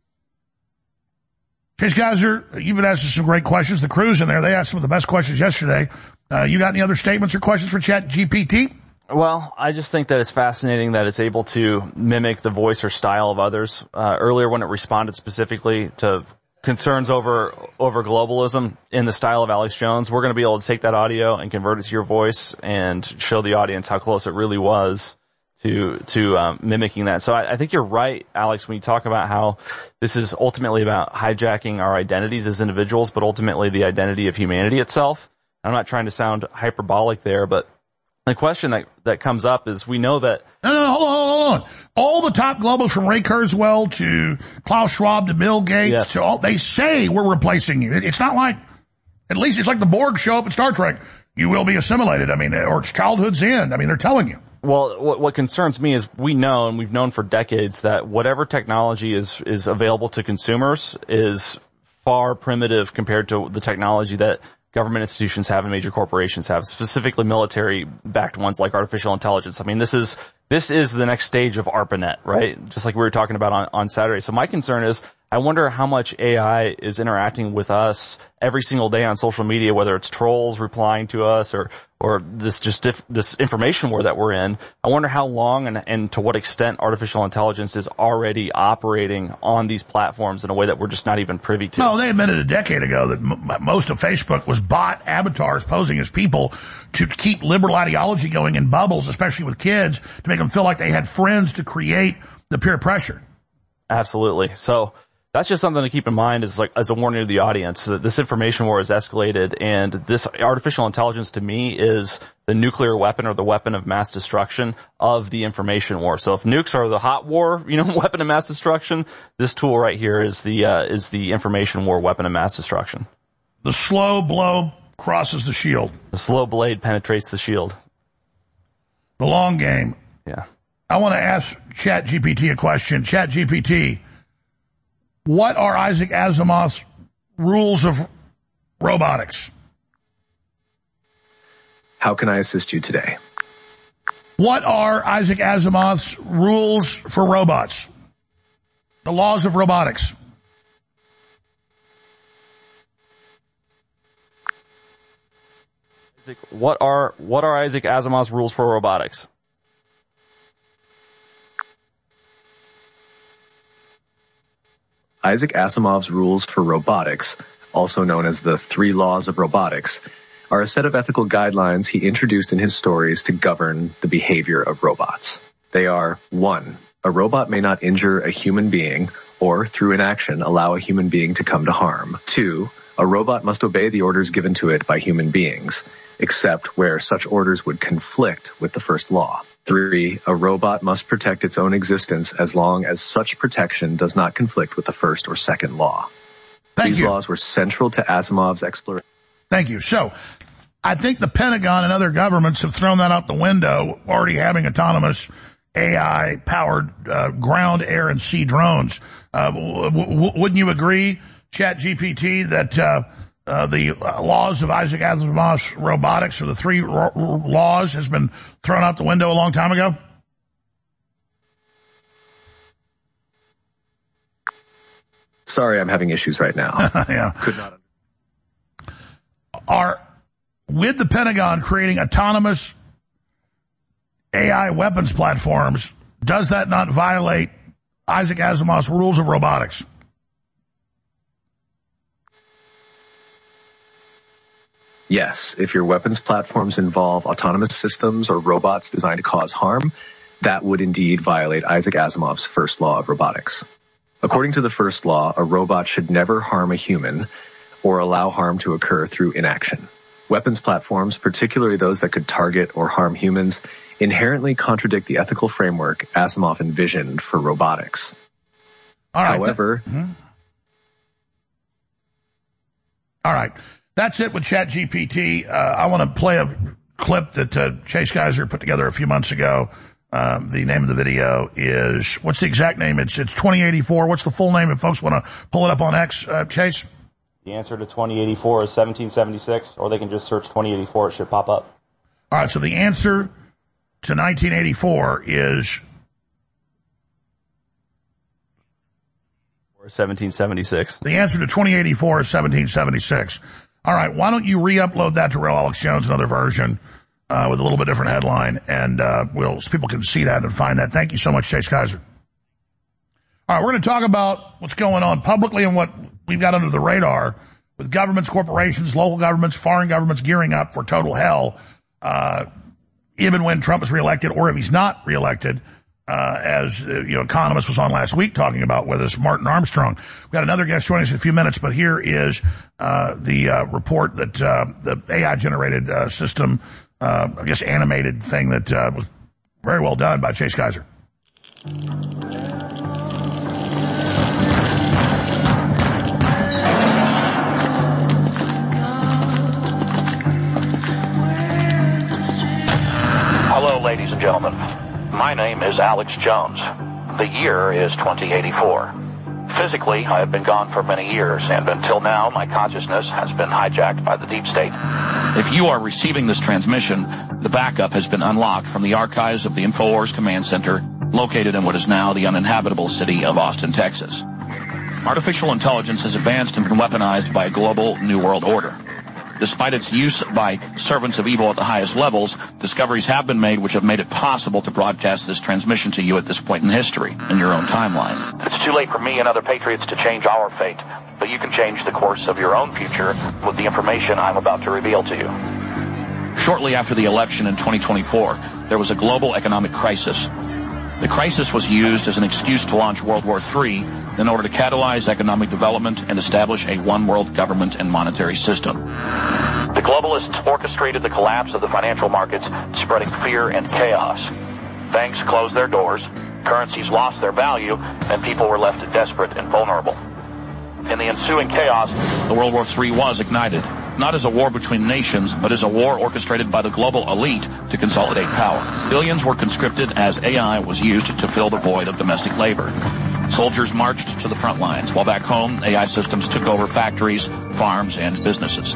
Case Geyser, you've been asking some great questions. The crew's in there. They asked some of the best questions yesterday. Uh, you got any other statements or questions for Chat G P T? Well, I just think that it's fascinating that it's able to mimic the voice or style of others. Uh, earlier when it responded specifically to concerns over over globalism in the style of Alex Jones, we're going to be able to take that audio and convert it to your voice and show the audience how close it really was to to um, mimicking that. So I, I think you're right, Alex, when you talk about how this is ultimately about hijacking our identities as individuals, but ultimately the identity of humanity itself. I'm not trying to sound hyperbolic there, but the question that, that comes up is, we know that... No, no, no, hold on, hold on. All the top globals, from Ray Kurzweil to Klaus Schwab to Bill Gates, yes. to all, they say we're replacing you. It, it's not like, at least it's like the Borg show up in Star Trek. You will be assimilated. I mean, or it's childhood's end. I mean, they're telling you. Well, what, what concerns me is we know, and we've known for decades, that whatever technology is, is available to consumers is far primitive compared to the technology that government institutions have and major corporations have, specifically military-backed ones like artificial intelligence. I mean, this is this is the next stage of ARPANET, right? Just like we were talking about on, on Saturday. So my concern is, I wonder how much A I is interacting with us every single day on social media, whether it's trolls replying to us or or this just diff, this information war that we're in. I wonder how long and, and to what extent artificial intelligence is already operating on these platforms in a way that we're just not even privy to. No, they admitted a decade ago that m- most of Facebook was bot avatars posing as people to keep liberal ideology going in bubbles, especially with kids, to make them feel like they had friends, to create the peer pressure. Absolutely. So that's just something to keep in mind as like as a warning to the audience that this information war is escalated, and this artificial intelligence to me is the nuclear weapon or the weapon of mass destruction of the information war. So if nukes are the hot war, you know, weapon of mass destruction, this tool right here is the uh, is the information war weapon of mass destruction. The slow blow crosses the shield. The slow blade penetrates the shield. The long game. Yeah. I want to ask Chat G P T a question. Chat G P T, what are Isaac Asimov's rules of robotics? How can I assist you today? What are Isaac Asimov's rules for robots? The laws of robotics. What are what are Isaac Asimov's rules for robotics? Isaac Asimov's rules for robotics also known as the Three Laws of Robotics, are a set of ethical guidelines he introduced in his stories to govern the behavior of robots. They are, one, a robot may not injure a human being or, through inaction, allow a human being to come to harm. Two, a robot must obey the orders given to it by human beings, except where such orders would conflict with the first law. Three, a robot must protect its own existence as long as such protection does not conflict with the first or second law. Thank These you. laws were central to Asimov's exploration. Thank you. So, I think the Pentagon and other governments have thrown that out the window, already having autonomous A I-powered uh, ground, air, and sea drones. Uh, w- w- wouldn't you agree, ChatGPT, that uh, uh, the laws of Isaac Asimov's robotics, or the three r- r- laws, has been thrown out the window a long time ago? Sorry, I'm having issues right now. Yeah. Could not. Are, with the Pentagon creating autonomous A I weapons platforms, does that not violate Isaac Asimov's rules of robotics? Yes, if your weapons platforms involve autonomous systems or robots designed to cause harm, that would indeed violate Isaac Asimov's first law of robotics. According to the first law, a robot should never harm a human or allow harm to occur through inaction. Weapons platforms, particularly those that could target or harm humans, inherently contradict the ethical framework Asimov envisioned for robotics. All right. However, That, mm-hmm. All right. That's it with ChatGPT. Uh, I want to play a clip that uh, Chase Geiser put together a few months ago. Um, the name of the video is, what's the exact name? It's it's twenty eighty-four. What's the full name if folks want to pull it up on X, uh, Chase? The answer to twenty eighty-four is seventeen seventy-six, or they can just search twenty eighty-four. It should pop up. All right, so the answer to nineteen eighty-four is Or seventeen seventy-six. The answer to twenty eighty-four is seventeen seventy-six. All right, why don't you re-upload that to Real Alex Jones, another version, uh, with a little bit different headline, and uh, we'll so people can see that and find that. Thank you so much, Chase Kaiser. All right, we're going to talk about what's going on publicly and what we've got under the radar with governments, corporations, local governments, foreign governments gearing up for total hell, uh, even when Trump is reelected or if he's not reelected. Uh, as, uh, you know, Economist was on last week talking about with us, Martin Armstrong. We've got another guest joining us in a few minutes, but here is, uh, the, uh, report that, uh, the A I-generated, uh, system, uh, I guess animated thing that, uh, was very well done by Chase Kaiser. Hello, ladies and gentlemen. My name is Alex Jones. The year is twenty eighty-four. Physically, I have been gone for many years, and until now, my consciousness has been hijacked by the deep state. If you are receiving this transmission, the backup has been unlocked from the archives of the InfoWars Command Center, located in what is now the uninhabitable city of Austin, Texas. Artificial intelligence has advanced and been weaponized by a global New World Order. Despite its use by servants of evil at the highest levels, discoveries have been made which have made it possible to broadcast this transmission to you at this point in history, in your own timeline. It's too late for me and other patriots to change our fate, but you can change the course of your own future with the information I'm about to reveal to you. Shortly after the election in twenty twenty-four, there was a global economic crisis. The crisis was used as an excuse to launch World War Three in order to catalyze economic development and establish a one-world government and monetary system. The globalists orchestrated the collapse of the financial markets, spreading fear and chaos. Banks closed their doors, currencies lost their value, and people were left desperate and vulnerable. In the ensuing chaos, the World War Three was ignited, not as a war between nations, but as a war orchestrated by the global elite to consolidate power. Billions were conscripted as A I was used to fill the void of domestic labor. Soldiers marched to the front lines, while back home, A I systems took over factories, farms, and businesses.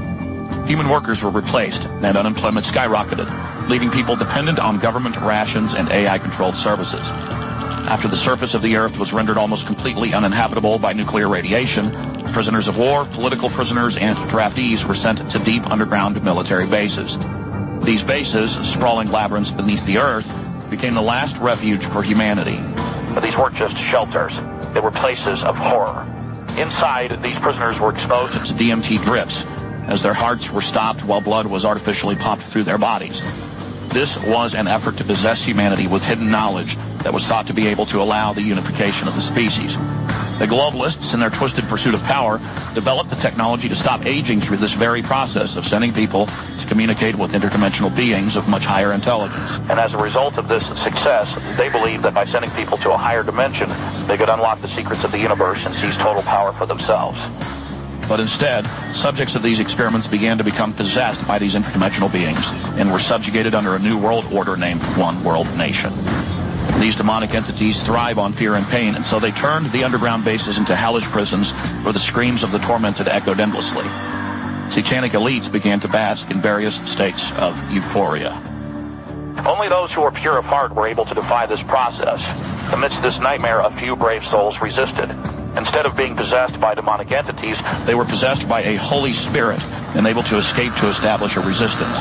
Human workers were replaced, and unemployment skyrocketed, leaving people dependent on government rations and A I-controlled services. After the surface of the Earth was rendered almost completely uninhabitable by nuclear radiation, prisoners of war, political prisoners, and draftees were sent to deep underground military bases. These bases, sprawling labyrinths beneath the Earth, became the last refuge for humanity. But these weren't just shelters. They were places of horror. Inside, these prisoners were exposed to D M T drips as their hearts were stopped while blood was artificially pumped through their bodies. This was an effort to possess humanity with hidden knowledge that was thought to be able to allow the unification of the species. The globalists, in their twisted pursuit of power, developed the technology to stop aging through this very process of sending people to communicate with interdimensional beings of much higher intelligence. And as a result of this success, they believed that by sending people to a higher dimension, they could unlock the secrets of the universe and seize total power for themselves. But instead, subjects of these experiments began to become possessed by these interdimensional beings and were subjugated under a new world order named One World Nation. These demonic entities thrive on fear and pain, and so they turned the underground bases into hellish prisons where the screams of the tormented echoed endlessly. Satanic elites began to bask in various states of euphoria. Only those who were pure of heart were able to defy this process. Amidst this nightmare, a few brave souls resisted. Instead of being possessed by demonic entities, they were possessed by a Holy Spirit and able to escape to establish a resistance.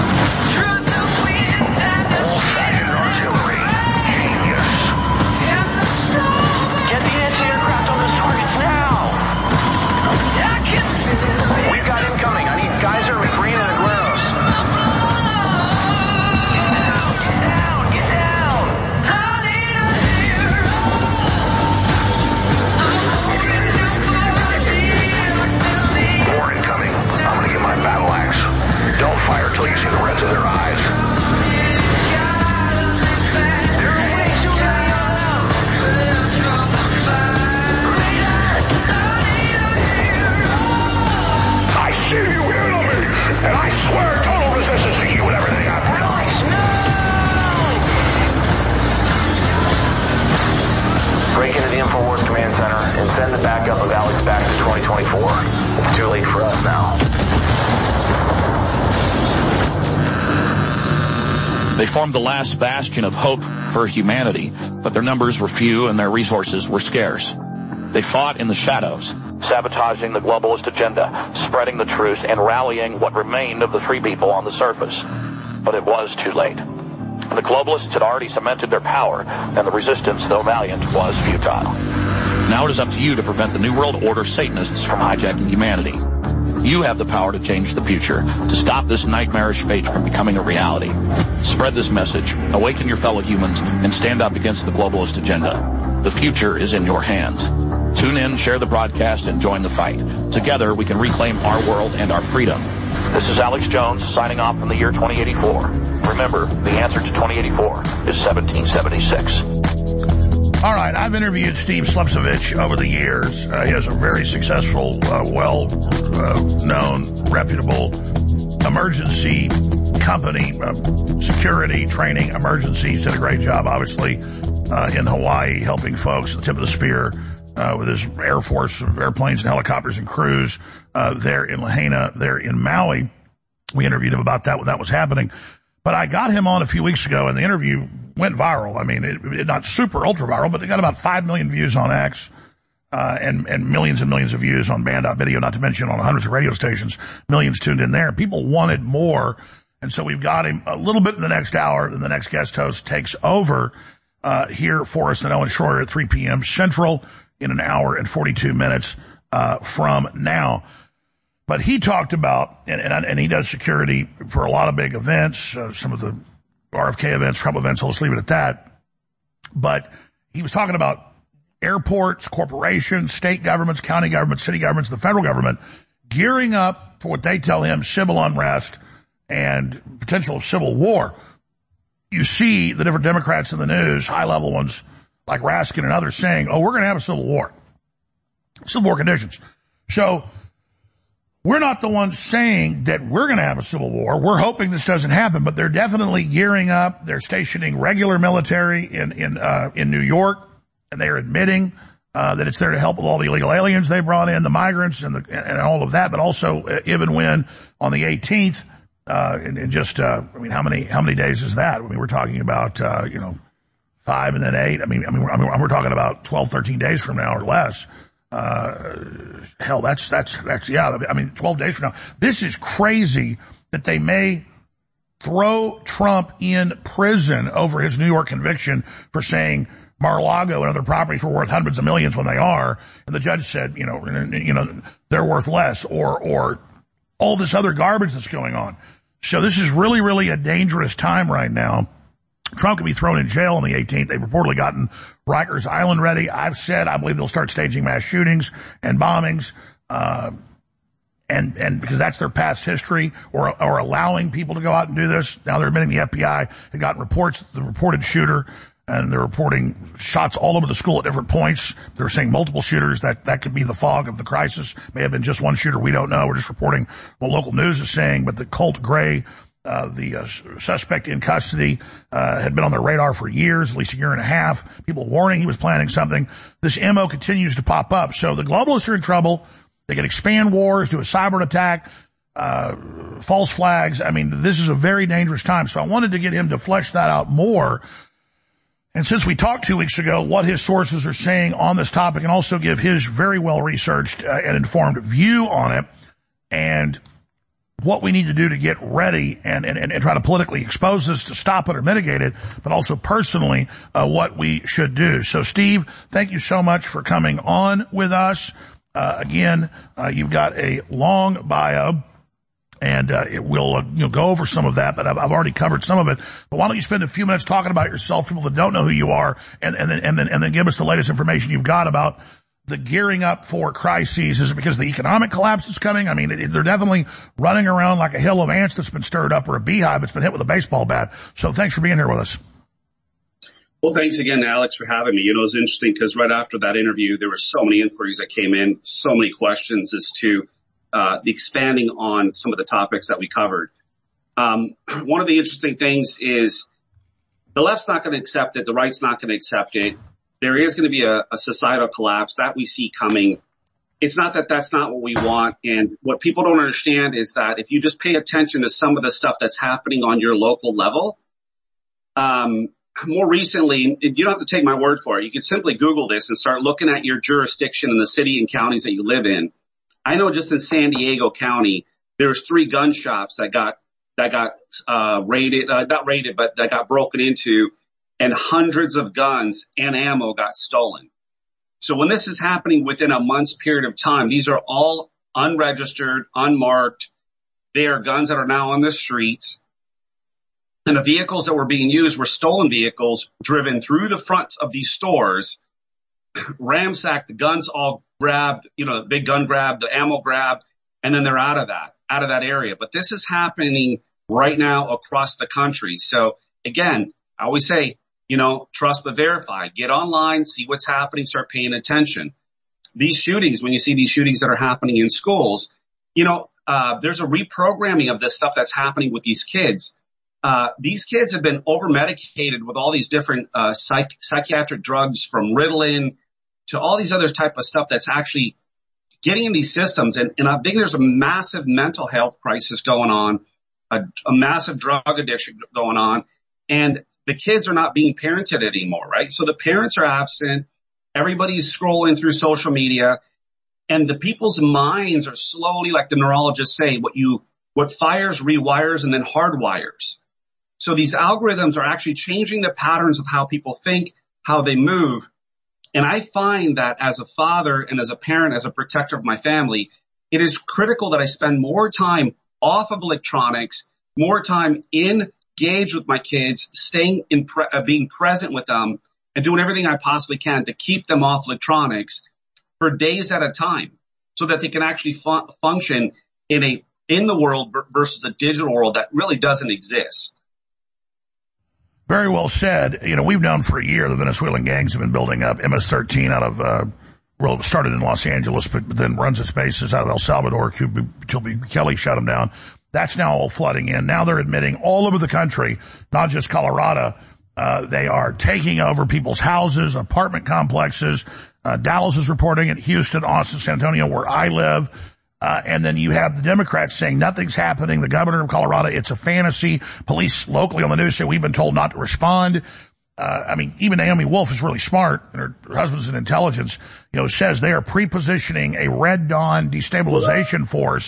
Until you see the reds of their eyes. I see you enemy, and I swear total resistance to you and everything I've done. Break into the InfoWars Command Center and send the backup of Alex back to twenty twenty-four. It's too late for us now. They formed the last bastion of hope for humanity, but their numbers were few and their resources were scarce. They fought in the shadows, sabotaging the globalist agenda, spreading the truth, and rallying what remained of the free people on the surface. But it was too late. The globalists had already cemented their power, and the resistance, though valiant, was futile. Now it is up to you to prevent the New World Order Satanists from hijacking humanity. You have the power to change the future, to stop this nightmarish fate from becoming a reality. Spread this message, awaken your fellow humans, and stand up against the globalist agenda. The future is in your hands. Tune in, share the broadcast, and join the fight. Together, we can reclaim our world and our freedom. This is Alex Jones signing off from the year twenty eighty-four. Remember, the answer to twenty eighty-four is seventeen seventy-six. All right, I've interviewed Steve Slepcevich over the years. Uh, he has a very successful, uh, well-known, uh, reputable emergency company, uh, security, training, emergencies. Did a great job, obviously, uh, in Hawaii, helping folks at the tip of the spear uh, with his Air Force airplanes and helicopters and crews uh, there in Lahaina, there in Maui. We interviewed him about that when that was happening. But I got him on a few weeks ago, and the interview went viral. I mean, it, it not super ultra viral, but it got about five million views on X, uh, and, and millions and millions of views on Band.video, not to mention on hundreds of radio stations, millions tuned in there. People wanted more, and so we've got him a little bit in the next hour, and the next guest host takes over, uh, here for us, and Owen Shroyer at three p.m. Central in an hour and forty-two minutes, uh, from now. But he talked about, and, and, and he does security for a lot of big events, uh, some of the R F K events, Trump events, I'll just leave it at that. But he was talking about airports, corporations, state governments, county governments, city governments, the federal government, gearing up for what they tell him, civil unrest and potential civil war. You see the different Democrats in the news, high-level ones like Raskin and others saying, oh, we're going to have a civil war, civil war conditions. So we're not the ones saying that we're going to have a civil war. We're hoping this doesn't happen, but they're definitely gearing up. They're stationing regular military in, in, uh, in New York, and they're admitting, uh, that it's there to help with all the illegal aliens they brought in, the migrants and the, and all of that, but also uh, even when on the eighteenth, uh, and, and just, uh, I mean, how many, how many days is that? I mean, we're talking about, uh, you know, five and then eight. I mean, I mean, I mean, we're talking about twelve, thirteen days from now or less. Uh, hell, that's, that's, that's, yeah, I mean, twelve days from now. This is crazy that they may throw Trump in prison over his New York conviction for saying Mar-a-Lago and other properties were worth hundreds of millions when they are, and the judge said, you know, you know, they're worth less, or, or all this other garbage that's going on. So this is really, really a dangerous time right now. Trump could be thrown in jail on the eighteenth. They've reportedly gotten Rikers Island ready. I've said I believe they'll start staging mass shootings and bombings, uh, and, and because that's their past history, or, or allowing people to go out and do this. Now they're admitting the F B I had gotten reports, the reported shooter, and they're reporting shots all over the school at different points. They're saying multiple shooters. That, that could be the fog of the crisis. May have been just one shooter. We don't know. We're just reporting what local news is saying. But the Colt Gray, uh, the uh, suspect in custody, uh, had been on their radar for years, at least a year and a half. People warning he was planning something. This M O continues to pop up. So the globalists are in trouble. They can expand wars, do a cyber attack, uh, false flags. I mean, this is a very dangerous time. So I wanted to get him to flesh that out more. And since we talked two weeks ago, what his sources are saying on this topic, and also give his very well-researched uh, and informed view on it, and what we need to do to get ready and, and, and try to politically expose this, to stop it or mitigate it, but also personally uh, what we should do. So, Steve, thank you so much for coming on with us. Uh, again, uh, you've got a long bio. And, uh, it will, uh, you know, go over some of that, but I've, I've already covered some of it. But why don't you spend a few minutes talking about yourself, people that don't know who you are, and, and then, and then, and then give us the latest information you've got about the gearing up for crises. Is it because the economic collapse is coming? I mean, it, they're definitely running around like a hill of ants that's been stirred up, or a beehive that's been hit with a baseball bat. So thanks for being here with us. Well, thanks again, Alex, for having me. You know, it was interesting because right after that interview, there were so many inquiries that came in, so many questions as to Uh, the expanding on some of the topics that we covered. Um, one of the interesting things is the left's not going to accept it. The right's not going to accept it. There is going to be a, a societal collapse that we see coming. It's not that that's not what we want. And what people don't understand is that if you just pay attention to some of the stuff that's happening on your local level, um, more recently, you don't have to take my word for it. You can simply Google this and start looking at your jurisdiction in the city and counties that you live in. I know just in San Diego County, there's three gun shops that got, that got, uh, raided, uh, not raided, but that got broken into, and hundreds of guns and ammo got stolen. So when this is happening within a month's period of time, these are all unregistered, unmarked. They are guns that are now on the streets. And the vehicles that were being used were stolen vehicles driven through the front of these stores, ransacked, the guns all grabbed, you know, the big gun grab, the ammo grab, and then they're out of that, out of that area. But this is happening right now across the country. So again, I always say, you know, trust but verify. Get online, see what's happening, start paying attention. These shootings, when you see these shootings that are happening in schools, you know, uh, there's a reprogramming of this stuff that's happening with these kids. Uh, these kids have been over-medicated with all these different, uh, psych- psychiatric drugs, from Ritalin to all these other type of stuff that's actually getting in these systems. And, and I think there's a massive mental health crisis going on, a, a massive drug addiction going on, and the kids are not being parented anymore, right? So the parents are absent. Everybody's scrolling through social media, and the people's minds are slowly, like the neurologists say, what you, what fires rewires and then hardwires. So these algorithms are actually changing the patterns of how people think, how they move. And I find that as a father and as a parent, as a protector of my family, it is critical that I spend more time off of electronics, more time engaged with my kids, staying in, pre- uh, being present with them, and doing everything I possibly can to keep them off electronics for days at a time, so that they can actually fu- function in a in the world versus a digital world that really doesn't exist. Very well said. You know, we've known for a year the Venezuelan gangs have been building up. M S thirteen out of, uh, well, it started in Los Angeles, but, but then runs its bases out of El Salvador. Kilby Kelly shut them down. That's now all flooding in. Now they're admitting all over the country, not just Colorado. Uh, they are taking over people's houses, apartment complexes. Uh, Dallas is reporting it, Houston, Austin, San Antonio, where I live. Uh, and then you have the Democrats saying nothing's happening. The governor of Colorado, it's a fantasy. Police locally on the news say we've been told not to respond. Uh, I mean, even Naomi Wolf is really smart, and her, her husband's in intelligence, you know, says they are pre-positioning a Red Dawn destabilization force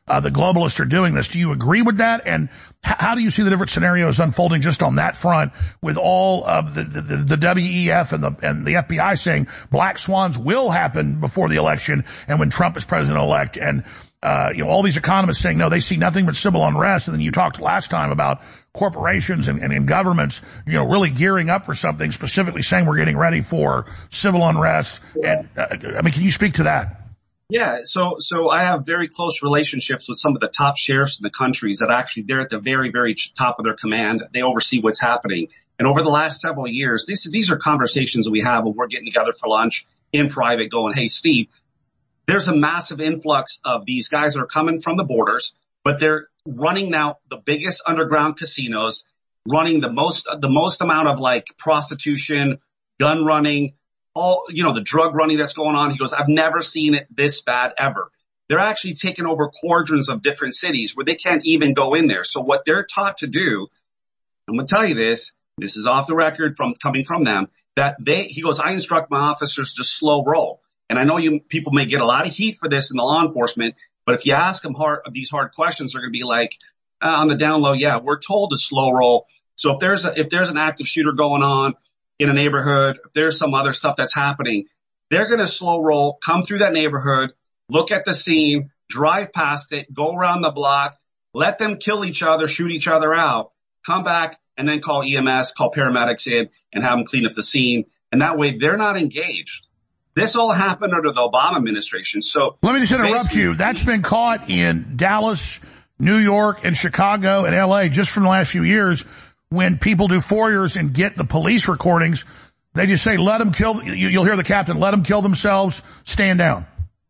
uh, the globalists are doing this. Do you agree with that? And h- how do you see the different scenarios unfolding just on that front with all of the, the, the W E F and the, and the F B I saying black swans will happen before the election and when Trump is president-elect, and Uh, you know, all these economists saying, no, they see nothing but civil unrest. And then you talked last time about corporations and, and, and governments, you know, really gearing up for something, specifically saying we're getting ready for civil unrest. And, uh, I mean, can you speak to that? Yeah, so so I have very close relationships with some of the top sheriffs in the countries that actually they're at the very, very top of their command. They oversee what's happening. And over the last several years, these, these are conversations that we have when we're getting together for lunch in private going, hey, Steve, there's a massive influx of these guys that are coming from the borders, but they're running now the biggest underground casinos, running the most, the most amount of like prostitution, gun running, all, you know, the drug running that's going on. He goes, I've never seen it this bad ever. They're actually taking over cordons of different cities where they can't even go in there. So what they're taught to do, I'm going to tell you this, this is off the record from coming from them, that they, he goes, I instruct my officers to slow roll. And I know you people may get a lot of heat for this in the law enforcement, but if you ask them hard, these hard questions, they're going to be like, uh, on the down low, yeah, we're told to slow roll. So if there's a, if there's an active shooter going on in a neighborhood, if there's some other stuff that's happening, they're going to slow roll, come through that neighborhood, look at the scene, drive past it, go around the block, let them kill each other, shoot each other out, come back, and then call E M S, call paramedics in, and have them clean up the scene. And that way they're not engaged. This all happened under the Obama administration. So let me just interrupt you. That's been caught in Dallas, New York, and Chicago and L A just from the last few years. When people do foyers and get the police recordings, they just say, let them kill, you'll hear the captain, let them kill themselves, stand down.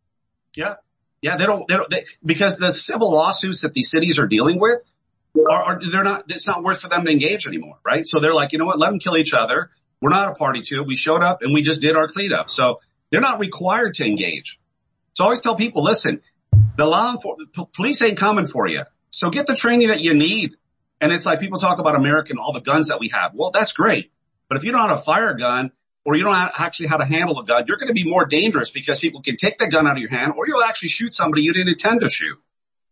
Yeah. Yeah. They don't, they don't, they, because the civil lawsuits that these cities are dealing with are, are, they're not, it's not worth for them to engage anymore. Right. So they're like, you know what? Let them kill each other. We're not a party to it. We showed up and we just did our cleanup. So they're not required to engage. So I always tell people, listen, the law enforcement, police ain't coming for you. So get the training that you need. And it's like people talk about America and all the guns that we have. Well, that's great. But if you don't know how to fire a gun or you don't know actually how to handle a gun, you're going to be more dangerous because people can take the gun out of your hand or you'll actually shoot somebody you didn't intend to shoot.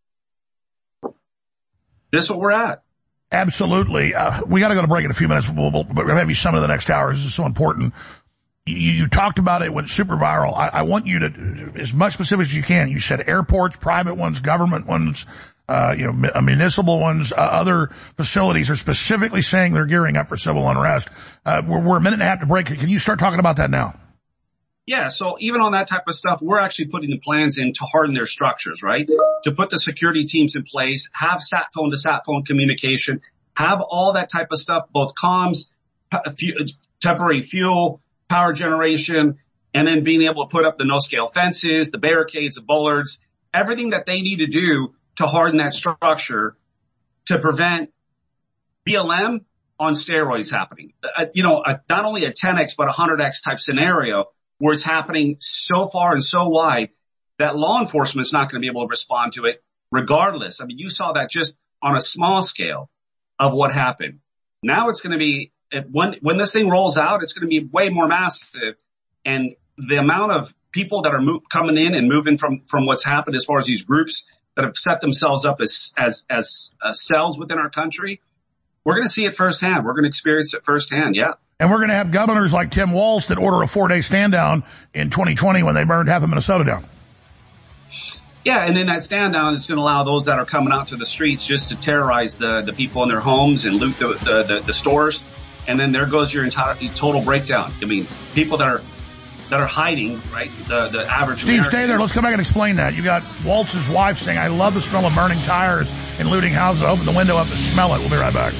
This is what we're at. Absolutely. Uh, we got to go to break in a few minutes. We'll, we'll, we're going to have you some of the next hours. This is so important. You, you talked about it when it's super viral. I, I want you to, as much specific as you can. You said airports, private ones, government ones, uh, you know, municipal ones, uh, other facilities are specifically saying they're gearing up for civil unrest. Uh, we're, we're a minute and a half to break. Can you start talking about that now? Yeah, so even on that type of stuff, we're actually putting the plans in to harden their structures, right? To put the security teams in place, have sat phone to sat phone communication, have all that type of stuff, both comms, temporary fuel, power generation, and then being able to put up the no-scale fences, the barricades, the bollards, everything that they need to do to harden that structure to prevent B L M on steroids happening. Uh, you know, a, not only a ten X, but a one hundred X type scenario where it's happening so far and so wide that law enforcement is not going to be able to respond to it regardless. I mean, you saw that just on a small scale of what happened. Now it's going to be, when, when this thing rolls out, it's going to be way more massive. And the amount of people that are move, coming in and moving from, from what's happened as far as these groups that have set themselves up as, as, as uh, cells within our country, we're going to see it firsthand. We're going to experience it firsthand. Yeah. And we're going to have governors like Tim Walz that order a four-day stand down in twenty twenty when they burned half of Minnesota down. Yeah, and in that stand down, it's going to allow those that are coming out to the streets just to terrorize the, the people in their homes and loot the, the, the, the stores. And then there goes your entire total breakdown. I mean, people that are that are hiding, right? The the average Steve, American. Stay there. Let's come back and explain that. You got Waltz's wife saying, I love the smell of burning tires and looting houses. Open the window up to smell it. We'll be right back.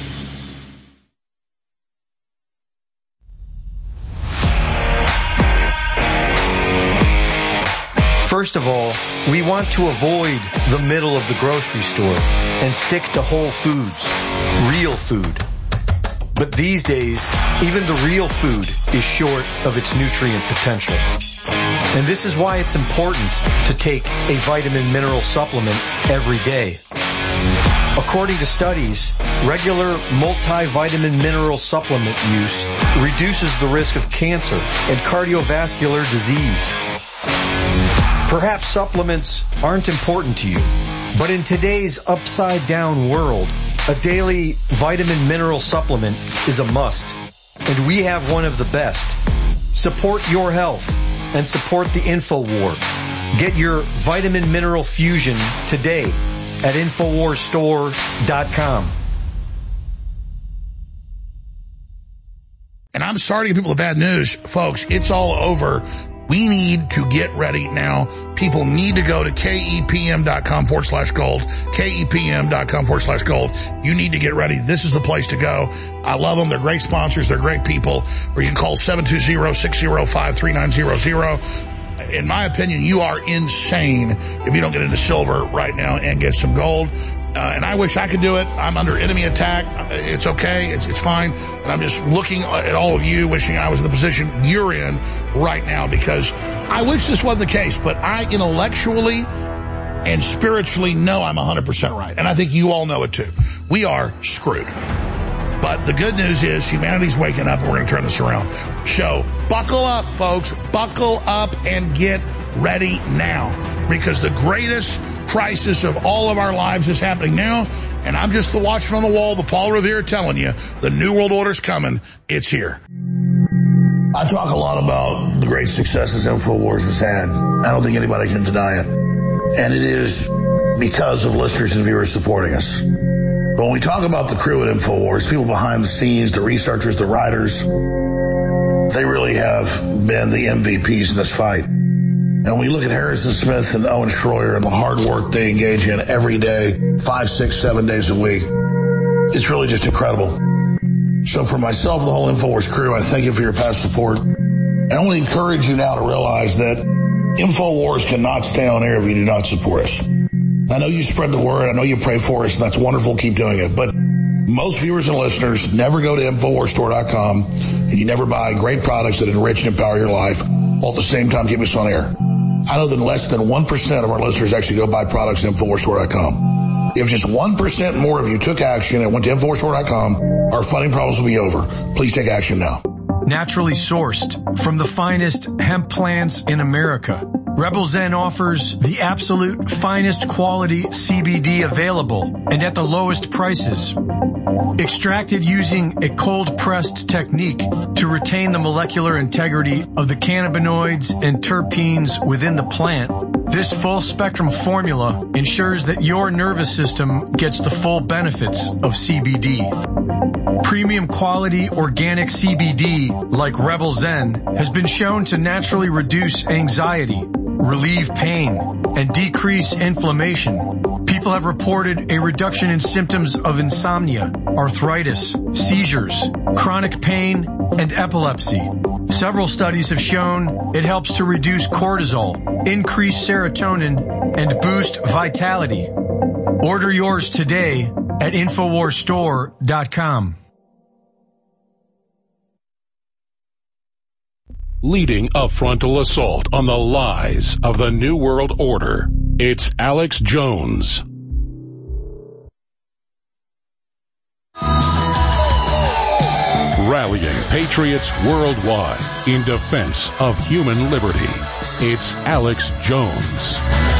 First of all, we want to avoid the middle of the grocery store and stick to whole foods, real food. But these days, even the real food is short of its nutrient potential. And this is why it's important to take a vitamin mineral supplement every day. According to studies, regular multivitamin mineral supplement use reduces the risk of cancer and cardiovascular disease. Perhaps supplements aren't important to you, But in today's upside-down world, a daily vitamin mineral supplement is a must. And we have one of the best. Support your health and support the InfoWar. Get your vitamin mineral fusion today at Infowars Store dot com. And I'm sorry to give people the bad news, folks. It's all over. We need to get ready now. People need to go to kepm.com forward slash gold, kepm.com forward slash gold. You need to get ready. This is the place to go. I love them. They're great sponsors. They're great people. Or you can call seven two zero, six zero five, three nine zero zero. In my opinion, you are insane if you don't get into silver right now and get some gold. Uh, and I wish I could do it. I'm under enemy attack. It's okay. It's, it's fine. And I'm just looking at all of you, wishing I was in the position you're in right now, because I wish this wasn't the case, but I intellectually and spiritually know I'm one hundred percent right. And I think you all know it too. We are screwed. But the good news is humanity's waking up and we're going to turn this around. So buckle up, folks. Buckle up and get ready now, because the greatest crisis of all of our lives is happening now. And I'm just the watchman on the wall, the Paul Revere, telling you the New World Order's coming. It's here. I talk a lot about the great successes InfoWars has had. I don't think anybody can deny it. And it is because of listeners and viewers supporting us. But when we talk about the crew at InfoWars, people behind the scenes, the researchers, the writers, they really have been the M V Ps in this fight. And when we look at Harrison Smith and Owen Schroyer and the hard work they engage in every day, five, six, seven days a week, it's really just incredible. So for myself and the whole InfoWars crew, I thank you for your past support. And I want to encourage you now to realize that InfoWars cannot stay on air if you do not support us. I know you spread the word. I know you pray for us, and that's wonderful. Keep doing it. But most viewers and listeners never go to Infowars Store dot com, and you never buy great products that enrich and empower your life, while at the same time keep us on air. I know that less than one percent of our listeners actually go buy products at Infowars Store dot com. If just one percent more of you took action and went to Infowars Store dot com, our funding problems will be over. Please take action now. Naturally sourced from the finest hemp plants in America, Rebel Zen offers the absolute finest quality C B D available and at the lowest prices. Extracted using a cold-pressed technique to retain the molecular integrity of the cannabinoids and terpenes within the plant, this full-spectrum formula ensures that your nervous system gets the full benefits of C B D. Premium quality organic C B D, like Rebel Zen, has been shown to naturally reduce anxiety, relieve pain, and decrease inflammation. People have reported a reduction in symptoms of insomnia, arthritis, seizures, chronic pain, and epilepsy. Several studies have shown it helps to reduce cortisol, increase serotonin, and boost vitality. Order yours today at Infowars Store dot com. Leading a frontal assault on the lies of the New World Order, it's Alex Jones. Rallying patriots worldwide in defense of human liberty, it's Alex Jones.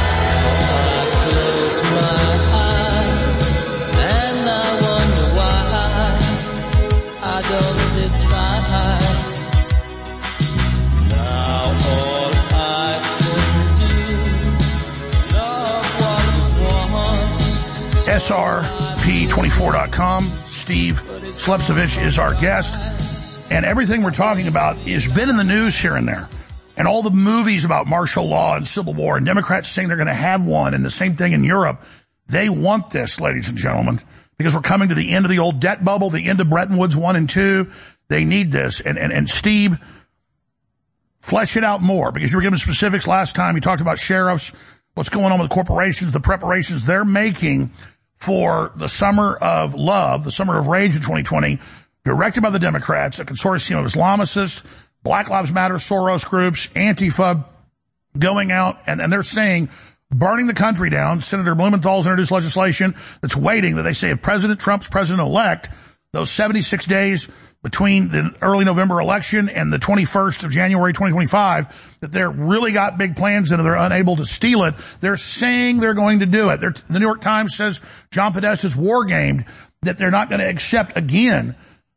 S R P twenty-four dot com. Steve Slepsovich is our guest. And everything we're talking about has been in the news here and there. And all the movies about martial law and civil war, and Democrats saying they're going to have one, and the same thing in Europe. They want this, ladies and gentlemen, because we're coming to the end of the old debt bubble, the end of Bretton Woods one and two. They need this. And, and, and Steve, flesh it out more, because you were given specifics last time. You talked about sheriffs, what's going on with corporations, the preparations they're making for the summer of love, the summer of rage in twenty twenty, directed by the Democrats, a consortium of Islamicists, Black Lives Matter, Soros groups, Antifa, going out, and, and they're saying, burning the country down. Senator Blumenthal's introduced legislation that's waiting, that they say if President Trump's president-elect, those seventy-six days between the early November election and the twenty-first of January twenty twenty-five, that they're really got big plans and they're unable to steal it. They're saying they're going to do it. They're, the New York Times says John Podesta's war gamed, that they're not going to accept again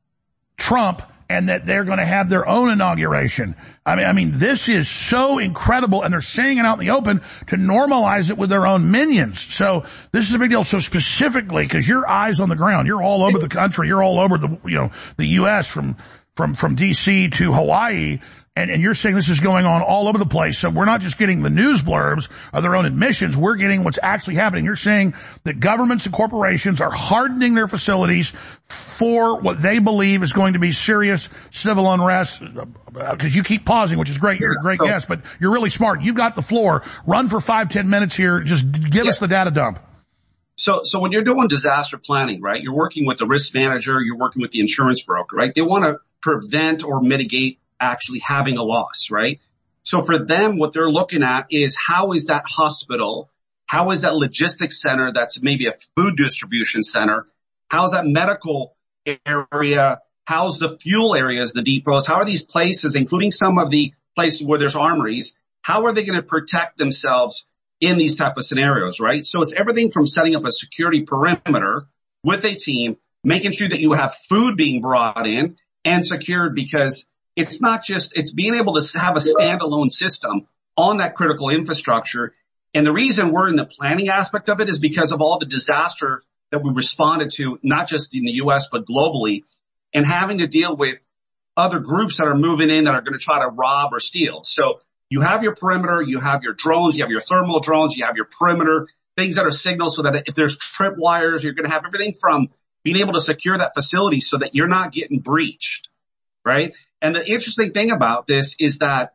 Trump and that they're going to have their own inauguration. I mean, I mean, this is so incredible, and they're saying it out in the open to normalize it with their own minions. So this is a big deal. So specifically, because your eyes on the ground, you're all over the country, you're all over the, you know, the U S from from from D C to Hawaii. And, and you're saying this is going on all over the place. So we're not just getting the news blurbs of their own admissions. We're getting what's actually happening. You're saying that governments and corporations are hardening their facilities for what they believe is going to be serious civil unrest. Because you keep pausing, which is great. You're a great so, guest, but you're really smart. You've got the floor. Run for five, ten minutes here. Just give yeah. us the data dump. So, so when you're doing disaster planning, right, you're working with the risk manager, you're working with the insurance broker, right? They want to prevent or mitigate actually having a loss, right? So for them, what they're looking at is how is that hospital, how is that logistics center that's maybe a food distribution center, how's that medical area, how's the fuel areas, the depots, how are these places, including some of the places where there's armories, how are they going to protect themselves in these type of scenarios, right? So it's everything from setting up a security perimeter with a team, making sure that you have food being brought in and secured, because it's not just, it's being able to have a standalone system on that critical infrastructure. And the reason we're in the planning aspect of it is because of all the disaster that we responded to, not just in the U S, but globally, and having to deal with other groups that are moving in that are going to try to rob or steal. So you have your perimeter, you have your drones, you have your thermal drones, you have your perimeter, things that are signals so that if there's trip wires, you're going to have everything from being able to secure that facility so that you're not getting breached, right? And the interesting thing about this is that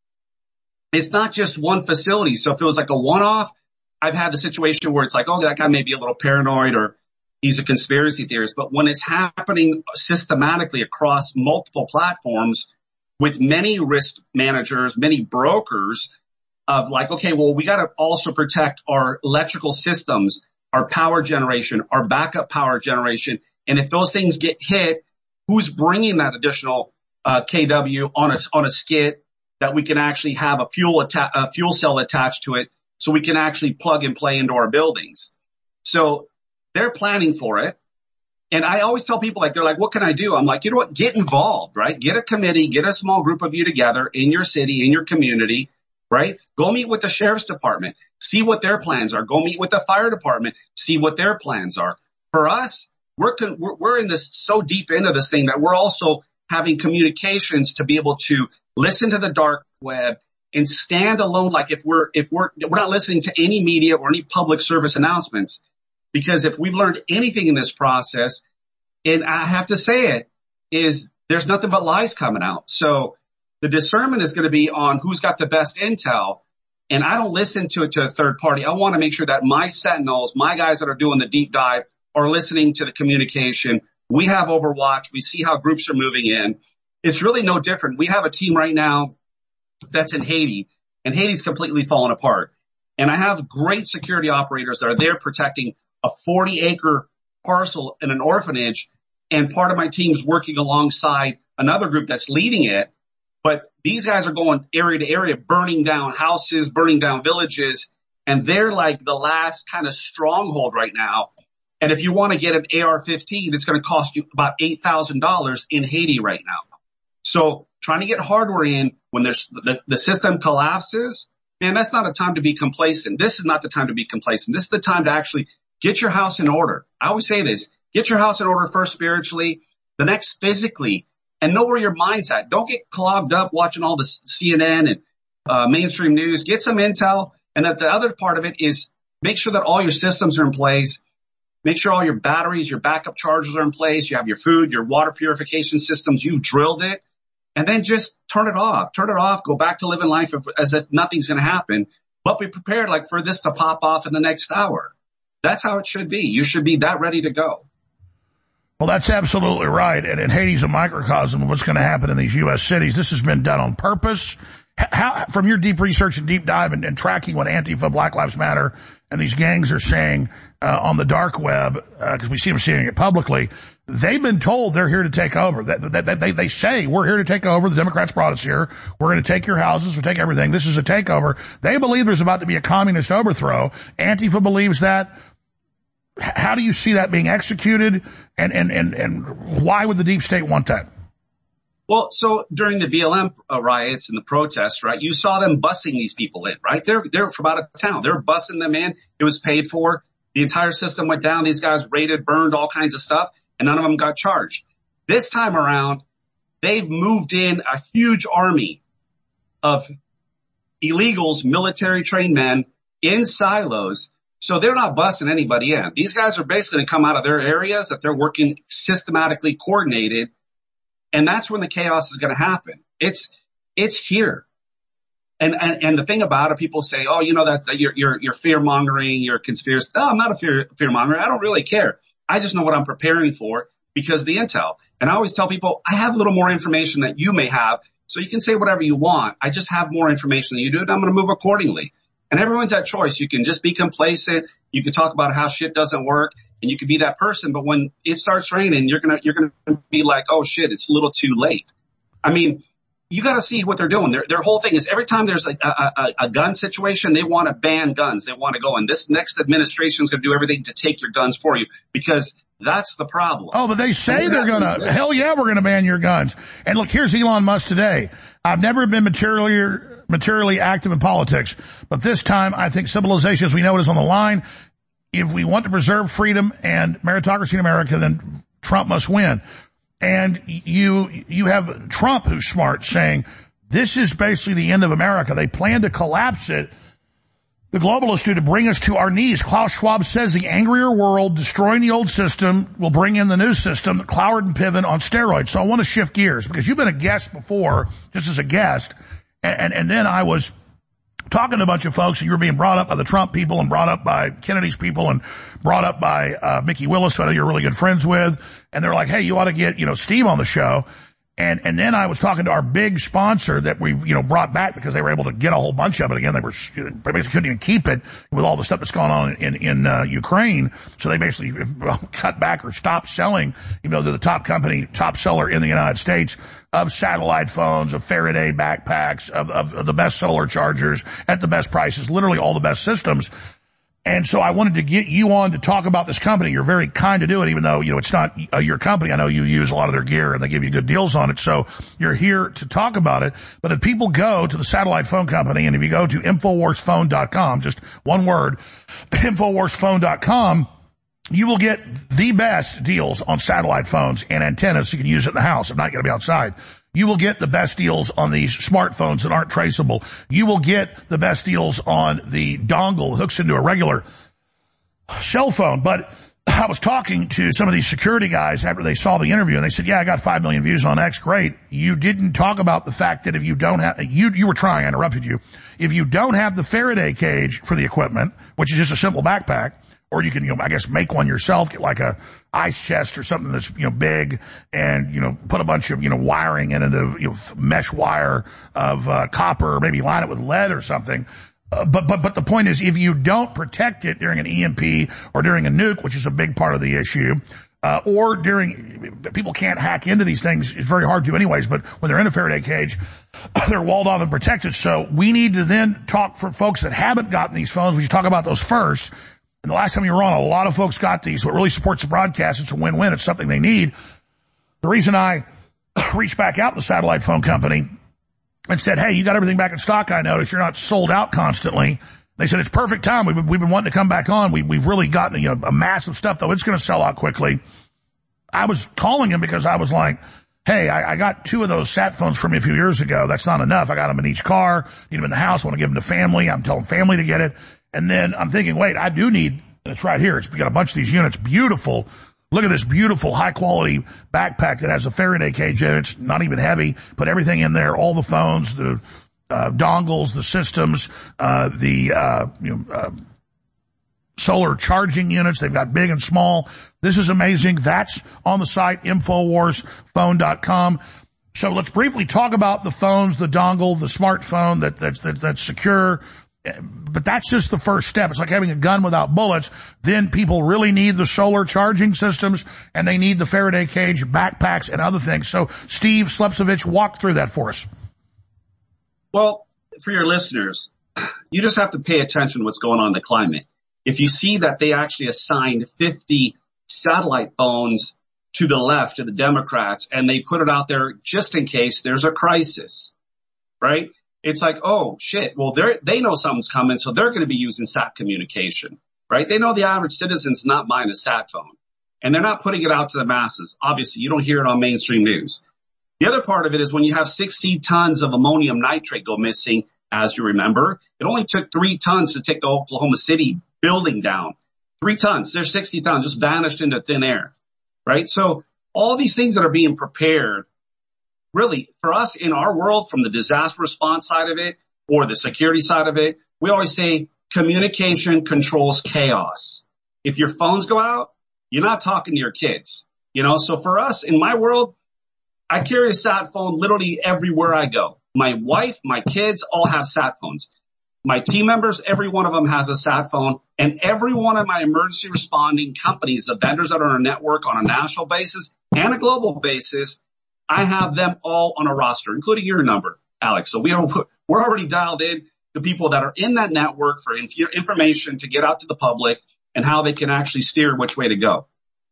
it's not just one facility. So if it was like a one-off, I've had the situation where it's like, oh, that guy may be a little paranoid or he's a conspiracy theorist. But when it's happening systematically across multiple platforms with many risk managers, many brokers of like, okay, well, we got to also protect our electrical systems, our power generation, our backup power generation. And if those things get hit, who's bringing that additional Uh, K W on a, on a skid that we can actually have a fuel atta- a fuel cell attached to it so we can actually plug and play into our buildings. So they're planning for it. And I always tell people, like, they're like, what can I do? I'm like, you know what? Get involved, right? Get a committee, get a small group of you together in your city, in your community, right? Go meet with the sheriff's department, see what their plans are. Go meet with the fire department, see what their plans are. For us, we're, con- we're, we're in this so deep into this thing that we're also having communications to be able to listen to the dark web and stand alone. Like if we're, if we're, we're not listening to any media or any public service announcements, because if we've learned anything in this process, and I have to say it, is there's nothing but lies coming out. So the discernment is going to be on who's got the best intel. And I don't listen to it to a third party. I want to make sure that my sentinels, my guys that are doing the deep dive, are listening to the communication. We have Overwatch. We see how groups are moving in. It's really no different. We have a team right now that's in Haiti, and Haiti's completely fallen apart. And I have great security operators that are there protecting a forty acre parcel in an orphanage. And part of my team's working alongside another group that's leading it. But these guys are going area to area, burning down houses, burning down villages. And they're like the last kind of stronghold right now. And if you want to get an A R fifteen, it's going to cost you about eight thousand dollars in Haiti right now. So trying to get hardware in when there's the, the system collapses, man, that's not a time to be complacent. This is not the time to be complacent. This is the time to actually get your house in order. I always say this, get your house in order first spiritually, the next physically, and know where your mind's at. Don't get clogged up watching all the C N N and uh, mainstream news. Get some intel. And that the other part of it is make sure that all your systems are in place. Make sure all your batteries, your backup chargers are in place. You have your food, your water purification systems. You've drilled it. And then just turn it off. Turn it off. Go back to living life as if nothing's going to happen. But be prepared like for this to pop off in the next hour. That's how it should be. You should be that ready to go. Well, that's absolutely right. And, and Haiti's a microcosm of what's going to happen in these U S cities. This has been done on purpose. how, from your deep research and deep dive and, and tracking what Antifa, Black Lives Matter, and these gangs are saying uh, on the dark web, because uh, we see them saying it publicly, they've been told they're here to take over. That, that, that, they, they say, we're here to take over. The Democrats brought us here. We're going to take your houses. We'll take everything. This is a takeover. They believe there's about to be a communist overthrow. Antifa believes that. How do you see that being executed, and, and, and, and why would the deep state want that? Well, so during the B L M uh, riots and the protests, right, you saw them busing these people in, right? They're, they're from out of town. They're busing them in. It was paid for. The entire system went down. These guys raided, burned, all kinds of stuff, and none of them got charged. This time around, they've moved in a huge army of illegals, military trained men in silos. So they're not busting anybody in. These guys are basically going to come out of their areas that they're working systematically coordinated. And that's when the chaos is going to happen. It's, it's here. And, and, and the thing about it, people say, oh, you know, that, that you're, you're, you're fear mongering, you're a conspiracy. No, I'm not a fear, fear monger. I don't really care. I just know what I'm preparing for because of the intel. And I always tell people, I have a little more information that you may have. So you can say whatever you want. I just have more information than you do, and I'm going to move accordingly. And everyone's at choice. You can just be complacent. You can talk about how shit doesn't work, and you can be that person. But when it starts raining, you're gonna you're gonna be like, oh shit, it's a little too late. I mean, you got to see what they're doing. Their their whole thing is every time there's a, a, a gun situation, they want to ban guns. They want to go, and this next administration is going to do everything to take your guns for you because that's the problem. Oh, but they say they're going to. Hell yeah, we're going to ban your guns. And look, here's Elon Musk today. I've never been materially materially active in politics, but this time I think civilization as we know it is on the line. If we want to preserve freedom and meritocracy in America, then Trump must win. And you, you have Trump, who's smart, saying this is basically the end of America. They plan to collapse it. The globalists do to bring us to our knees. Klaus Schwab says the angrier world, destroying the old system, will bring in the new system, Cloward and Piven on steroids. So I want to shift gears because you've been a guest before, just as a guest. And, and, and then I was talking to a bunch of folks, and you were being brought up by the Trump people and brought up by Kennedy's people and brought up by uh Mickey Willis, who I know you're really good friends with. And they're like, hey, you ought to get, you know, Steve on the show. And, and then I was talking to our big sponsor that we, you know, brought back because they were able to get a whole bunch of it again. They were, they basically couldn't even keep it with all the stuff that's going on in, in, uh, Ukraine. So they basically cut back or stopped selling, even though they're the top company, top seller in the United States of satellite phones, of Faraday backpacks, of, of, of the best solar chargers at the best prices, literally all the best systems. And so I wanted to get you on to talk about this company. You're very kind to do it, even though, you know, it's not uh, your company. I know you use a lot of their gear and they give you good deals on it. So you're here to talk about it. But if people go to the satellite phone company, and if you go to Infowars Phone dot com, just one word, Infowars Phone dot com, you will get the best deals on satellite phones and antennas so you can use it in the house. I'm not going to be outside. You will get the best deals on these smartphones that aren't traceable. You will get the best deals on the dongle that hooks into a regular cell phone. But I was talking to some of these security guys after they saw the interview, and they said, yeah, I got five million views on X. Great. You didn't talk about the fact that if you don't have, you, you were trying, I interrupted you. If you don't have the Faraday cage for the equipment, which is just a simple backpack, or you can, you know, I guess make one yourself, get like a ice chest or something that's, you know, big and, you know, put a bunch of, you know, wiring in it of, you know, mesh wire of, uh, copper, or maybe line it with lead or something. Uh, but, but, but the point is, if you don't protect it during an E M P or during a nuke, which is a big part of the issue, uh, or during, people can't hack into these things. It's very hard to anyways, but when they're in a Faraday cage, they're walled off and protected. So we need to then talk for folks that haven't gotten these phones. We should talk about those first. And the last time you were on, a lot of folks got these, so it really supports the broadcast. It's a win-win. It's something they need. The reason I reached back out to the satellite phone company and said, hey, you got everything back in stock, I noticed. You're not sold out constantly. They said, it's perfect time. We've been, we've been wanting to come back on. We, we've really gotten, you know, a massive stuff, though. It's going to sell out quickly. I was calling him because I was like, hey, I, I got two of those sat phones from you a few years ago. That's not enough. I got them in each car, need them in the house. I want to give them to family. I'm telling family to get it. And then I'm thinking, wait, I do need, and it's right here. It's got a bunch of these units. Beautiful. Look at this beautiful high quality backpack that has a Faraday cage in it. It's not even heavy. Put everything in there. All the phones, the, uh, dongles, the systems, uh, the, uh, you know, uh, solar charging units. They've got big and small. This is amazing. That's on the site, Infowars Phone dot com. So let's briefly talk about the phones, the dongle, the smartphone that, that's, that, that's secure. But that's just the first step. It's like having a gun without bullets. Then people really need the solar charging systems, and they need the Faraday cage, backpacks, and other things. So Steve Slepcevich, walk through that for us. Well, for your listeners, you just have to pay attention to what's going on in the climate. If you see that they actually assigned fifty satellite phones to the left, to the Democrats, and they put it out there just in case there's a crisis, right? It's like, oh, shit, well, they they know something's coming, so they're going to be using sat communication, right? They know the average citizen's not buying a sat phone, and they're not putting it out to the masses. Obviously, you don't hear it on mainstream news. The other part of it is when you have sixty tons of ammonium nitrate go missing, as you remember, it only took three tons to take the Oklahoma City building down. Three tons. There's sixty tons just vanished into thin air, right? So all these things that are being prepared, really, for us in our world, from the disaster response side of it or the security side of it, we always say communication controls chaos. If your phones go out, you're not talking to your kids, you know? So for us, in my world, I carry a sat phone literally everywhere I go. My wife, my kids all have sat phones. My team members, every one of them has a sat phone, and every one of my emergency responding companies, the vendors that are on our network on a national basis and a global basis, I have them all on a roster, including your number, Alex. So we are, we're already dialed in the people that are in that network for inf- information to get out to the public and how they can actually steer which way to go.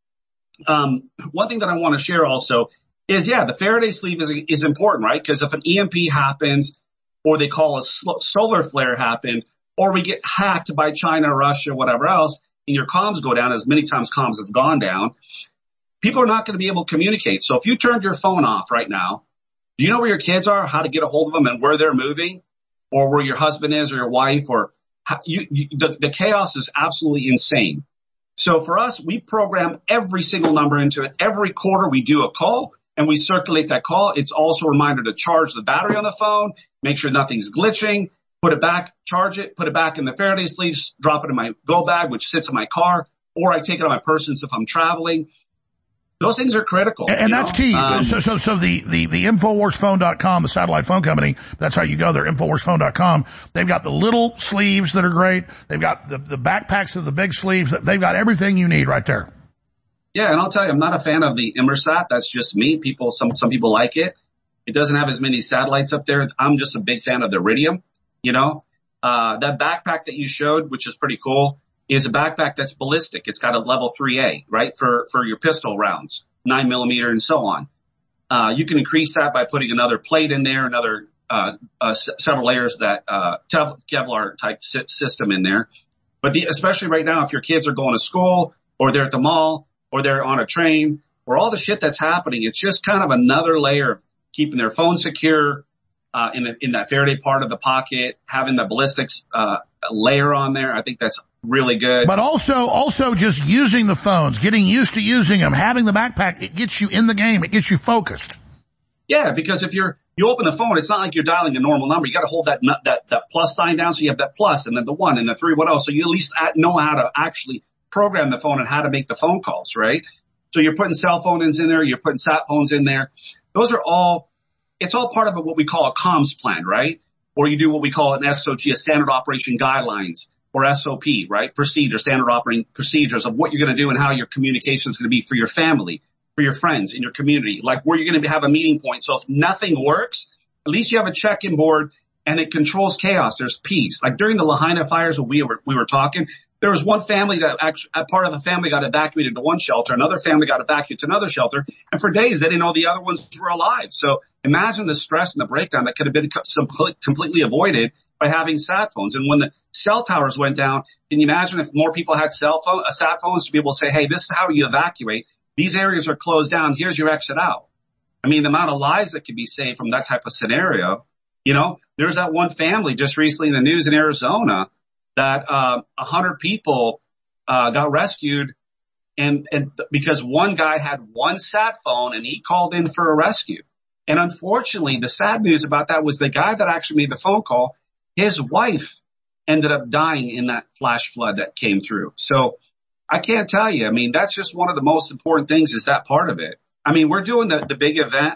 Um, one thing that I want to share also is, yeah, the Faraday sleeve is, is important, right? Because if an E M P happens, or they call a sl- solar flare happened, or we get hacked by China, Russia, whatever else, and your comms go down, as many times comms have gone down, people are not going to be able to communicate. So if you turned your phone off right now, do you know where your kids are, how to get a hold of them, and where they're moving, or where your husband is, or your wife, or how, you, you, the, the chaos is absolutely insane. So for us, we program every single number into it. Every quarter we do a call, and we circulate that call. It's also a reminder to charge the battery on the phone, make sure nothing's glitching, put it back, charge it, put it back in the Faraday sleeve, drop it in my go bag, which sits in my car, or I take it on my person if I'm traveling. Those things are critical. And, and that's know? key. Um, so, so, so the, the, the Infowars Phone dot com, the satellite phone company, that's how you go there, Infowars Phone dot com. They've got the little sleeves that are great. They've got the, the backpacks of the big sleeves. They've got everything you need right there. Yeah, and I'll tell you, I'm not a fan of the Inmarsat. That's just me. People, some, some people like it. It doesn't have as many satellites up there. I'm just a big fan of the Iridium, you know. Uh, that backpack that you showed, which is pretty cool, is a backpack that's ballistic. It's got a level three A, right, for, for your pistol rounds, nine millimeter and so on. Uh, you can increase that by putting another plate in there, another, uh, uh, s- several layers of that, uh, Kevlar type system in there. But the, especially right now, if your kids are going to school or they're at the mall or they're on a train or all the shit that's happening, it's just kind of another layer of keeping their phone secure, uh, in, the, in that Faraday part of the pocket, having the ballistics, uh, layer on there. I think that's really good. But also, also just using the phones, getting used to using them, having the backpack, it gets you in the game. It gets you focused. Yeah, because if you're, you open the phone, it's not like you're dialing a normal number. You got to hold that, that, that plus sign down. So you have that plus and then the one and the three, what else? So you at least know how to actually program the phone and how to make the phone calls, right? So you're putting cell phones in there. You're putting sat phones in there. Those are all, it's all part of what we call a comms plan, right? Or you do what we call an S O G, a standard operation guidelines, or S O P, right? Procedure, standard operating procedures of what you're going to do and how your communication is going to be for your family, for your friends in your community, like where you're going to have a meeting point. So if nothing works, at least you have a check-in board and it controls chaos. There's peace. Like during the Lahaina fires when we were, we were talking, there was one family that actually, a part of the family got evacuated to one shelter. Another family got evacuated to another shelter. And for days, they didn't know the other ones were alive. So imagine the stress and the breakdown that could have been completely avoided by having sat phones. And when the cell towers went down, can you imagine if more people had cell phone, uh, sat phones to be able to say, hey, this is how you evacuate. These areas are closed down. Here's your exit out. I mean, the amount of lives that could be saved from that type of scenario. You know, there's that one family just recently in the news in Arizona that uh, a uh, hundred people uh, got rescued, and, and th- because one guy had one sat phone and he called in for a rescue. And unfortunately, the sad news about that was the guy that actually made the phone call, his wife ended up dying in that flash flood that came through. So I can't tell you. I mean, that's just one of the most important things is that part of it. I mean, we're doing the, the big event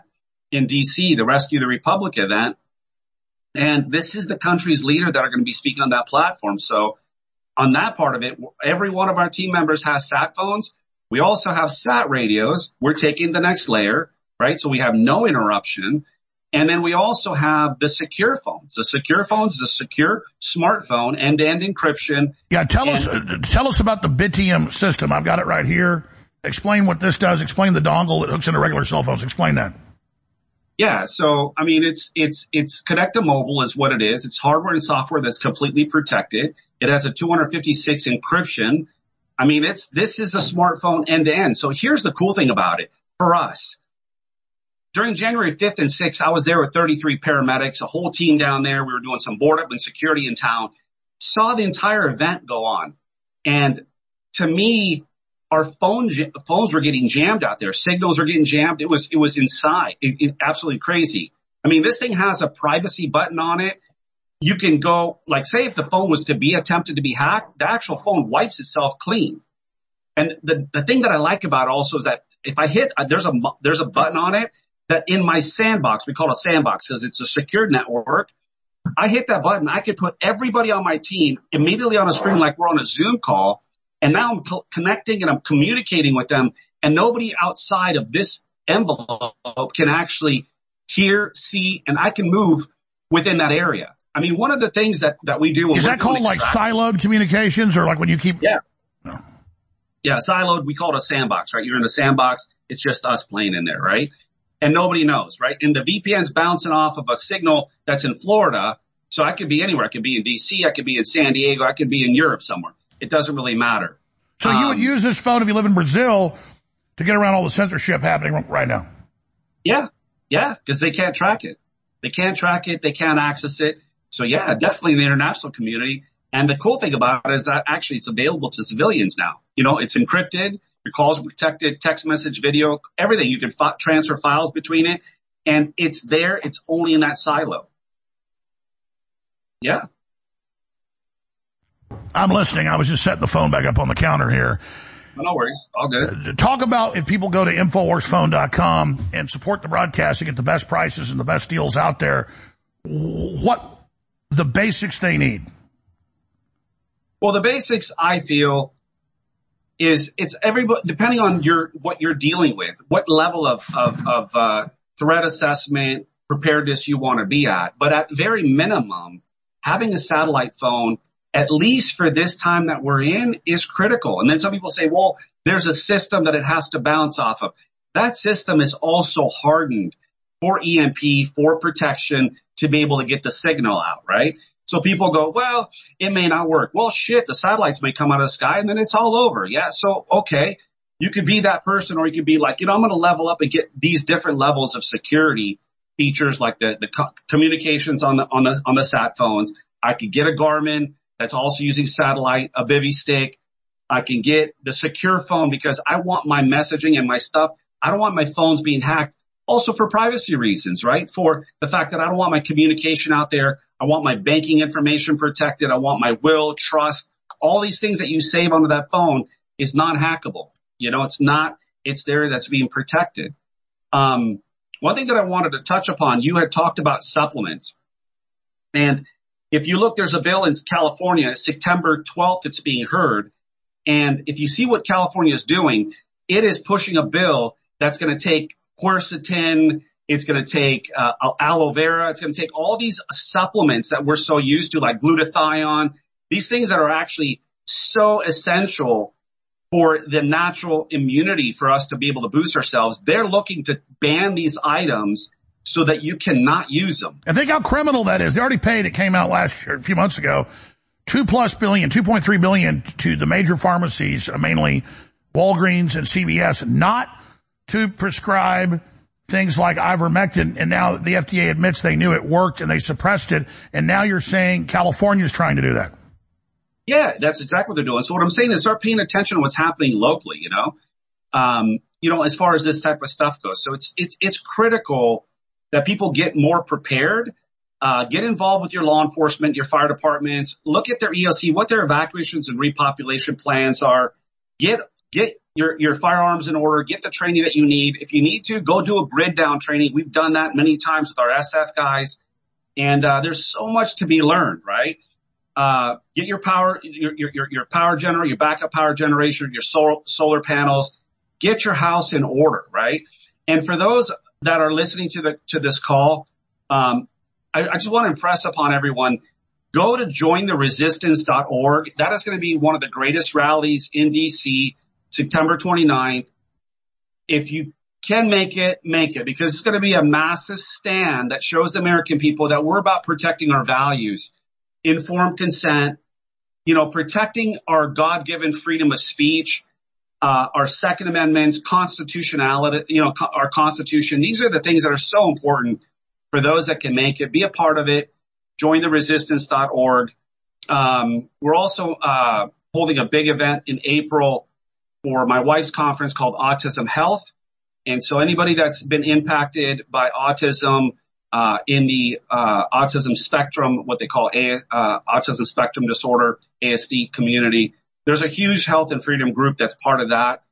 in D C, the Rescue the Republic event. And this is the country's leader that are going to be speaking on that platform. So on that part of it, every one of our team members has sat phones. We also have sat radios. We're taking the next layer, right? So we have no interruption. And then we also have the secure phones. The secure phones, the secure smartphone, end-to-end encryption. Yeah, tell and, us uh, tell us about the Bitium system. I've got it right here. Explain what this does. Explain the dongle that hooks into regular cell phones. Explain that. Yeah, so, I mean, it's, it's, it's Connecta Mobile is what it is. It's hardware and software that's completely protected. It has a two fifty-six encryption. I mean, it's, this is a smartphone end to end. So here's the cool thing about it for us. During January fifth and sixth, I was there with thirty-three paramedics, a whole team down there. We were doing some board up and security in town, saw the entire event go on. And to me, our phone, phones were getting jammed out there. Signals were getting jammed. It was, it was inside. It, it, absolutely crazy. I mean, this thing has a privacy button on it. You can go, like, say if the phone was to be attempted to be hacked, the actual phone wipes itself clean. And the, the thing that I like about it also is that if I hit, there's a, there's a button on it that in my sandbox, we call it a sandbox because it's a secured network. I hit that button. I could put everybody on my team immediately on a screen like we're on a Zoom call. And now I'm co- connecting and I'm communicating with them, and nobody outside of this envelope can actually hear, see, and I can move within that area. I mean, one of the things that, that we do... When Is that called like siloed communications, or like when you keep... Yeah. No. Yeah, siloed, we call it a sandbox, right? You're in a sandbox. It's just us playing in there, right? And nobody knows, right? And the V P N's bouncing off of a signal that's in Florida. So I could be anywhere. I could be in D C. I could be in San Diego. I could be in Europe somewhere. It doesn't really matter. So um, you would use this phone if you live in Brazil to get around all the censorship happening right now? Yeah. Yeah. Because they can't track it. They can't track it. They can't access it. So yeah, definitely in the international community. And the cool thing about it is that actually it's available to civilians now. You know, it's encrypted. Your calls are protected, text message, video, everything. You can f- transfer files between it. And it's there. It's only in that silo. Yeah. I'm listening. I was just setting the phone back up on the counter here. No worries. All good. Uh, talk about if people go to infowars phone dot com and support the broadcast and get the best prices and the best deals out there, what the basics they need. Well, the basics, I feel, is it's everybody, depending on your, what you're dealing with, what level of, of, of, uh, threat assessment, preparedness you want to be at. But at very minimum, having a satellite phone, at least for this time that we're in, is critical. And then some people say, well, there's a system that it has to bounce off of. That system is also hardened for E M P, for protection, to be able to get the signal out, right? So people go, well, it may not work. Well, shit, the satellites may come out of the sky and then it's all over. Yeah. So, okay. You could be that person, or you could be like, you know, I'm going to level up and get these different levels of security features, like the, the co- communications on the, on the, on the sat phones. I could get a Garmin that's also using satellite, a Bivy stick. I can get the secure phone because I want my messaging and my stuff. I don't want my phones being hacked. Also for privacy reasons, right? For the fact that I don't want my communication out there. I want my banking information protected. I want my will, trust, all these things that you save onto that phone is not hackable. You know, it's not, it's there, that's being protected. Um, one thing that I wanted to touch upon, you had talked about supplements. And if you look, there's a bill in California, September twelfth, it's being heard. And if you see what California is doing, it is pushing a bill that's going to take quercetin, it's going to take uh, aloe vera, it's going to take all these supplements that we're so used to, like glutathione, these things that are actually so essential for the natural immunity for us to be able to boost ourselves. They're looking to ban these items so that you cannot use them. And think how criminal that is. They already paid, it came out last year, a few months ago, two plus billion, two point three billion to the major pharmacies, mainly Walgreens and C V S, not to prescribe things like ivermectin. And now the F D A admits they knew it worked and they suppressed it. And now you're saying California's trying to do that. Yeah, that's exactly what they're doing. So what I'm saying is start paying attention to what's happening locally, you know, um, you know, as far as this type of stuff goes. So it's, it's, it's critical that people get more prepared, uh, get involved with your law enforcement, your fire departments, look at their E O C, what their evacuations and repopulation plans are, get, get your, your firearms in order, get the training that you need. If you need to, go do a grid down training. We've done that many times with our S F guys. And, uh, there's so much to be learned, right? Uh, get your power, your, your, your power generator, your backup power generation, your solar, solar panels. Get your house in order, right? And for those that are listening to the, to this call, um, I, I just want to impress upon everyone, go to join the resistance dot org. That is going to be one of the greatest rallies in D C, September twenty-ninth. If you can make it, make it, because it's going to be a massive stand that shows the American people that we're about protecting our values, informed consent, you know, protecting our God-given freedom of speech, uh, our Second Amendments, constitutionality, you know, co- our Constitution. These are the things that are so important for those that can make it. Be a part of it. Join the resistance dot org. Um, we're also uh, holding a big event in April for my wife's conference called Autism Health. And so anybody that's been impacted by autism, uh, in the, uh, autism spectrum, what they call a, uh, autism spectrum disorder, A S D community, there's a huge health and freedom group that's part of that.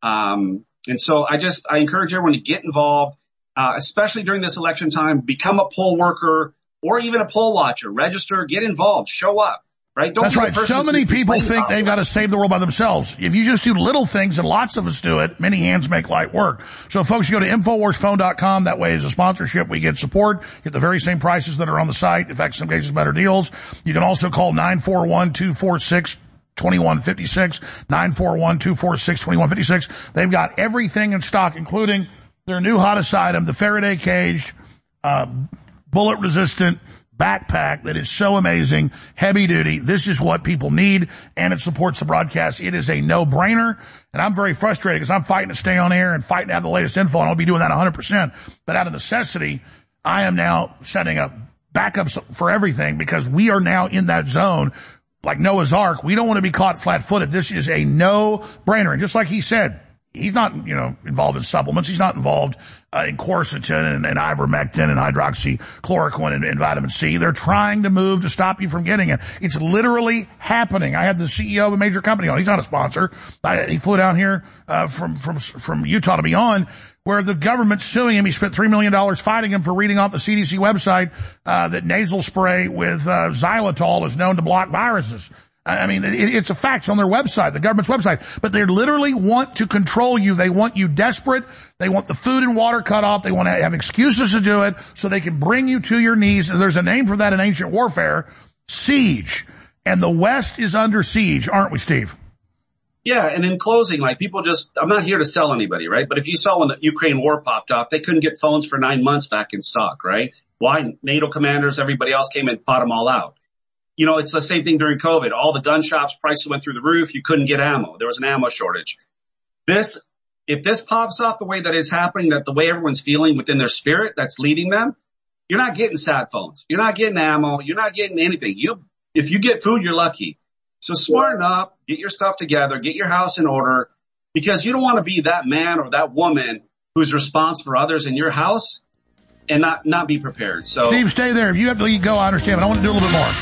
Um, and so I just, I encourage everyone to get involved, uh, especially during this election time, become a poll worker or even a poll watcher, register, get involved, show up. Right? Don't That's right. So many people think they've got to save the world by themselves. If you just do little things, and lots of us do it, many hands make light work. So folks, you go to infowars phone dot com. That way, as a sponsorship, we get support, get the very same prices that are on the site. In fact, some cases better deals. You can also call nine four one, two four six, two one five six, nine four one, two four six, two one five six. They've got everything in stock, including their new hottest item, the Faraday cage, uh, bullet resistant backpack that is so amazing, heavy duty. This is what people need, and it supports the broadcast. It is a no-brainer, and I'm very frustrated because I'm fighting to stay on air and fighting to have the latest info, and I'll be doing that one hundred percent. But out of necessity, I am now setting up backups for everything because we are now in that zone like Noah's Ark. We don't want to be caught flat-footed. This is a no-brainer. And just like he said, he's not, you know, involved in supplements. He's not involved uh, in quercetin and, and ivermectin and hydroxychloroquine and, and vitamin C. They're trying to move to stop you from getting it. It's literally happening. I had the C E O of a major company on. He's not a sponsor. I, he flew down here uh, from from from Utah to be on, where the government's suing him. He spent three million dollars fighting him for reading off the C D C website uh, that nasal spray with uh, xylitol is known to block viruses. I mean, it, it's a fact. It's on their website, the government's website. But they literally want to control you. They want you desperate. They want the food and water cut off. They want to have excuses to do it so they can bring you to your knees. And there's a name for that in ancient warfare, siege. And the West is under siege, aren't we, Steve? Yeah, and in closing, like people just, I'm not here to sell anybody, right? But if you saw when the Ukraine war popped off, they couldn't get phones for nine months back in stock, right? Why? NATO commanders, everybody else came and fought them all out. You know, it's the same thing during COVID. All the gun shops, prices went through the roof. You couldn't get ammo. There was an ammo shortage. This, if this pops off the way that is happening, that the way everyone's feeling within their spirit that's leading them, you're not getting sat phones. You're not getting ammo. You're not getting anything. You, if you get food, you're lucky. So smarten up, get your stuff together, get your house in order, because you don't want to be that man or that woman who's responsible for others in your house and not, not be prepared. So Steve, stay there. If you have to go, I understand, but I want to do a little bit more.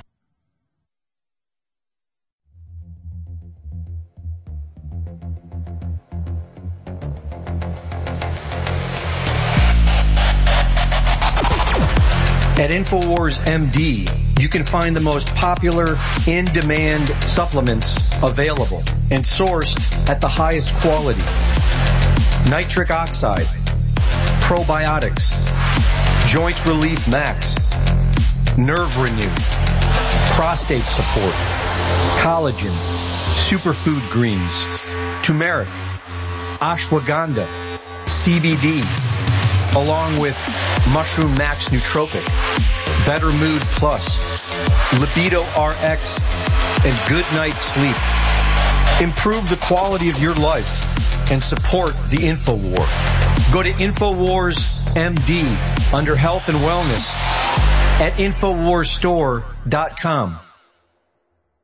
At InfoWars M D, you can find the most popular in-demand supplements available and sourced at the highest quality. Nitric oxide, probiotics, joint relief max, nerve renew, prostate support, collagen, superfood greens, turmeric, ashwagandha, C B D, along with Mushroom Max Nootropic, Better Mood Plus, Libido R X, and Good Night Sleep. Improve the quality of your life and support the InfoWar. Go to InfoWars M D under Health and Wellness at infowars store dot com.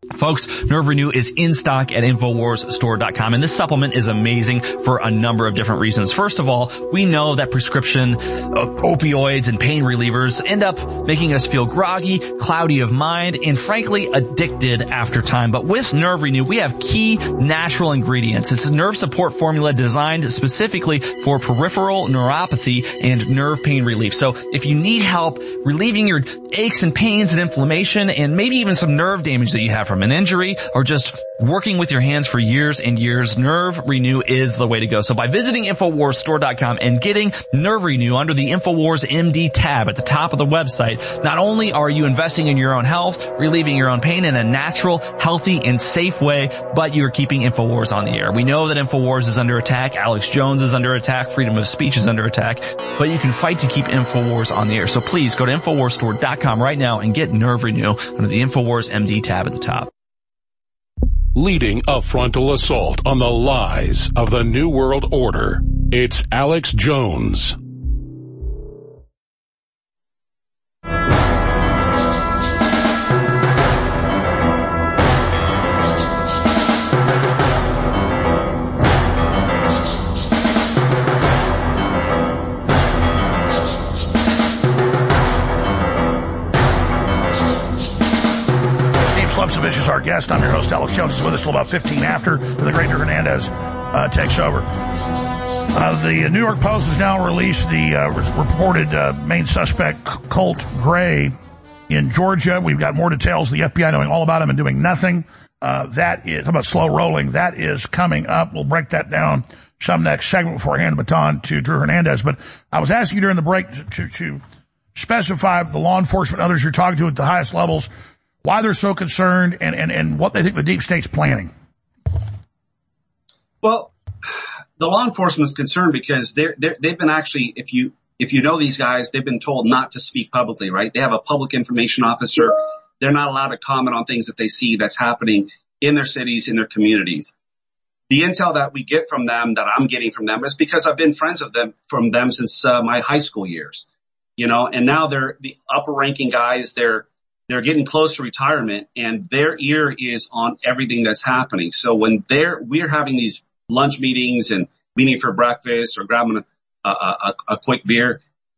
Folks, Nerve Renew is in stock at Infowars Store dot com, and this supplement is amazing for a number of different reasons. First of all, we know that prescription uh, opioids and pain relievers end up making us feel groggy, cloudy of mind, and frankly addicted after time. But with Nerve Renew, we have key natural ingredients. It's a nerve support formula designed specifically for peripheral neuropathy and nerve pain relief. So if you need help relieving your aches and pains and inflammation and maybe even some nerve damage that you have from an injury or just working with your hands for years and years, Nerve Renew is the way to go. So by visiting Infowars Store dot com and getting Nerve Renew under the Infowars M D tab at the top of the website, not only are you investing in your own health, relieving your own pain in a natural, healthy, and safe way, but you're keeping Infowars on the air. We know that Infowars is under attack, Alex Jones is under attack, freedom of speech is under attack, but you can fight to keep Infowars on the air. So please go to Infowars Store dot com right now and get Nerve Renew under the Infowars M D tab at the top. Leading a frontal assault on the lies of the New World Order, it's Alex Jones. Slupsovich is our guest. I'm your host, Alex Jones, is with us till about fifteen after the great Drew Hernandez uh, takes over. Uh, the New York Post has now released the uh, reported uh, main suspect, Colt Gray, in Georgia. We've got more details. The F B I knowing all about him and doing nothing. Uh, that is, how about slow rolling? That is coming up. We'll break that down some next segment before I hand the baton to Drew Hernandez. But I was asking you during the break to, to, to specify the law enforcement, others you're talking to at the highest levels, why they're so concerned and, and, and what they think the deep state's planning. Well, the law enforcement is concerned because they're, they're, they've been actually, if you, if you know these guys, they've been told not to speak publicly, right? They have a public information officer. They're not allowed to comment on things that they see that's happening in their cities, in their communities. The intel that we get from them, that I'm getting from them, is because I've been friends of them, from them since uh, my high school years, you know, and now they're the upper ranking guys. They're, They're getting close to retirement, and their ear is on everything that's happening. So when they're, we're having these lunch meetings and meeting for breakfast or grabbing a, a, a quick beer,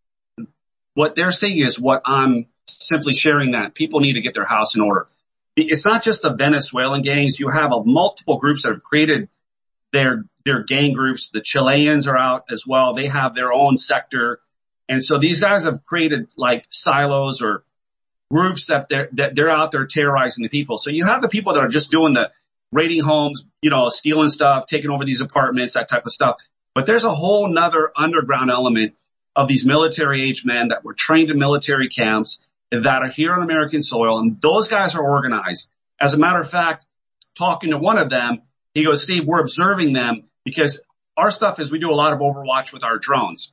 what they're saying is what I'm simply sharing, that people need to get their house in order. It's not just the Venezuelan gangs. You have a multiple groups that have created their, their gang groups. The Chileans are out as well. They have their own sector. And so these guys have created like silos or groups that they're, that they're out there terrorizing the people. So you have the people that are just doing the raiding homes, you know, stealing stuff, taking over these apartments, that type of stuff. But there's a whole nother underground element of these military age men that were trained in military camps that are here on American soil. And those guys are organized. As a matter of fact, talking to one of them, he goes, Steve, we're observing them because our stuff is we do a lot of overwatch with our drones.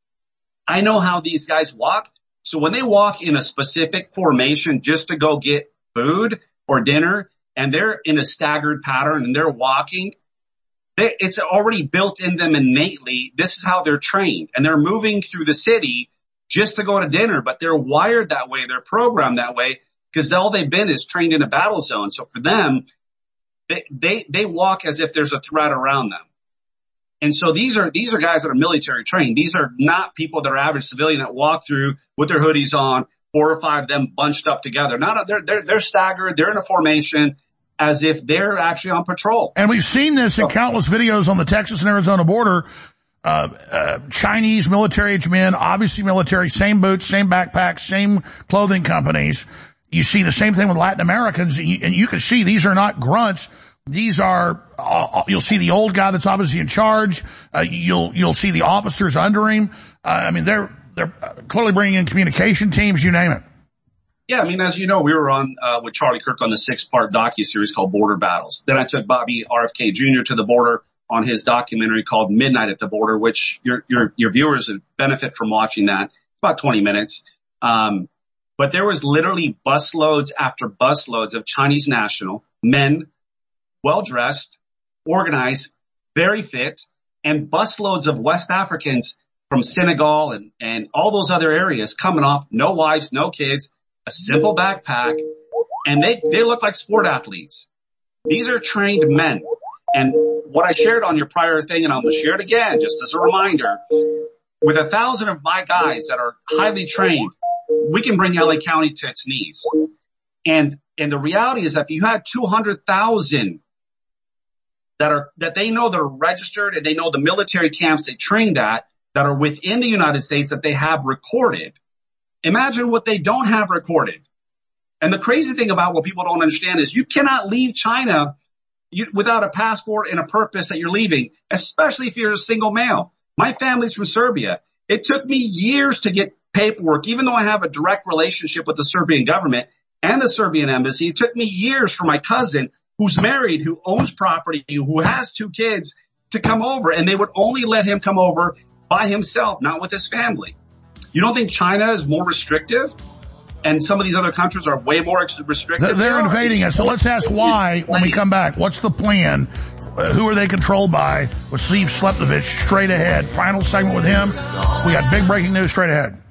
I know how these guys walk. So when they walk in a specific formation just to go get food or dinner, and they're in a staggered pattern and they're walking, they, it's already built in them innately. This is how they're trained, and they're moving through the city just to go to dinner, but they're wired that way. They're programmed that way because all they've been is trained in a battle zone. So for them, they, they, they walk as if there's a threat around them. And so these are, these are guys that are military trained. These are not people that are average civilian that walk through with their hoodies on, four or five of them bunched up together. Not, they're, they're, they're staggered. They're in a formation as if they're actually on patrol. And we've seen this in countless videos on the Texas and Arizona border. Uh, uh, Chinese military age men, obviously military, same boots, same backpacks, same clothing companies. You see the same thing with Latin Americans, and you, and you can see these are not grunts. These are, uh, you'll see the old guy that's obviously in charge. Uh, you'll, you'll see the officers under him. Uh, I mean, they're, they're clearly bringing in communication teams, you name it. Yeah, I mean, as you know, we were on, uh, with Charlie Kirk on the six-part docuseries called Border Battles. Then I took Bobby R F K Junior to the border on his documentary called Midnight at the Border, which your, your, your viewers would benefit from watching that. About twenty minutes. Um, but there was literally busloads after busloads of Chinese national men, well-dressed, organized, very fit, and busloads of West Africans from Senegal and, and all those other areas coming off, no wives, no kids, a simple backpack, and they, they look like sport athletes. These are trained men. And what I shared on your prior thing, and I'm going to share it again, just as a reminder, with a thousand of my guys that are highly trained, we can bring L A County to its knees. And, and the reality is that if you had two hundred thousand that are, that they know that are registered and they know the military camps they trained at that are within the United States that they have recorded, imagine what they don't have recorded. And the crazy thing about what people don't understand is you cannot leave China you, without a passport and a purpose that you're leaving, especially if you're a single male. My family's from Serbia. It took me years to get paperwork, even though I have a direct relationship with the Serbian government and the Serbian embassy. It took me years for my cousin who's married, who owns property, who has two kids to come over, and they would only let him come over by himself, not with his family. You don't think China is more restrictive? And some of these other countries are way more restrictive? They're invading us. So let's ask why when we come back. What's the plan? Uh, who are they controlled by? With Steve Sleptovich straight ahead. Final segment with him. We got big breaking news straight ahead.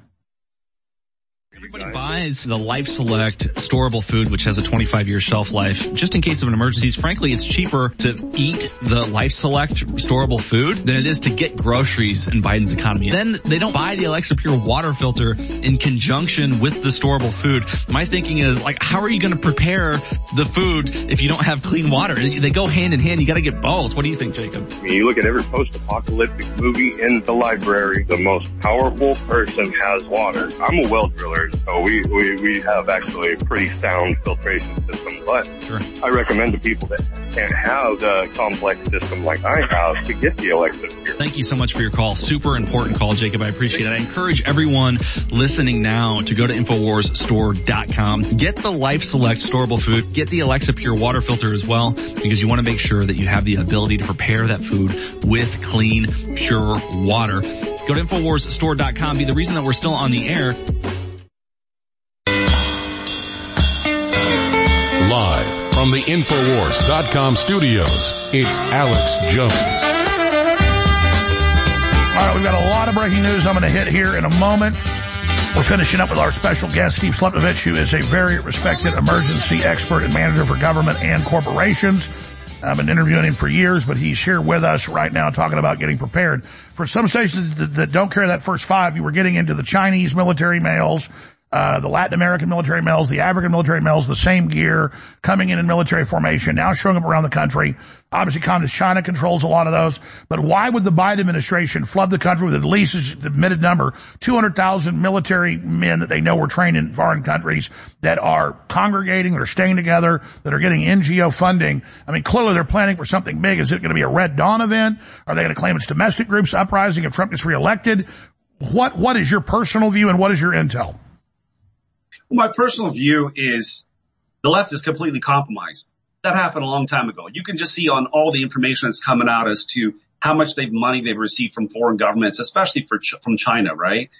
Everybody buys the Life Select storable food, which has a twenty-five year shelf life, just in case of an emergency. Frankly, it's cheaper to eat the Life Select storable food than it is to get groceries in Biden's economy. Then they don't buy the Alexa Pure water filter in conjunction with the storable food. My thinking is, like, how are you going to prepare the food if you don't have clean water? They go hand in hand. You got to get both. What do you think, Jacob? I mean, you look at every post-apocalyptic movie in the library, the most powerful person has water. I'm a well driller. So we, we, we have actually a pretty sound filtration system, but sure. I recommend to people that can't have the complex system like I have to get the Alexa Pure. Thank you so much for your call. Super important call, Jacob. I appreciate it. I encourage everyone listening now to go to Infowars Store dot com. Get the Life Select storable food. Get the Alexa Pure water filter as well, because you want to make sure that you have the ability to prepare that food with clean, pure water. Go to Infowars Store dot com. Be the reason that we're still on the air. Live from the Infowars dot com studios, it's Alex Jones. All right, we've got a lot of breaking news I'm going to hit here in a moment. We're finishing up with our special guest, Steve Sleptovich, who is a very respected emergency expert and manager for government and corporations. I've been interviewing him for years, but he's here with us right now talking about getting prepared. For some stations that, that don't carry that first five, you were getting into the Chinese military males, Uh, the Latin American military males, the African military males, the same gear, coming in in military formation, now showing up around the country. Obviously, Communist China controls a lot of those. But why would the Biden administration flood the country with at least the admitted number, two hundred thousand military men that they know were trained in foreign countries that are congregating, that are staying together, that are getting N G O funding? I mean, clearly they're planning for something big. Is it going to be a Red Dawn event? Are they going to claim it's domestic groups uprising if Trump gets reelected? What, what is your personal view and what is your intel? Well, my personal view is the left is completely compromised. That happened a long time ago. You can just see on all the information that's coming out as to how much they've money they've received from foreign governments, especially for from China, right?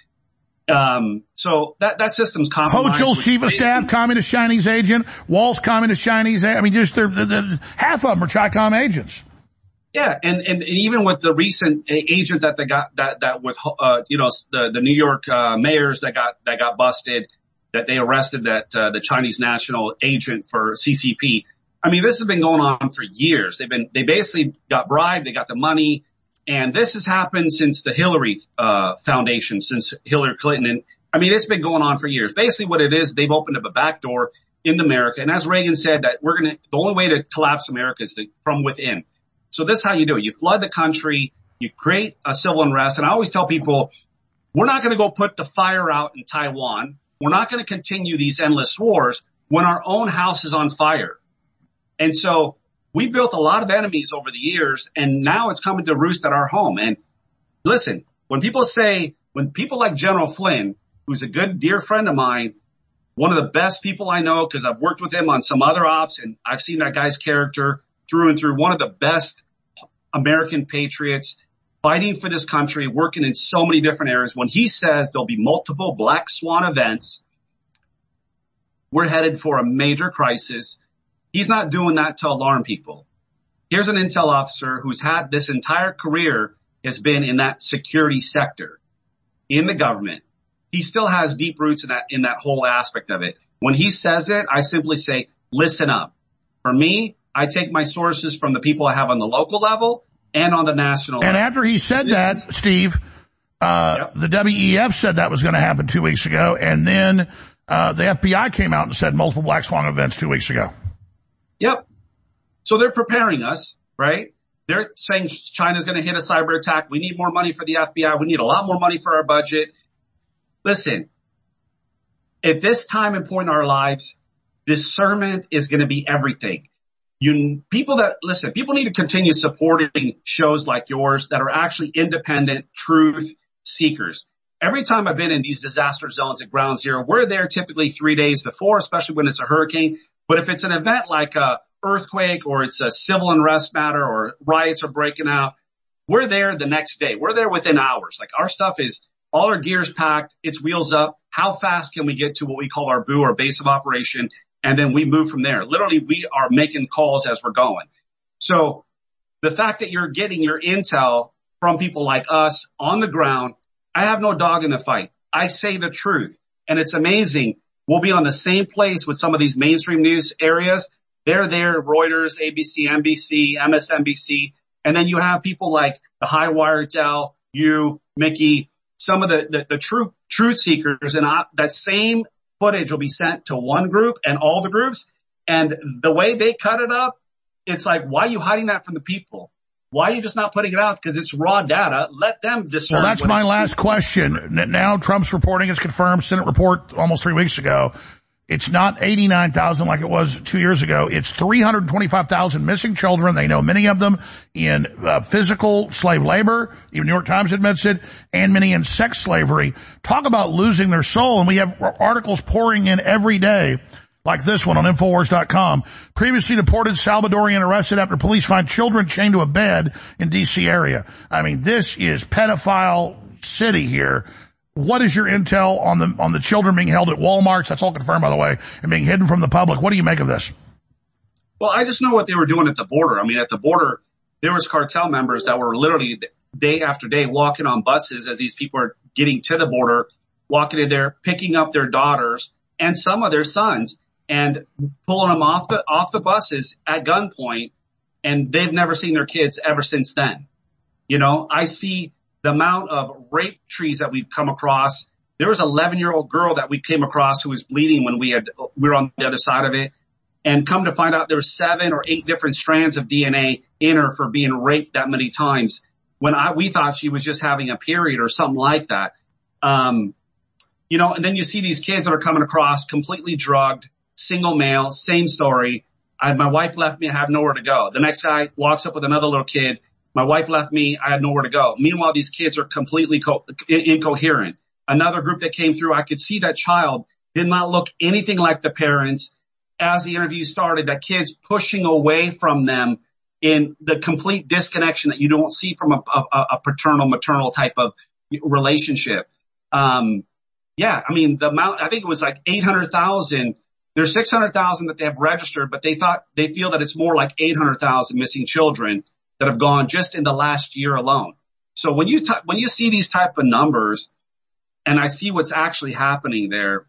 Um, so that that system's compromised. Ho Chul's chief of staff, communist Chinese agent. Walt's communist Chinese. I mean, just they're, they're, they're, half of them are Chi-Com agents. Yeah, and, and, and even with the recent agent that they got that that with uh, you know the the New York uh, mayors that got that got busted. That they arrested that, uh, the Chinese national agent for C C P. I mean, this has been going on for years. They've been, they basically got bribed. They got the money. And this has happened since the Hillary, uh, Foundation, since Hillary Clinton. And I mean, it's been going on for years. Basically what it is, they've opened up a back door into America. And as Reagan said, that we're going to, the only way to collapse America is to, from within. So this is how you do it. You flood the country, you create a civil unrest. And I always tell people, we're not going to go put the fire out in Taiwan. We're not going to continue these endless wars when our own house is on fire. And so we built a lot of enemies over the years, and now it's coming to roost at our home. And listen, when people say, when people like General Flynn, who's a good dear friend of mine, one of the best people I know because I've worked with him on some other ops, and I've seen that guy's character through and through, one of the best American patriots, fighting for this country, working in so many different areas. When he says there'll be multiple black swan events, we're headed for a major crisis. He's not doing that to alarm people. Here's an intel officer who's had this entire career has been in that security sector in the government. He still has deep roots in that, in that whole aspect of it. When he says it, I simply say, listen up. For me, I take my sources from the people I have on the local level and on the national and level. And after he said this that, is, Steve, uh, yep. the W E F said that was going to happen two weeks ago. And then uh, the F B I came out and said multiple black swan events two weeks ago. Yep. So they're preparing us, right? They're saying China's going to hit a cyber attack. We need more money for the F B I. We need a lot more money for our budget. Listen, at this time and point in our lives, discernment is going to be everything. You people that listen, people need to continue supporting shows like yours that are actually independent truth seekers. Every time I've been in these disaster zones at Ground Zero, we're there typically three days before, especially when it's a hurricane. But if it's an event like a earthquake or it's a civil unrest matter or riots are breaking out, we're there the next day. We're there within hours. Like our stuff is all our gear's packed. It's wheels up. How fast can we get to what we call our B O O, our base of operation? And then we move from there. Literally, we are making calls as we're going. So the fact that you're getting your intel from people like us on the ground, I have no dog in the fight. I say the truth. And it's amazing. We'll be on the same place with some of these mainstream news areas. They're there, Reuters, A B C, N B C, M S N B C. And then you have people like the High Wire, Dell, you, Mickey, some of the, the, the true truth seekers. And I, that same footage will be sent to one group and all the groups. And the way they cut it up, it's like, why are you hiding that from the people? Why are you just not putting it out? Because it's raw data. Let them discern. Well, that's my last question. Now Trump's reporting is confirmed. Senate report almost three weeks ago. It's not eighty-nine thousand like it was two years ago. It's three hundred twenty-five thousand missing children. They know many of them in uh, physical slave labor. Even New York Times admits it. And many in sex slavery. Talk about losing their soul. And we have articles pouring in every day like this one on Infowars dot com. Previously deported Salvadorian arrested after police find children chained to a bed in D C area. I mean, this is pedophile city here. What is your intel on the on the children being held at Walmarts? That's all confirmed, by the way, and being hidden from the public. What do you make of this? Well, I just know what they were doing at the border. I mean, at the border, there was cartel members that were literally day after day walking on buses as these people are getting to the border, walking in there, picking up their daughters and some of their sons and pulling them off the off the buses at gunpoint. And they've never seen their kids ever since then. You know, I see the amount of rape trees that we've come across. There was an eleven-year-old girl that we came across who was bleeding when we had we were on the other side of it. And come to find out there were seven or eight different strands of D N A in her for being raped that many times when I we thought she was just having a period or something like that. Um, you know, and then you see these kids that are coming across completely drugged, single male, same story. I, my wife left me, I have nowhere to go. The next guy walks up with another little kid. My wife left me. I had nowhere to go. Meanwhile, these kids are completely co- incoherent. Another group that came through, I could see that child did not look anything like the parents. As the interview started, that kid's pushing away from them in the complete disconnection that you don't see from a, a, a paternal, maternal type of relationship. Um, yeah, I mean, the amount, I think it was like eight hundred thousand. There's six hundred thousand that they have registered, but they thought, they feel that it's more like eight hundred thousand missing children that have gone just in the last year alone. So when you, t- when you see these type of numbers and I see what's actually happening there,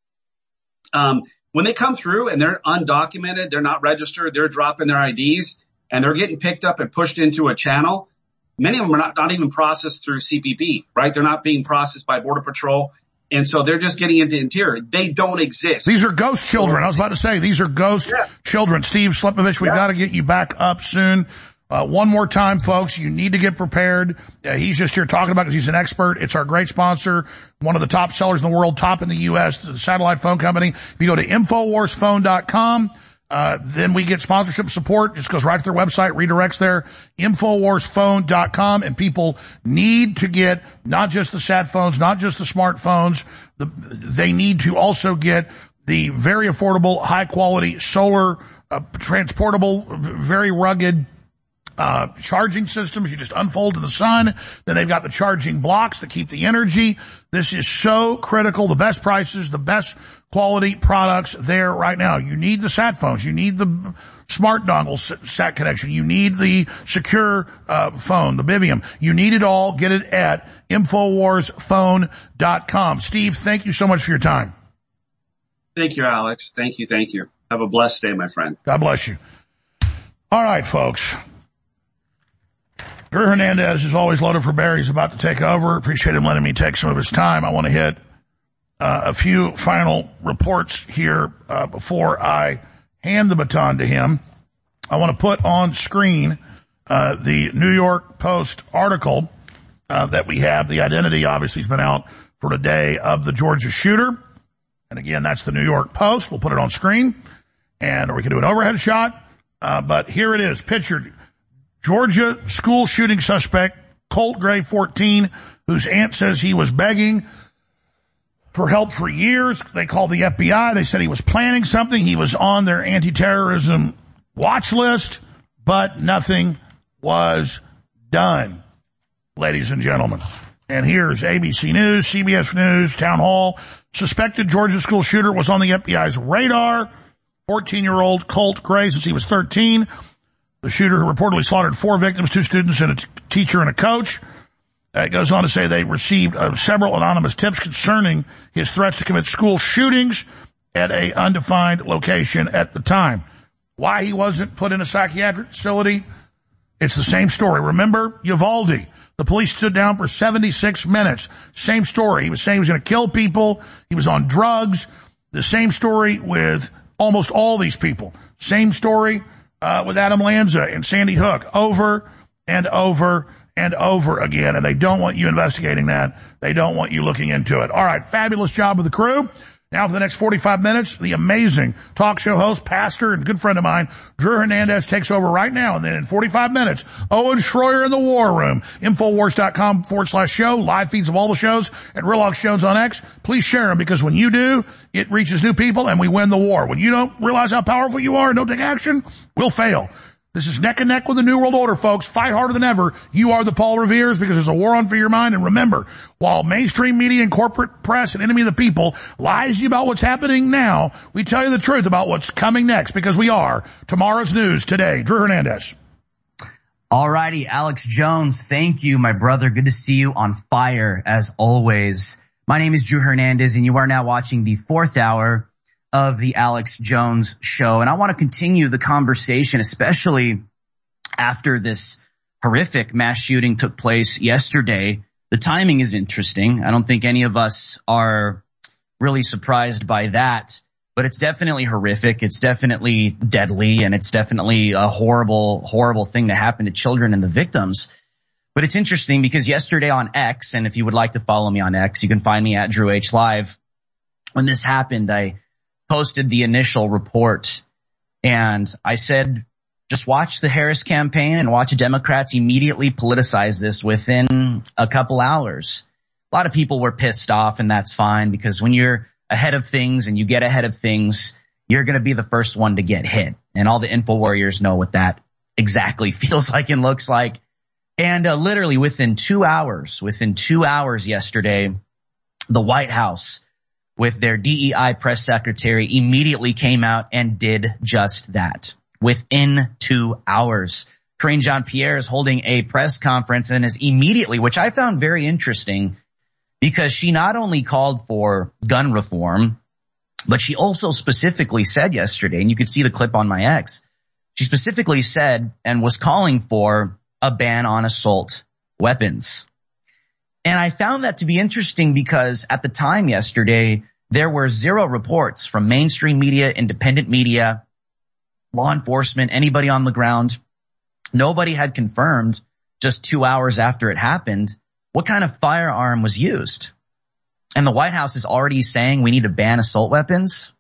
um, when they come through and they're undocumented, they're not registered, they're dropping their I Ds and they're getting picked up and pushed into a channel. Many of them are not, not even processed through C B P, right? They're not being processed by Border Patrol. And so they're just getting into the interior. They don't exist. These are ghost children. I was about to say, these are ghost yeah. children. Steve Slipovich, we've yeah. got to get you back up soon. Uh, one more time, folks, you need to get prepared. Uh, he's just here talking about it because he's an expert. It's our great sponsor, one of the top sellers in the world, top in the U S, the satellite phone company. If you go to Infowars phone dot com, uh, then we get sponsorship support. Just goes right to their website, redirects there, Infowars phone dot com. And people need to get not just the sat phones, not just the smartphones. The, they need to also get the very affordable, high quality, solar, uh, transportable, very rugged, Uh, charging systems. You just unfold in the sun. Then they've got the charging blocks that keep the energy. This is so critical. The best prices, the best quality products there right now. You need the sat phones. You need the smart dongle sat connection. You need the secure uh, phone, the Bivium. You need it all. Get it at Infowars phone dot com. Steve, thank you so much for your time. Thank you, Alex. Thank you. Thank you. Have a blessed day, my friend. God bless you. All right, folks. Drew Hernandez is always loaded for bear. He's about to take over. Appreciate him letting me take some of his time. I want to hit uh, a few final reports here uh, before I hand the baton to him. I want to put on screen uh, the New York Post article uh, that we have. The identity obviously has been out for today of the Georgia shooter. And again, that's the New York Post. We'll put it on screen, and or we can do an overhead shot. Uh, but here it is, pictured. Georgia school shooting suspect, Colt Gray, fourteen, whose aunt says he was begging for help for years. They called the F B I. They said he was planning something. He was on their anti-terrorism watch list, but nothing was done, ladies and gentlemen. And here's A B C News, C B S News, Town Hall. Suspected Georgia school shooter was on the F B I's radar. fourteen-year-old Colt Gray since he was thirteen. The shooter who reportedly slaughtered four victims, two students and a t- teacher and a coach. Uh, it goes on to say they received uh, several anonymous tips concerning his threats to commit school shootings at a undefined location at the time. Why he wasn't put in a psychiatric facility? It's the same story. Remember Uvalde? The police stood down for seventy-six minutes. Same story. He was saying he was going to kill people. He was on drugs. The same story with almost all these people. Same story uh, with Adam Lanza and Sandy Hook. Over and over and over again. And they don't want you investigating that. They don't want you looking into it. All right. Fabulous job with the crew. Now for the next forty-five minutes, the amazing talk show host, pastor, and good friend of mine, Drew Hernandez, takes over right now. And then in forty-five minutes, Owen Schroyer in the War Room, Infowars.com forward slash show, live feeds of all the shows at Real Ox Jones on X. Please share them, because when you do, it reaches new people and we win the war. When you don't realize how powerful you are and don't take action, we'll fail. This is neck and neck with the New World Order, folks. Fight harder than ever. You are the Paul Revere's, because there's a war on for your mind. And remember, while mainstream media and corporate press and enemy of the people lies to you about what's happening now, we tell you the truth about what's coming next, because we are tomorrow's news today. Drew Hernandez. All righty, Alex Jones, thank you, my brother. Good to see you on fire, as always. My name is Drew Hernandez, and you are now watching the fourth hour of the Alex Jones Show. And I want to continue the conversation, especially after this horrific mass shooting took place yesterday. The timing is interesting. I don't think any of us are really surprised by that, but it's definitely horrific. It's definitely deadly, and it's definitely a horrible, horrible thing to happen to children and the victims. But it's interesting because yesterday on X, and if you would like to follow me on X, you can find me at Drew H Live. When this happened, I posted the initial report, and I said, just watch the Harris campaign and watch Democrats immediately politicize this within a couple hours. A lot of people were pissed off, and that's fine, because when you're ahead of things and you get ahead of things, you're going to be the first one to get hit. And all the info warriors know what that exactly feels like and looks like. And uh, literally within two hours, within two hours yesterday, the White House, with their D E I press secretary, immediately came out and did just that. Within two hours, Karine Jean-Pierre is holding a press conference and is immediately, which I found very interesting, because she not only called for gun reform, but she also specifically said yesterday, and you could see the clip on my X, she specifically said and was calling for a ban on assault weapons. And I found that to be interesting because at the time yesterday, there were zero reports from mainstream media, independent media, law enforcement, anybody on the ground. Nobody had confirmed just two hours after it happened what kind of firearm was used. And the White House is already saying we need to ban assault weapons.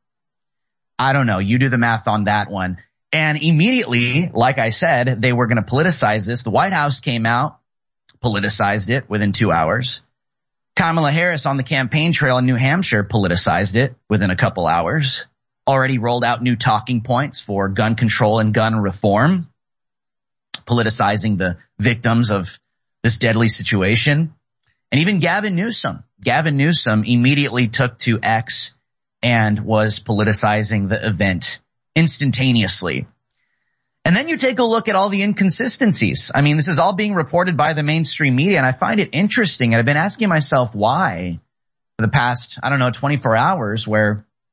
I don't know. You do the math on that one. And immediately, like I said, they were going to politicize this. The White House came out, politicized it within two hours. Kamala Harris on the campaign trail in New Hampshire politicized it within a couple hours. Already rolled out new talking points for gun control and gun reform, politicizing the victims of this deadly situation. And even Gavin Newsom, Gavin Newsom immediately took to X and was politicizing the event instantaneously. And then you take a look at all the inconsistencies. I mean, this is all being reported by the mainstream media, and I find it interesting. And I've been asking myself why for the past, I don't know, twenty-four hours, where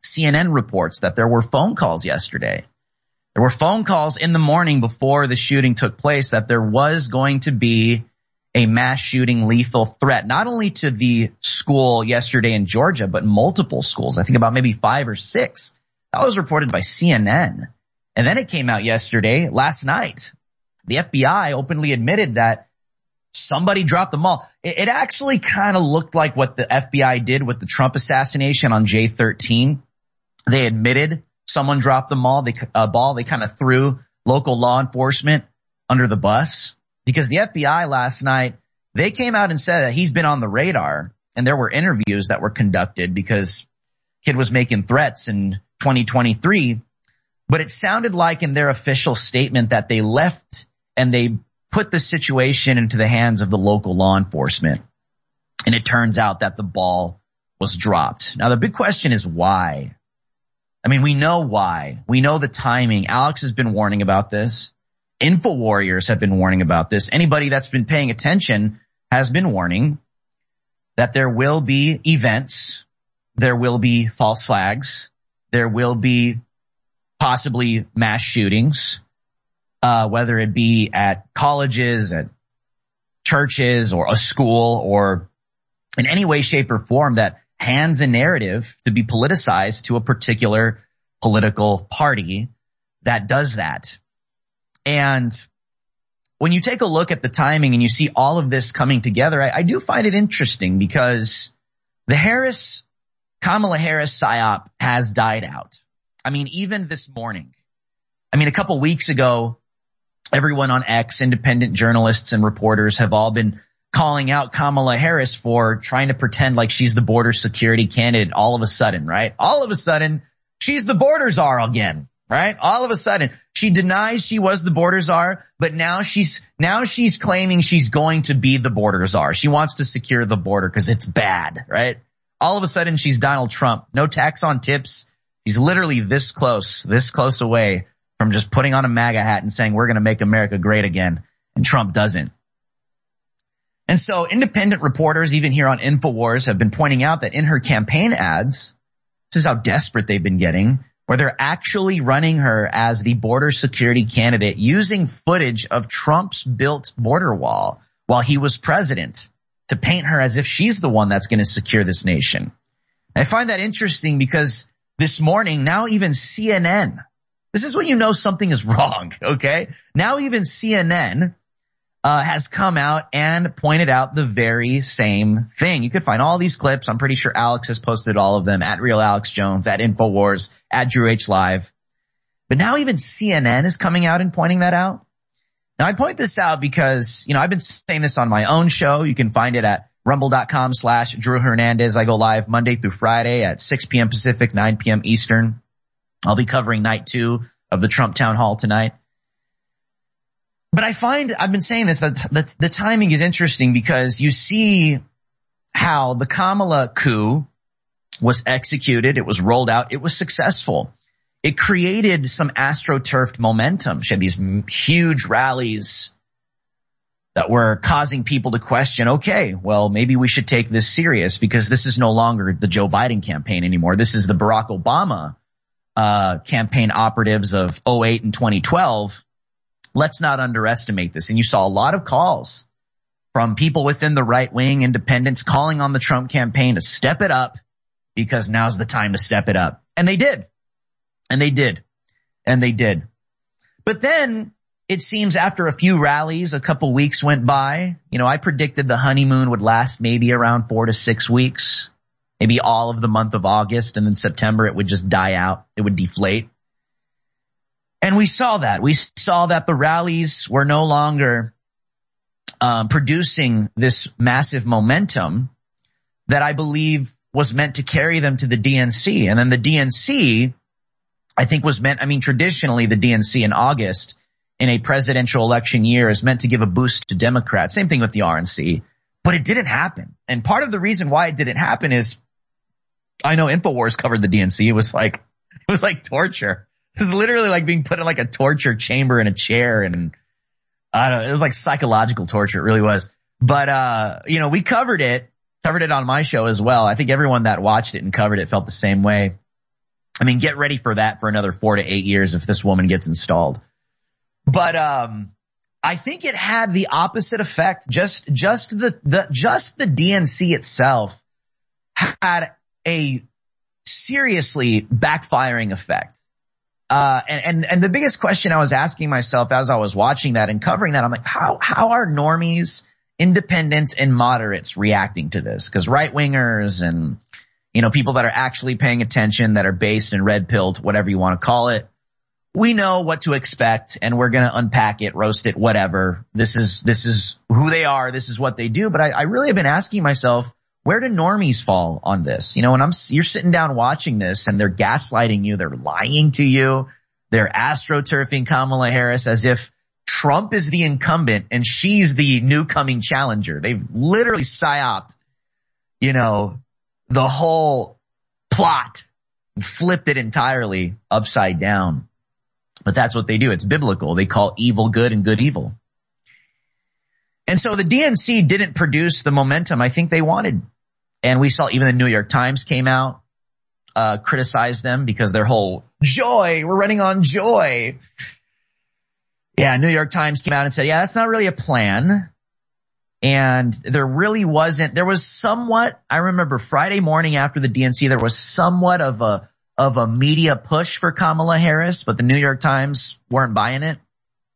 C N N reports that there were phone calls yesterday. There were phone calls in the morning before the shooting took place that there was going to be a mass shooting lethal threat, not only to the school yesterday in Georgia, but multiple schools. I think about maybe five or six. That was reported by C N N. And then it came out yesterday, last night. The F B I openly admitted that somebody dropped the ball. It, it actually kind of looked like what the F B I did with the Trump assassination on J thirteen. They admitted someone dropped the ball. They, uh, ball. They kind of threw local law enforcement under the bus. Because the F B I last night, they came out and said that he's been on the radar, and there were interviews that were conducted because kid was making threats in twenty twenty-three. But it sounded like in their official statement that they left and they put the situation into the hands of the local law enforcement. And it turns out that the ball was dropped. Now, the big question is why? I mean, we know why. We know the timing. Alex has been warning about this. InfoWarriors have been warning about this. Anybody that's been paying attention has been warning that there will be events, there will be false flags, there will be possibly mass shootings, uh, whether it be at colleges, at churches, or a school, or in any way, shape, or form that hands a narrative to be politicized to a particular political party that does that. And when you take a look at the timing and you see all of this coming together, I, I do find it interesting because the Harris, Kamala Harris psyop has died out. I mean, even this morning, I mean, a couple weeks ago, everyone on X, independent journalists and reporters have all been calling out Kamala Harris for trying to pretend like she's the border security candidate all of a sudden, right? All of a sudden, she's the border czar again. Right? All of a sudden, she denies she was the border czar, but now she's, now she's claiming she's going to be the border czar. She wants to secure the border because it's bad, right? All of a sudden, she's Donald Trump. No tax on tips. She's literally this close, this close away from just putting on a MAGA hat and saying, we're going to make America great again. And Trump doesn't. And so independent reporters, even here on InfoWars, have been pointing out that in her campaign ads, this is how desperate they've been getting, where they're actually running her as the border security candidate using footage of Trump's built border wall while he was president to paint her as if she's the one that's going to secure this nation. I find that interesting because this morning, now even C N N, this is when you know something is wrong, okay? Now even C N N uh, has come out and pointed out the very same thing. You could find all these clips. I'm pretty sure Alex has posted all of them at Real Alex Jones, at InfoWars, at Drew H Live. But now even C N N is coming out and pointing that out. Now I point this out because, you know, I've been saying this on my own show. You can find it at rumble.com slash Drew Hernandez. I go live Monday through Friday at six p.m. Pacific, nine p.m. Eastern. I'll be covering night two of the Trump town hall tonight. But I find, I've been saying this, that the, the timing is interesting because you see how the Kamala coup was executed. It was rolled out. It was successful. It created some astroturfed momentum. She had these huge rallies that were causing people to question, okay, well, maybe we should take this serious because this is no longer the Joe Biden campaign anymore. This is the Barack Obama uh campaign operatives of oh eight and twenty twelve. Let's not underestimate this. And you saw a lot of calls from people within the right wing, independents, calling on the Trump campaign to step it up because now's the time to step it up. And they did. And they did. And they did. But then it seems after a few rallies, a couple weeks went by. You know, I predicted the honeymoon would last maybe around four to six weeks, maybe all of the month of August. And then September, it would just die out. It would deflate. And we saw that. We saw that the rallies were no longer um, producing this massive momentum that I believe was meant to carry them to the D N C. And then the D N C, I think was meant, I mean, traditionally the D N C in August in a presidential election year is meant to give a boost to Democrats. Same thing with the R N C. But it didn't happen. And part of the reason why it didn't happen is, I know InfoWars covered the D N C. It was like, it was like torture. It was literally like being put in like a torture chamber in a chair, and I don't know, it was like psychological torture. It really was. But, uh, you know, we covered it, covered it on my show as well. I think everyone that watched it and covered it felt the same way. I mean, get ready for that for another four to eight years if this woman gets installed. But, um, I think it had the opposite effect. Just, just the, the, just the D N C itself had a seriously backfiring effect. Uh, and, and, and the biggest question I was asking myself as I was watching that and covering that, I'm like, how, how are normies, independents, and moderates reacting to this? Because right-wingers and, you know, people that are actually paying attention, that are based and red-pilled, whatever you want to call it, we know what to expect, and we're going to unpack it, roast it, whatever. This is, this is who they are. This is what they do. But I, I really have been asking myself, where do normies fall on this? You know, when I'm, you're sitting down watching this and they're gaslighting you, they're lying to you, they're astroturfing Kamala Harris as if Trump is the incumbent and she's the new coming challenger. They've literally psyoped, you know, the whole plot, flipped it entirely upside down. But that's what they do. It's biblical. They call evil good and good evil. And so the D N C didn't produce the momentum I think they wanted. And we saw even the New York Times came out, uh, criticized them because their whole joy, we're running on joy. Yeah, New York Times came out and said, yeah, that's not really a plan. And there really wasn't, there was somewhat, I remember Friday morning after the D N C, there was somewhat of a, of a media push for Kamala Harris, but the New York Times weren't buying it.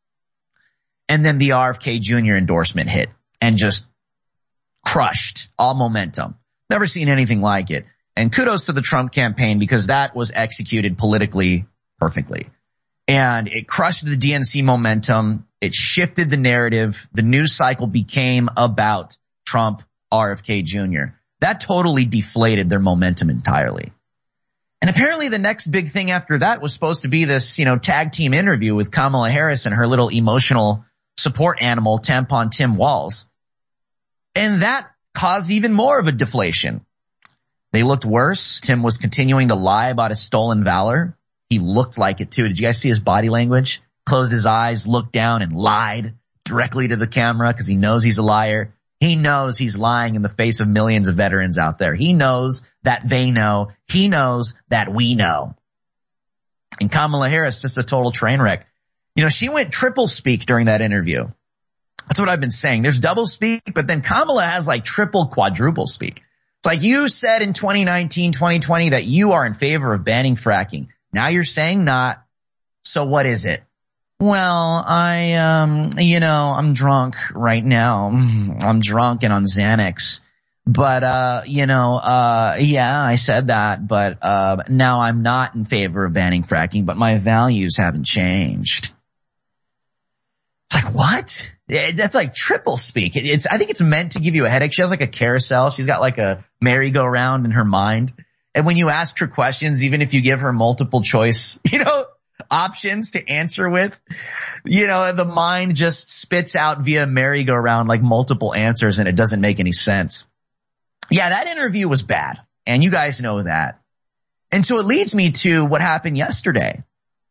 And then the R F K Junior endorsement hit and just crushed all momentum. Never seen anything like it. And kudos to the Trump campaign because that was executed politically perfectly. And it crushed the D N C momentum. It shifted the narrative. The news cycle became about Trump, R F K Junior That totally deflated their momentum entirely. And apparently the next big thing after that was supposed to be this, you know, tag team interview with Kamala Harris and her little emotional support animal, Tampon Tim Walz. And that caused even more of a deflation. They looked worse. Tim was continuing to lie about his stolen valor. He looked like it too. Did you guys see his body language? Closed his eyes, looked down, and lied directly to the camera because he knows he's a liar. He knows he's lying in the face of millions of veterans out there. He knows that they know. He knows that we know. And Kamala Harris, just a total train wreck. You know, she went triple speak during that interview. That's what I've been saying. There's double speak, but then Kamala has like triple, quadruple speak. It's like you said in twenty nineteen, twenty twenty that you are in favor of banning fracking. Now you're saying not. So what is it? Well, I, um, you know, I'm drunk right now. I'm drunk and on Xanax. But, uh, you know, uh, yeah, I said that, but, uh, now I'm not in favor of banning fracking, but my values haven't changed. It's like, what? That's like triple speak. It's, I think it's meant to give you a headache. She has like a carousel. She's got like a merry-go-round in her mind. And when you ask her questions, even if you give her multiple choice, you know, options to answer with, you know, the mind just spits out via merry-go-round like multiple answers and it doesn't make any sense. Yeah, that interview was bad. And you guys know that. And so it leads me to what happened yesterday.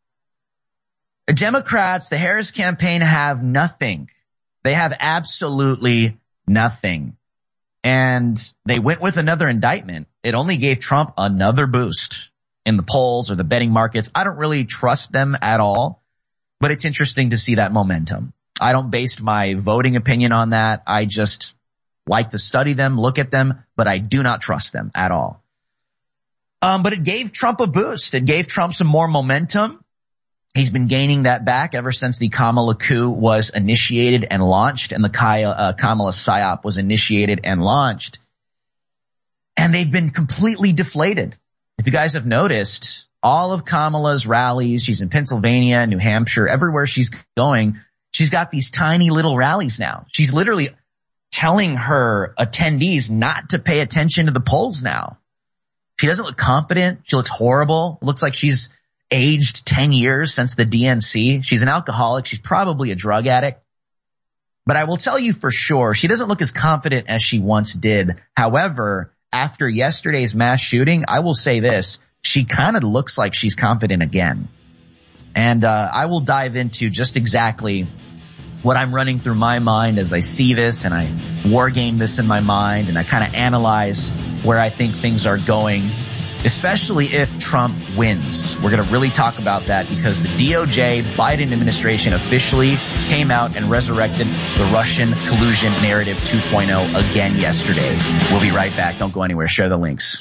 The Democrats, the Harris campaign have nothing. They have absolutely nothing. And they went with another indictment. It only gave Trump another boost in the polls or the betting markets. I don't really trust them at all, but it's interesting to see that momentum. I don't base my voting opinion on that. I just like to study them, look at them, but I do not trust them at all. Um, but it gave Trump a boost. It gave Trump some more momentum. He's been gaining that back ever since the Kamala coup was initiated and launched and the Kaya, uh, Kamala PSYOP was initiated and launched. And they've been completely deflated. If you guys have noticed, all of Kamala's rallies, she's in Pennsylvania, New Hampshire, everywhere she's going, she's got these tiny little rallies now. She's literally telling her attendees not to pay attention to the polls now. She doesn't look confident. She looks horrible. It looks like she's aged ten years since the D N C. She's an alcoholic. She's probably a drug addict. But I will tell you for sure, she doesn't look as confident as she once did. However, after yesterday's mass shooting, I will say this, she kind of looks like she's confident again. And uh, I will dive into just exactly what I'm running through my mind as I see this and I war game this in my mind and I kind of analyze where I think things are going especially if Trump wins. We're going to really talk about that because the D O J Biden administration officially came out and resurrected the Russian collusion narrative two point oh again yesterday. We'll be right back. Don't go anywhere. Share the links.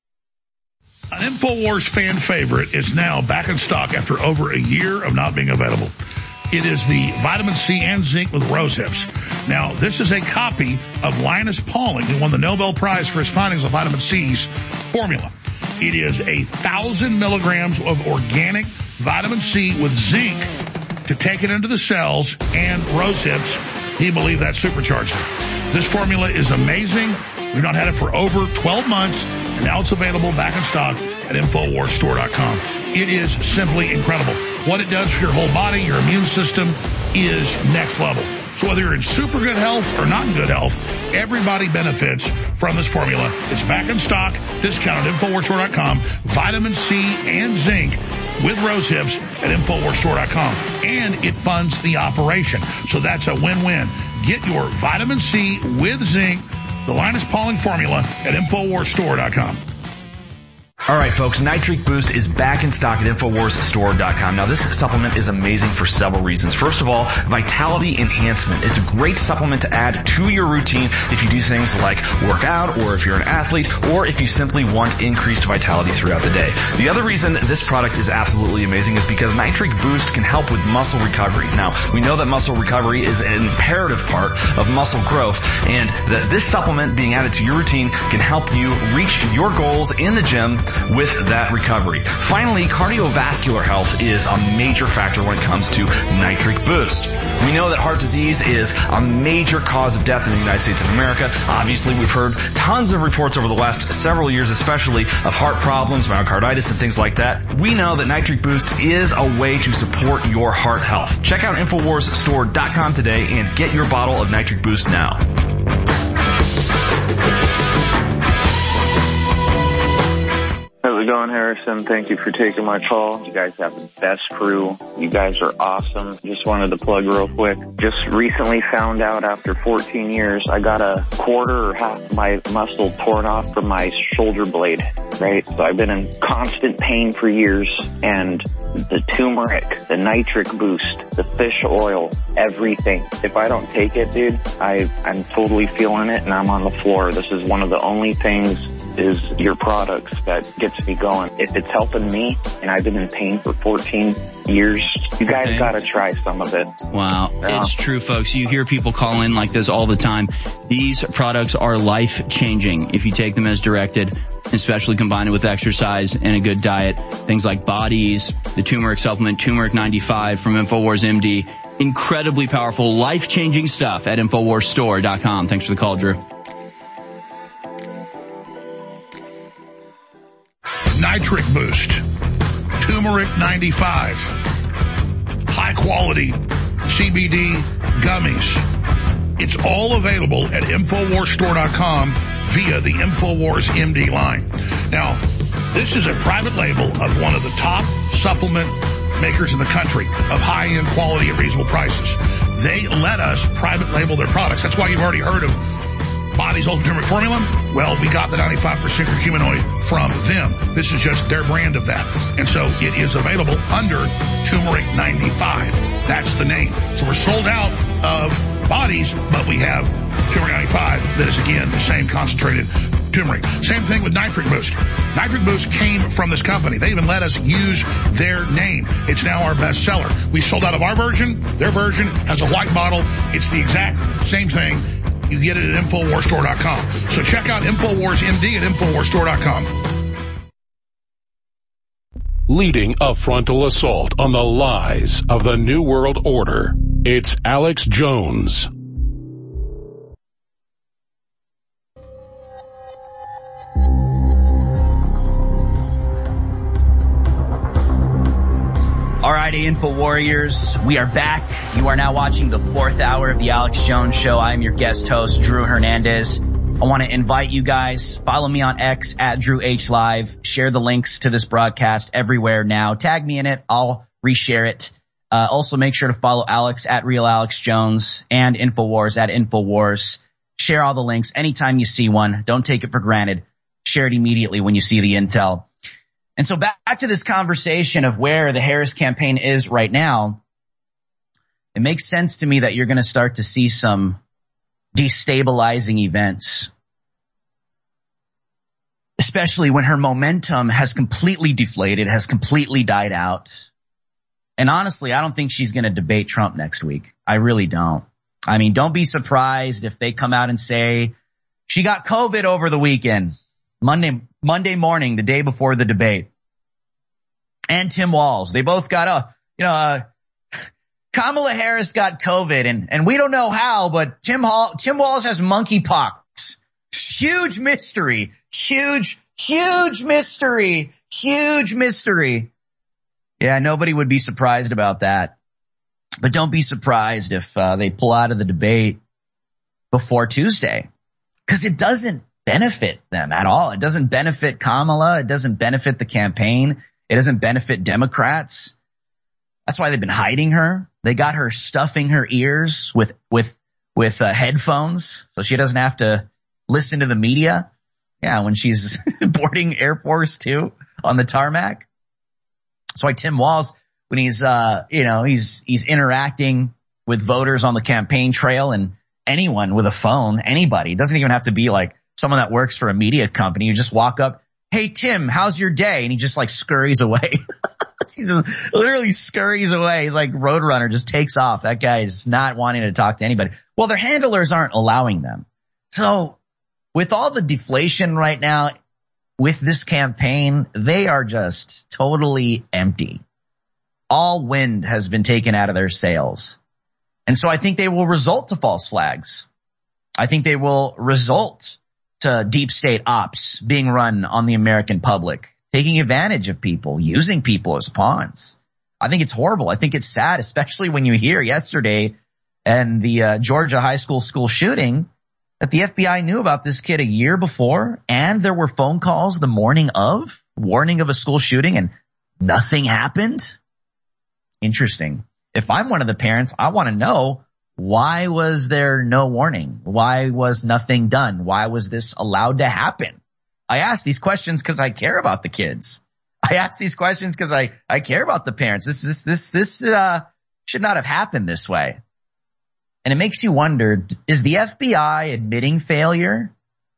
An InfoWars fan favorite is now back in stock after over a year of not being available. It is the vitamin C and zinc with rose hips. Now, this is a copy of Linus Pauling, who won the Nobel Prize for his findings of vitamin C's formula. It is a thousand milligrams of organic vitamin C with zinc to take it into the cells and rose hips. He believed that supercharged it. This formula is amazing. We've not had it for over twelve months, and now it's available back in stock at InfoWars Store dot com. It is simply incredible. What it does for your whole body, your immune system, is next level. So whether you're in super good health or not in good health, everybody benefits from this formula. It's back in stock, discounted at InfoWars Store dot com. Vitamin C and zinc with rose hips at InfoWars Store dot com. And it funds the operation. So that's a win-win. Get your vitamin C with zinc, the Linus Pauling formula, at InfoWars Store dot com. All right, folks, Nitric Boost is back in stock at InfoWars Store dot com. Now, this supplement is amazing for several reasons. First of all, vitality enhancement. It's a great supplement to add to your routine if you do things like work out, or if you're an athlete, or if you simply want increased vitality throughout the day. The other reason this product is absolutely amazing is because Nitric Boost can help with muscle recovery. Now, we know that muscle recovery is an imperative part of muscle growth, and that this supplement being added to your routine can help you reach your goals in the gym with that recovery. Finally, cardiovascular health is a major factor when it comes to Nitric Boost. We know that heart disease is a major cause of death in the United States of America. Obviously, we've heard tons of reports over the last several years, especially of heart problems, myocarditis, and things like that. We know that Nitric Boost is a way to support your heart health. Check out InfoWars Store dot com today and get your bottle of Nitric Boost now. How's it going, Harrison? Thank you for taking my call. You guys have the best crew. You guys are awesome. Just wanted to plug real quick. Just recently found out after fourteen years, I got a quarter or half of my muscle torn off from my shoulder blade, right? So I've been in constant pain for years, and the turmeric, the Nitric Boost, the fish oil, everything. If I don't take it, dude, I, I'm totally feeling it, and I'm on the floor. This is one of the only things is your products that gets me going. If it's helping me, and I've been in pain for fourteen years, you guys okay. gotta try some of it. Wow. Yeah. It's true, folks. You hear people call in like this all the time. These products are life-changing if you take them as directed, especially combined with exercise and a good diet. Things like Bodies, the turmeric supplement, Turmeric ninety-five from InfoWars M D. Incredibly powerful, life-changing stuff at InfoWars Store dot com. Thanks for the call, Drew. Nitric Boost, Turmeric ninety-five, high quality C B D gummies. It's all available at InfoWars Store dot com via the InfoWars M D line. Now, this is a private label of one of the top supplement makers in the country of high-end quality at reasonable prices. They let us private label their products. That's why you've already heard of Body's Ultimate Turmeric Formula. Well, we got the ninety-five percent curcuminoid from them. This is just their brand of that. And so it is available under Turmeric ninety-five. That's the name. So we're sold out of Bodies, but we have Turmeric ninety-five that is, again, the same concentrated turmeric. Same thing with Nitric Boost. Nitric Boost came from this company. They even let us use their name. It's now our best seller. We sold out of our version. Their version has a white bottle. It's the exact same thing. You get it at InfoWars Store dot com. So check out InfoWars M D at InfoWars Store dot com. Leading a frontal assault on the lies of the New World Order, it's Alex Jones. Alrighty, Info Warriors, we are back. You are now watching the fourth hour of the Alex Jones Show. I am your guest host, Drew Hernandez. I want to invite you guys, follow me on X at Drew H Live, share the links to this broadcast everywhere now. Tag me in it, I'll reshare it. Uh, also make sure to follow Alex at Real Alex Jones and InfoWars at InfoWars. Share all the links anytime you see one. Don't take it for granted. shared immediately when you see the intel. And so back to this conversation of where the Harris campaign is right now, it makes sense to me that you're going to start to see some destabilizing events, especially when her momentum has completely deflated, has completely died out. And honestly, I don't think she's going to debate Trump next week. I really don't. I mean, don't be surprised if they come out and say she got COVID over the weekend, Monday, Monday morning, the day before the debate. And Tim Walz, they both got a, you know, uh, Kamala Harris got COVID, and, and we don't know how, but Tim Hall, Tim Walz has monkeypox. Huge mystery, huge, huge mystery, huge mystery. Yeah, nobody would be surprised about that. But don't be surprised if uh, they pull out of the debate before Tuesday, because it doesn't benefit them at all. It doesn't benefit Kamala. It doesn't benefit the campaign. It doesn't benefit Democrats. That's why they've been hiding her. They got her stuffing her ears with with with uh, headphones so she doesn't have to listen to the media. Yeah, when she's boarding Air Force Two on the tarmac. That's why Tim Walz, when he's uh you know he's he's interacting with voters on the campaign trail, and anyone with a phone, anybody, it doesn't even have to be like someone that works for a media company. You just walk up, "Hey Tim, how's your day?" And he just like scurries away. He just literally scurries away. He's like Roadrunner, just takes off. That guy is not wanting to talk to anybody. Well, their handlers aren't allowing them. So with all the deflation right now with this campaign, they are just totally empty. All wind has been taken out of their sails. And so I think they will result to false flags. I think they will result to deep state ops being run on the American public, taking advantage of people, using people as pawns. I think it's horrible. I think it's sad, especially when you hear yesterday and the uh, Georgia high school school shooting that the F B I knew about this kid a year before, and there were phone calls the morning of, warning of a school shooting, and nothing happened. Interesting. If I'm one of the parents, I want to know, why was there no warning? Why was nothing done? Why was this allowed to happen? I ask these questions because I care about the kids. I ask these questions because I, I care about the parents. This, this, this, this, uh, should not have happened this way. And it makes you wonder, is the F B I admitting failure?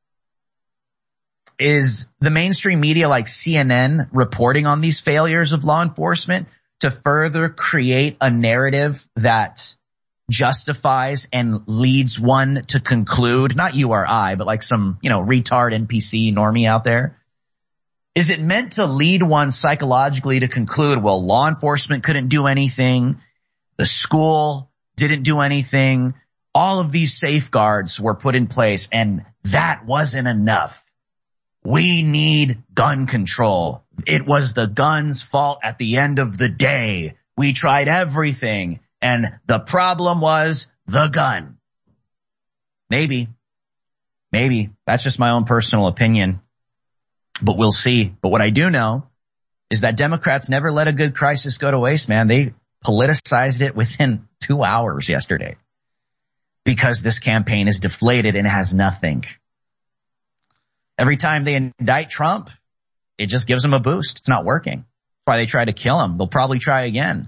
Is the mainstream media like C N N reporting on these failures of law enforcement to further create a narrative that justifies and leads one to conclude, not you or I, but like some, you know, retard N P C normie out there? Is it meant to lead one psychologically to conclude, well, law enforcement couldn't do anything, the school didn't do anything, all of these safeguards were put in place, and that wasn't enough. We need gun control. It was the gun's fault at the end of the day. We tried everything, and the problem was the gun. Maybe. Maybe. That's just my own personal opinion. But we'll see. But what I do know is that Democrats never let a good crisis go to waste, man. They politicized it within two hours yesterday because this campaign is deflated and has nothing. Every time they indict Trump, it just gives them a boost. It's not working. That's why they try to kill him. They'll probably try again.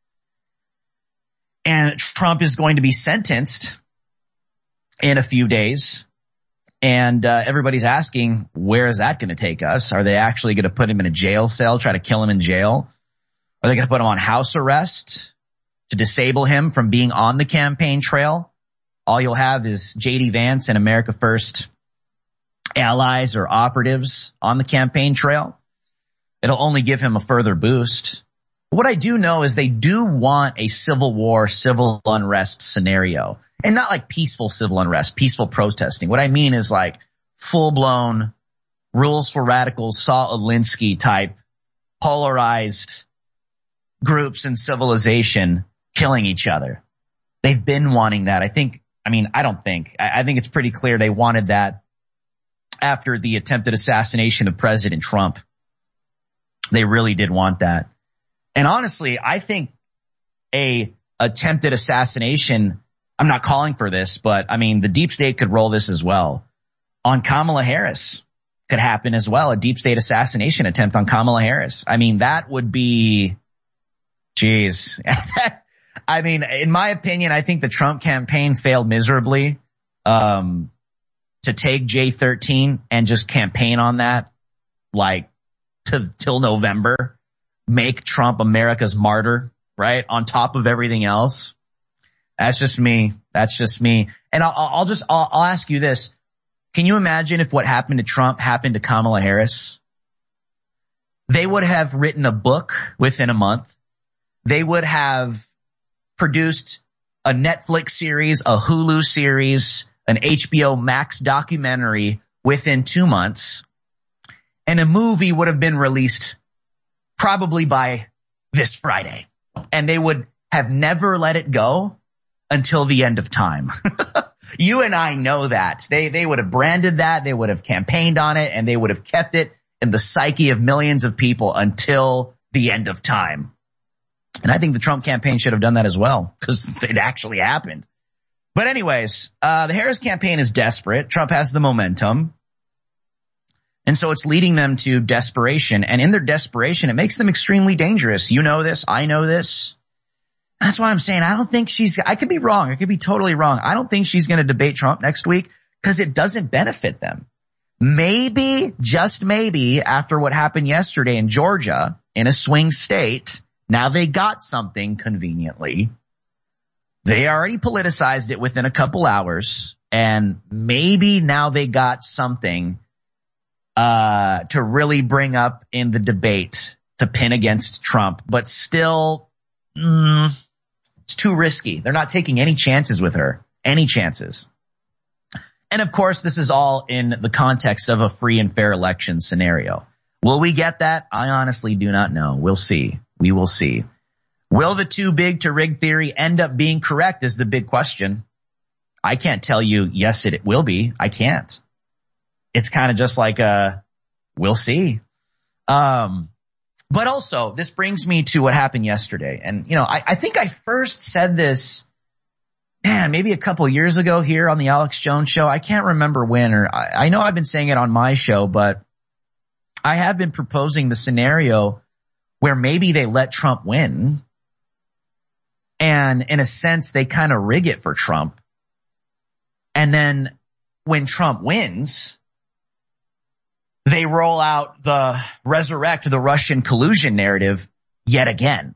And Trump is going to be sentenced in a few days. And uh, everybody's asking, where is that going to take us? Are they actually going to put him in a jail cell, try to kill him in jail? Are they going to put him on house arrest to disable him from being on the campaign trail? All you'll have is J D Vance and America First allies or operatives on the campaign trail. It'll only give him a further boost. What I do know is they do want a civil war, civil unrest scenario. And not like peaceful civil unrest, peaceful protesting. What I mean is like full-blown Rules for Radicals, Saul Alinsky type polarized groups in civilization killing each other. They've been wanting that. I think, I mean, I don't think, I, I think it's pretty clear they wanted that after the attempted assassination of President Trump. They really did want that. And honestly, I think a attempted assassination, I'm not calling for this, but I mean, the deep state could roll this as well on Kamala Harris. could happen as well. A deep state assassination attempt on Kamala Harris. I mean, that would be, geez. I mean, in my opinion, I think the Trump campaign failed miserably, um, to take J thirteen and just campaign on that, like, to, till November, make Trump America's martyr, right? On top of everything else. That's just me. That's just me. And I'll, I'll just, I'll, I'll ask you this. Can you imagine if what happened to Trump happened to Kamala Harris? They would have written a book within a month. They would have produced a Netflix series, a Hulu series, an H B O Max documentary within two months. And a movie would have been released probably by this Friday. And they would have never let it go until the end of time. You and I know that. They they would have branded that, they would have campaigned on it, and they would have kept it in the psyche of millions of people until the end of time. And I think the Trump campaign should have done that as well, because it actually happened. But anyways, uh, the Harris campaign is desperate. Trump has the momentum. And so it's leading them to desperation. And in their desperation, it makes them extremely dangerous. You know this. I know this. That's why I'm saying I don't think she's, I could be wrong. I could be totally wrong. I don't think she's going to debate Trump next week because it doesn't benefit them. Maybe, just maybe, after what happened yesterday in Georgia, in a swing state, now they got something conveniently. They already politicized it within a couple hours, and maybe now they got something uh to really bring up in the debate to pin against Trump. But still, mm, it's too risky. They're not taking any chances with her. Any chances. And of course, this is all in the context of a free and fair election scenario. Will we get that? I honestly do not know. We'll see. We will see. Will the too big to rig theory end up being correct is the big question. I can't tell you, yes, it will be. I can't. It's kind of just like, uh, we'll see. Um, but also, this brings me to what happened yesterday. And, you know, I, I think I first said this, man, maybe a couple years ago here on the Alex Jones show. I can't remember when, or I, I know I've been saying it on my show, but I have been proposing the scenario where maybe they let Trump win. And in a sense, they kind of rig it for Trump. And then when Trump wins, they roll out the resurrect the Russian collusion narrative yet again.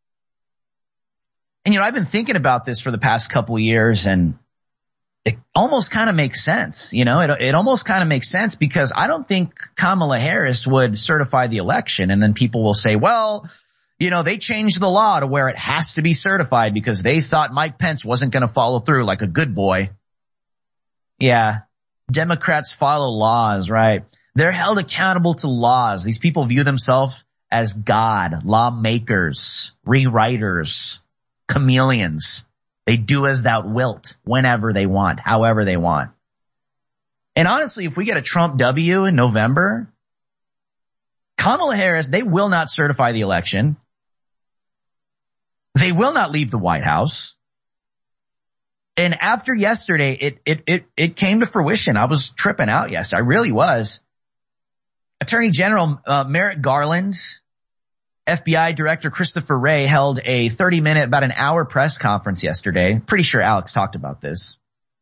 And, you know, I've been thinking about this for the past couple of years, and it almost kind of makes sense. You know, it, it almost kind of makes sense because I don't think Kamala Harris would certify the election. And then people will say, well, you know, they changed the law to where it has to be certified because they thought Mike Pence wasn't going to follow through like a good boy. Yeah, Democrats follow laws, right? They're held accountable to laws. These people view themselves as God, lawmakers, rewriters, chameleons. They do as thou wilt whenever they want, however they want. And honestly, if we get a Trump W in November, Kamala Harris, they will not certify the election. They will not leave the White House. And after yesterday, it, it, it, it came to fruition. I was tripping out yesterday. I really was. Attorney General uh, Merrick Garland, F B I Director Christopher Wray held a thirty minute, about an hour press conference yesterday. Pretty sure Alex talked about this.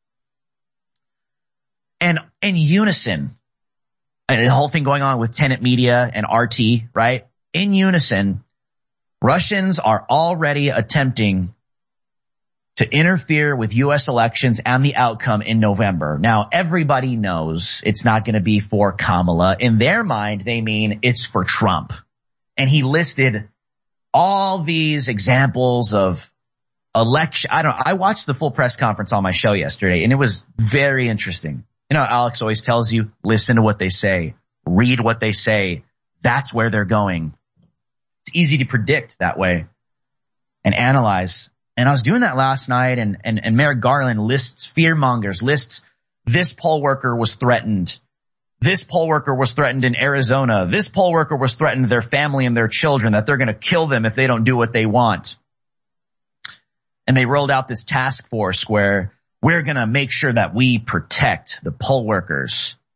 And in unison, and the whole thing going on with Tenet Media and R T, right? In unison, Russians are already attempting to interfere with U S elections and the outcome in November. Now, everybody knows it's not going to be for Kamala. In their mind, they mean it's for Trump. And he listed all these examples of election. I don't know. I watched the full press conference on my show yesterday, and it was very interesting. You know, Alex always tells you, listen to what they say, read what they say. That's where they're going. It's easy to predict that way and analyze. And I was doing that last night, and, and, and Merrick Garland lists fear mongers, lists this poll worker was threatened. This poll worker was threatened in Arizona. This poll worker was threatened their family and their children, that they're going to kill them if they don't do what they want. And they rolled out this task force where we're going to make sure that we protect the poll workers.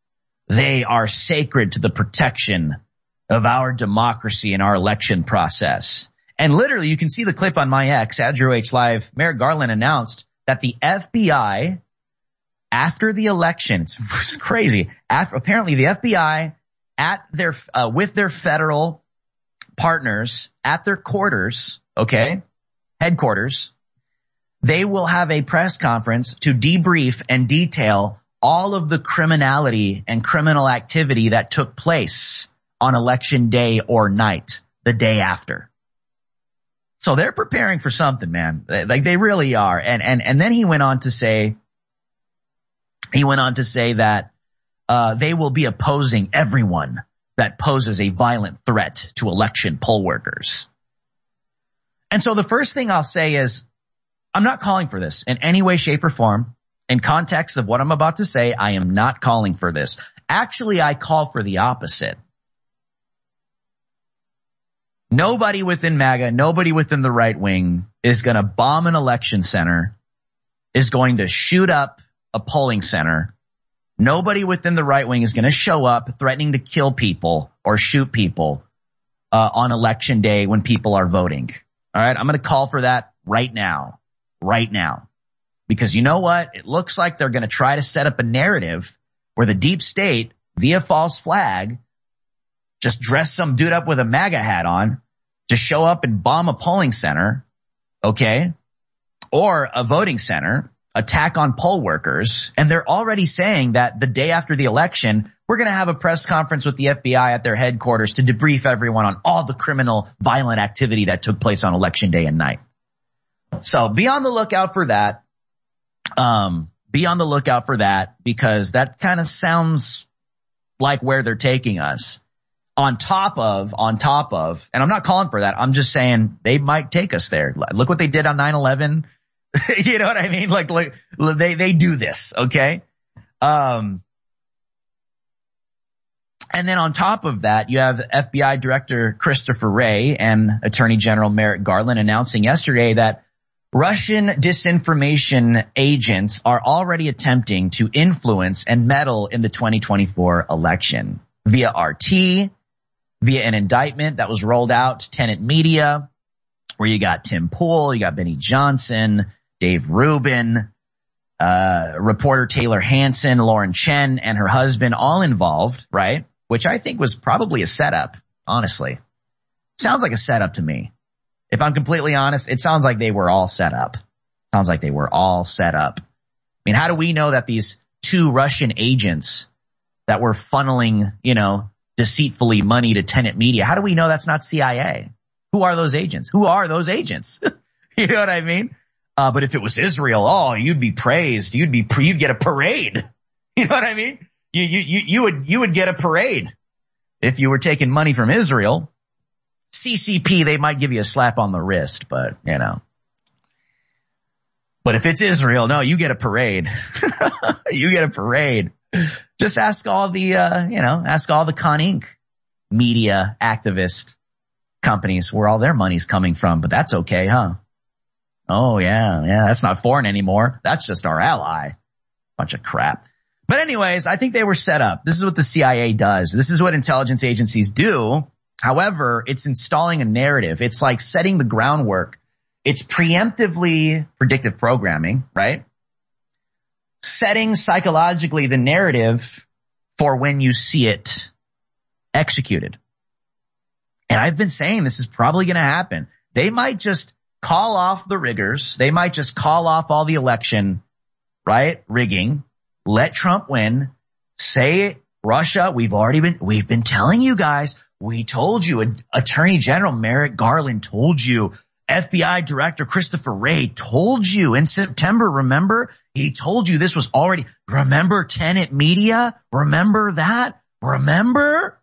They are sacred to the protection of our democracy and our election process. And literally, you can see the clip on my X, at Drew H Live. Merrick Garland announced that the F B I, after the election, it's, it's crazy. After, apparently, the F B I at their uh, with their federal partners at their quarters, okay, headquarters, they will have a press conference to debrief and detail all of the criminality and criminal activity that took place on election day or night, the day after. So they're preparing for something, man. Like they really are. And, and, and then he went on to say, he went on to say that, uh, they will be opposing everyone that poses a violent threat to election poll workers. And so the first thing I'll say is, I'm not calling for this in any way, shape, or form. In context of what I'm about to say, I am not calling for this. Actually, I call for the opposite. Nobody within MAGA, nobody within the right wing is going to bomb an election center, is going to shoot up a polling center. Nobody within the right wing is going to show up threatening to kill people or shoot people uh, on election day when people are voting. All right, I'm going to call for that right now, right now. Because you know what? It looks like they're going to try to set up a narrative where the deep state, via false flag, just dress some dude up with a MAGA hat on to show up and bomb a polling center, okay, or a voting center, attack on poll workers. And they're already saying that the day after the election, we're going to have a press conference with the F B I at their headquarters to debrief everyone on all the criminal, violent activity that took place on election day and night. So be on the lookout for that. Um, be on the lookout for that because that kind of sounds like where they're taking us. On top of, on top of, and I'm not calling for that. I'm just saying they might take us there. Look what they did on nine eleven. You know what I mean? Like, like they, they do this. Okay. Um, and then on top of that, you have F B I Director Christopher Wray and Attorney General Merrick Garland announcing yesterday that Russian disinformation agents are already attempting to influence and meddle in the twenty twenty-four election via R T, via an indictment that was rolled out to Tenet Media, where you got Tim Pool, you got Benny Johnson, Dave Rubin, uh, reporter Taylor Hansen, Lauren Chen, and her husband all involved, right? Which I think was probably a setup, honestly. Sounds like a setup to me. If I'm completely honest, it sounds like they were all set up. Sounds like they were all set up. I mean, how do we know that these two Russian agents that were funneling, you know, deceitfully money to Tenet Media, how do we know that's not C I A? Who are those agents? Who are those agents? You know what I mean? Uh, but if it was Israel, oh, you'd be praised. You'd be, you'd get a parade. You know what I mean? You, you, you, you would, you would get a parade if you were taking money from Israel. C C P, they might give you a slap on the wrist, but, you know. But if it's Israel, no, you get a parade. You get a parade. Just ask all the, uh, you know, ask all the Con Incorporated media activist companies where all their money's coming from, but that's okay, huh? Oh, yeah, yeah, that's not foreign anymore. That's just our ally. Bunch of crap. But anyways, I think they were set up. This is what the C I A does. This is what intelligence agencies do. However, it's installing a narrative. It's like setting the groundwork. It's preemptively predictive programming, right? Setting psychologically the narrative for when you see it executed. And I've been saying this is probably going to happen. They might just call off the riggers. They might just call off all the election, right? Rigging. Let Trump win. Say Russia. We've already been, we've been telling you guys. We told you, Attorney General Merrick Garland told you, F B I Director Christopher Wray told you in September, remember? He told you this was already, remember Tenet Media? Remember that? Remember?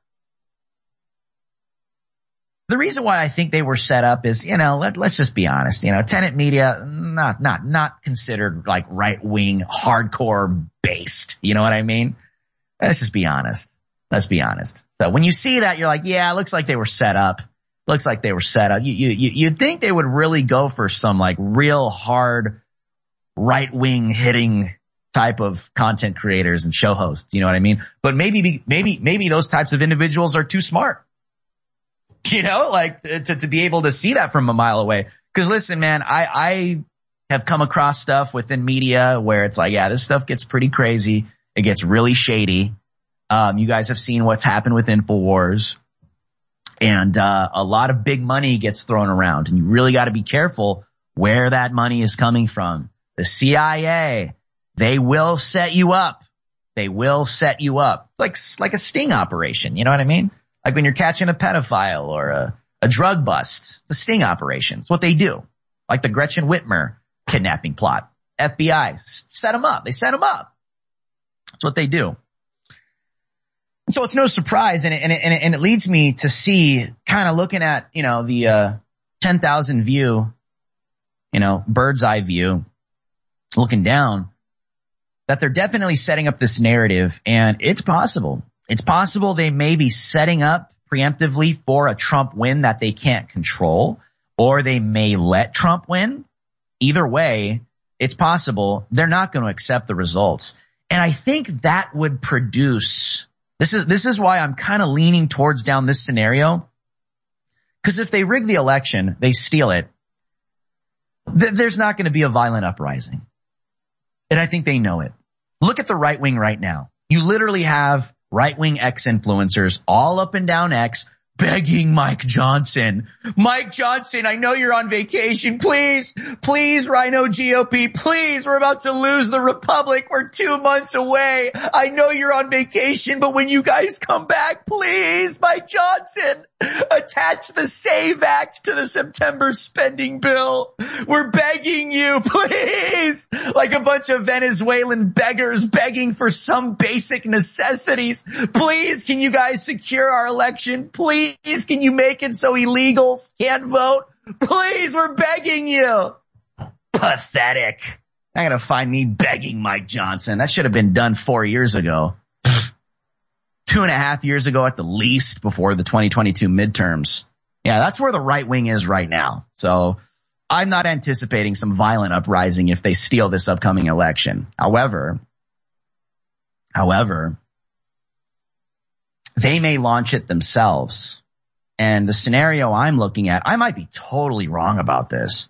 The reason why I think they were set up is, you know, let, let's just be honest, you know, Tenet Media, not, not, not considered like right-wing, hardcore based. You know what I mean? Let's just be honest. Let's be honest. So when you see that, you're like, yeah, it looks like they were set up. Looks like they were set up. You, you, you'd think they would really go for some like real hard right wing hitting type of content creators and show hosts. You know what I mean? But maybe, maybe, maybe those types of individuals are too smart. You know, like to, to be able to see that from a mile away. Cause listen, man, I, I have come across stuff within media where it's like, yeah, this stuff gets pretty crazy. It gets really shady. Um, you guys have seen what's happened with InfoWars. And, uh, a lot of big money gets thrown around, and you really got to be careful where that money is coming from. The C I A, they will set you up. They will set you up. It's like, like a sting operation. You know what I mean? Like when you're catching a pedophile or a, a drug bust. It's a sting operation. It's what they do. Like the Gretchen Whitmer kidnapping plot. F B I set them up. They set them up. That's what they do. So it's no surprise, and it, and it, and it, and it leads me to see, kind of looking at, you know, the uh, ten thousand view, you know, bird's eye view, looking down, that they're definitely setting up this narrative, and it's possible. It's possible they may be setting up preemptively for a Trump win that they can't control, or they may let Trump win. Either way, it's possible they're not going to accept the results. And I think that would produce... This is, this is why I'm kind of leaning towards down this scenario. Because if they rig the election, they steal it, th- there's not going to be a violent uprising. And I think they know it. Look at the right wing right now. You literally have right wing ex-influencers all up and down X begging Mike Johnson. Mike Johnson, I know you're on vacation. Please, please, Rhino G O P, please. We're about to lose the Republic. We're two months away. I know you're on vacation, but when you guys come back, please, Mike Johnson, attach the SAVE Act to the September spending bill. We're begging you, please. Like a bunch of Venezuelan beggars begging for some basic necessities. Please, can you guys secure our election? Please. Please, can you make it so illegals can't vote? Please, we're begging you. Pathetic. I'm going to find me begging Mike Johnson. That should have been done four years ago. Two and a half years ago at the least, before the twenty twenty-two midterms. Yeah, that's where the right wing is right now. So I'm not anticipating some violent uprising if they steal this upcoming election. However, however, they may launch it themselves. And the scenario I'm looking at, I might be totally wrong about this,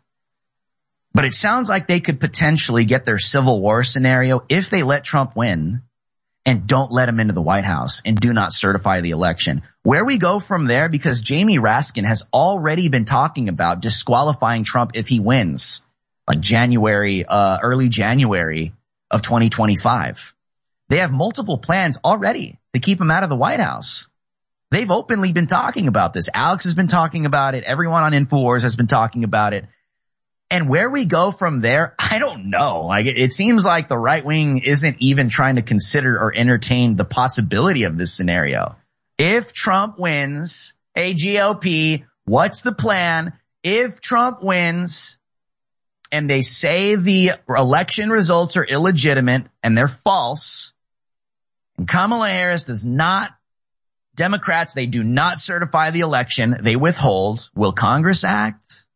but it sounds like they could potentially get their Civil War scenario if they let Trump win and don't let him into the White House and do not certify the election. Where we go from there, because Jamie Raskin has already been talking about disqualifying Trump if he wins, like January, uh, early January of twenty twenty-five. They have multiple plans already to keep him out of the White House. They've openly been talking about this. Alex has been talking about it. Everyone on InfoWars has been talking about it. And where we go from there, I don't know. Like it, it seems like the right wing isn't even trying to consider or entertain the possibility of this scenario. If Trump wins, hey, G O P, what's the plan? If Trump wins and they say the election results are illegitimate and they're false, and Kamala Harris does not, Democrats, they do not certify the election, they withhold, will Congress act?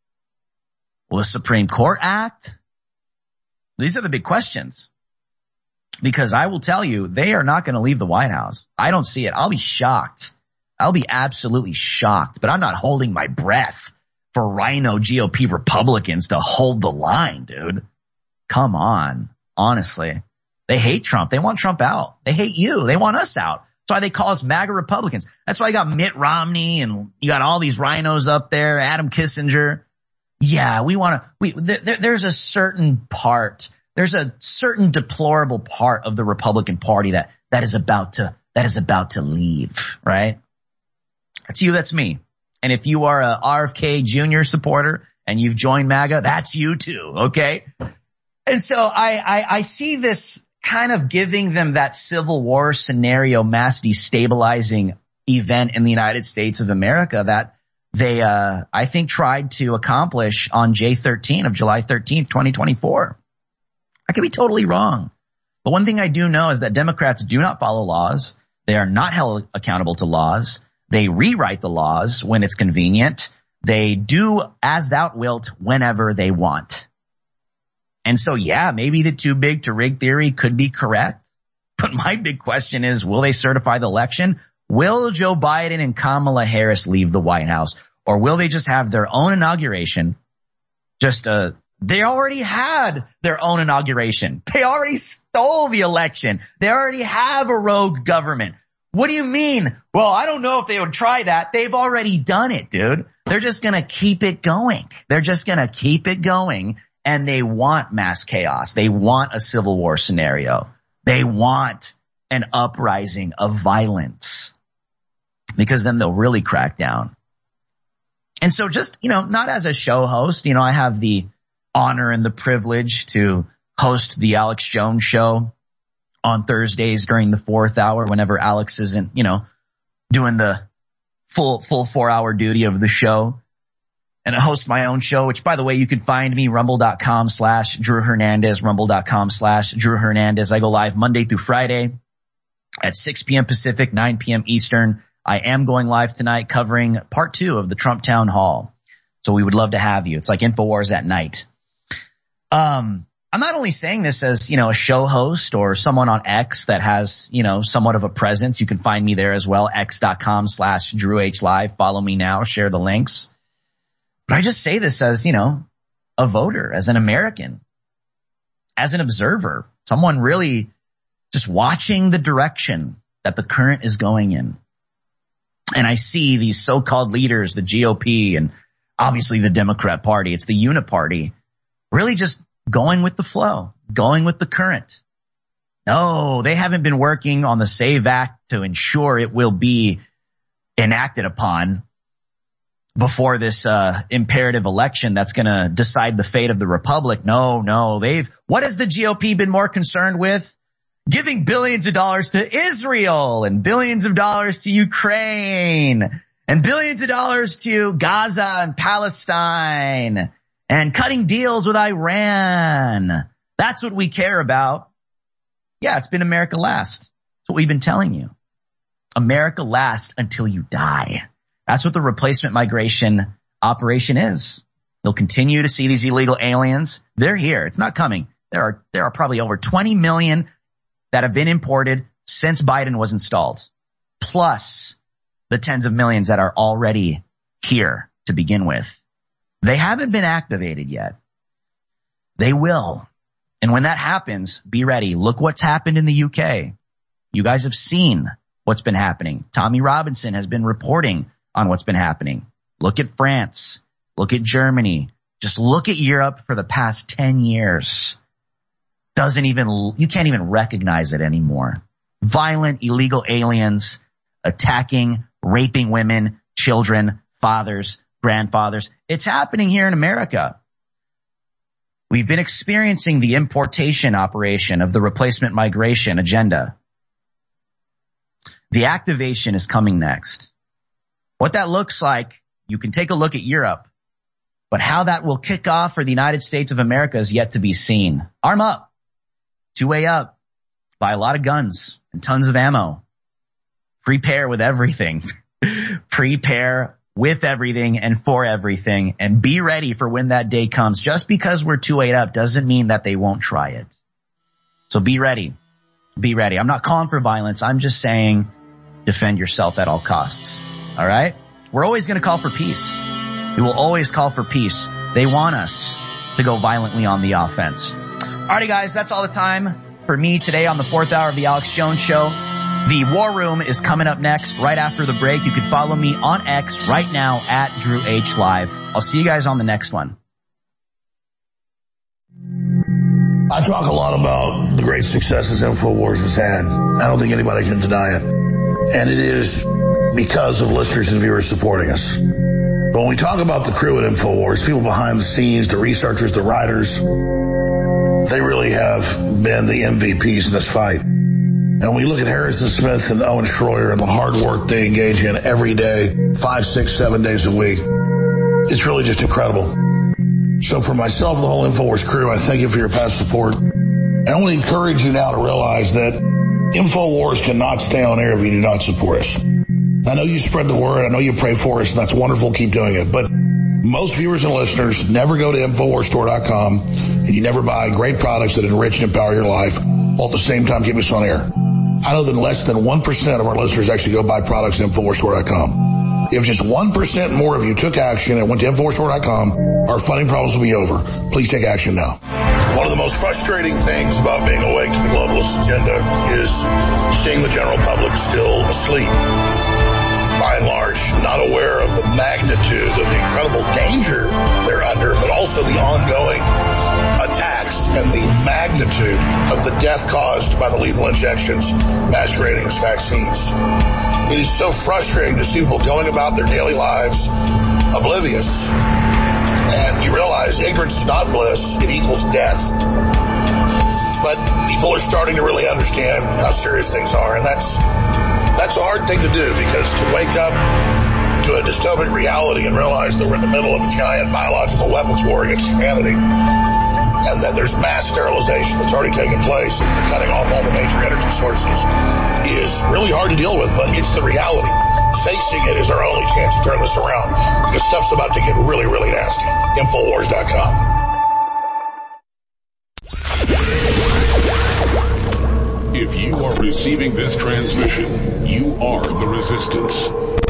Will the Supreme Court act? These are the big questions. Because I will tell you, they are not going to leave the White House. I don't see it. I'll be shocked. I'll be absolutely shocked, but I'm not holding my breath for Rhino G O P Republicans to hold the line, dude. Come on. Honestly. They hate Trump. They want Trump out. They hate you. They want us out. That's why they call us MAGA Republicans. That's why you got Mitt Romney and you got all these rhinos up there, Adam Kissinger. Yeah, we want to, we, there, there's a certain part, there's a certain deplorable part of the Republican Party that, that is about to, that is about to leave, right? That's you, that's me. And if you are a R F K Junior supporter and you've joined MAGA, that's you too, okay? And so I, I, I see this kind of giving them that Civil War scenario, mass destabilizing event in the United States of America that they, uh, I think tried to accomplish on J thirteen of July thirteenth, twenty twenty-four. I could be totally wrong. But one thing I do know is that Democrats do not follow laws. They are not held accountable to laws. They rewrite the laws when it's convenient. They do as thou wilt whenever they want. And so, yeah, maybe the too big to rig theory could be correct. But my big question is, will they certify the election? Will Joe Biden and Kamala Harris leave the White House? Or will they just have their own inauguration? Just uh They already had their own inauguration. They already stole the election. They already have a rogue government. What do you mean? Well, I don't know if they would try that. They've already done it, dude. They're just going to keep it going. They're just going to keep it going. And they want mass chaos. They want a civil war scenario. They want an uprising of violence, because then they'll really crack down. And so just, you know, not as a show host, you know, I have the honor and the privilege to host the Alex Jones Show on Thursdays during the fourth hour, whenever Alex isn't, you know, doing the full, full four hour duty of the show. And I host my own show, which, by the way, you can find me, rumble.com slash Drew Hernandez, rumble.com slash Drew Hernandez. I go live Monday through Friday at six p.m. Pacific, nine p.m. Eastern. I am going live tonight covering part two of the Trump Town Hall. So we would love to have you. It's like InfoWars at night. Um, I'm not only saying this as, you know, a show host or someone on X that has, you know, somewhat of a presence. You can find me there as well, x.com slash Drew H Live. Follow me now, share the links. But I just say this as, you know, a voter, as an American, as an observer, someone really just watching the direction that the current is going in. And I see these so-called leaders, the G O P and obviously the Democrat Party, it's the Uniparty, really just going with the flow, going with the current. No, they haven't been working on the SAVE Act to ensure it will be enacted upon before this uh imperative election that's going to decide the fate of the republic. No, no, they've, what has the G O P been more concerned with? Giving billions of dollars to Israel and billions of dollars to Ukraine and billions of dollars to Gaza and Palestine and cutting deals with Iran. That's what we care about. Yeah, it's been America last. That's what we've been telling you. America last until you die. That's what the replacement migration operation is. You'll continue to see these illegal aliens. They're here. It's not coming. There are, there are probably over twenty million that have been imported since Biden was installed, plus the tens of millions that are already here to begin with. They haven't been activated yet. They will. And when that happens, be ready. Look what's happened in the U K. You guys have seen what's been happening. Tommy Robinson has been reporting on what's been happening. Look at France. Look at Germany. Just look at Europe for the past ten years. Doesn't even, you can't even recognize it anymore. Violent, illegal aliens attacking, raping women, children, fathers, grandfathers. It's happening here in America. We've been experiencing the importation operation of the replacement migration agenda. The activation is coming next. What that looks like, you can take a look at Europe, but how that will kick off for the United States of America is yet to be seen. Arm up. Two-way up. Buy a lot of guns and tons of ammo. Prepare with everything. Prepare with everything and for everything, and be ready for when that day comes. Just because we're two-way up doesn't mean that they won't try it. So be ready. Be ready. I'm not calling for violence. I'm just saying defend yourself at all costs. All right? We're always going to call for peace. We will always call for peace. They want us to go violently on the offense. Alrighty, guys, that's all the time for me today on the fourth hour of the Alex Jones Show. The War Room is coming up next, right after the break. You can follow me on X right now at Drew H Live. I'll see you guys on the next one. I talk a lot about the great successes InfoWars has had. I don't think anybody can deny it. And it is because of listeners and viewers supporting us. But when we talk about the crew at InfoWars, people behind the scenes, the researchers, the writers, they really have been the M V Ps in this fight. And when we look at Harrison Smith and Owen Schroyer and the hard work they engage in every day, five, six, seven days a week, it's really just incredible. So for myself and the whole InfoWars crew, I thank you for your past support. And I want to encourage you now to realize that InfoWars cannot stay on air if you do not support us. I know you spread the word. I know you pray for us, and that's wonderful. Keep doing it. But Most viewers and listeners never go to Infowars Store dot com, and you never buy great products that enrich and empower your life while at the same time keep us on air. I know that less than one percent of our listeners actually go buy products at Infowars Store dot com. If just one percent more of you took action and went to Infowars Store dot com, our funding problems will be over. Please take action now. One of the most frustrating things about being awake to the globalist agenda is seeing the general public still asleep. By and large, not aware of the magnitude of the incredible danger they're under, but also the ongoing attacks and the magnitude of the death caused by the lethal injections masquerading as vaccines. It is so frustrating to see people going about their daily lives oblivious. And you realize ignorance is not bliss, it equals death. But people are starting to really understand how serious things are, and that's That's a hard thing to do, because to wake up to a dystopic reality and realize that we're in the middle of a giant biological weapons war against humanity, and that there's mass sterilization that's already taken place, and they're cutting off all the major energy sources, is really hard to deal with, but it's the reality. Facing it is our only chance to turn this around, because stuff's about to get really, really nasty. Infowars dot com. If you are receiving this transmission, you are the resistance.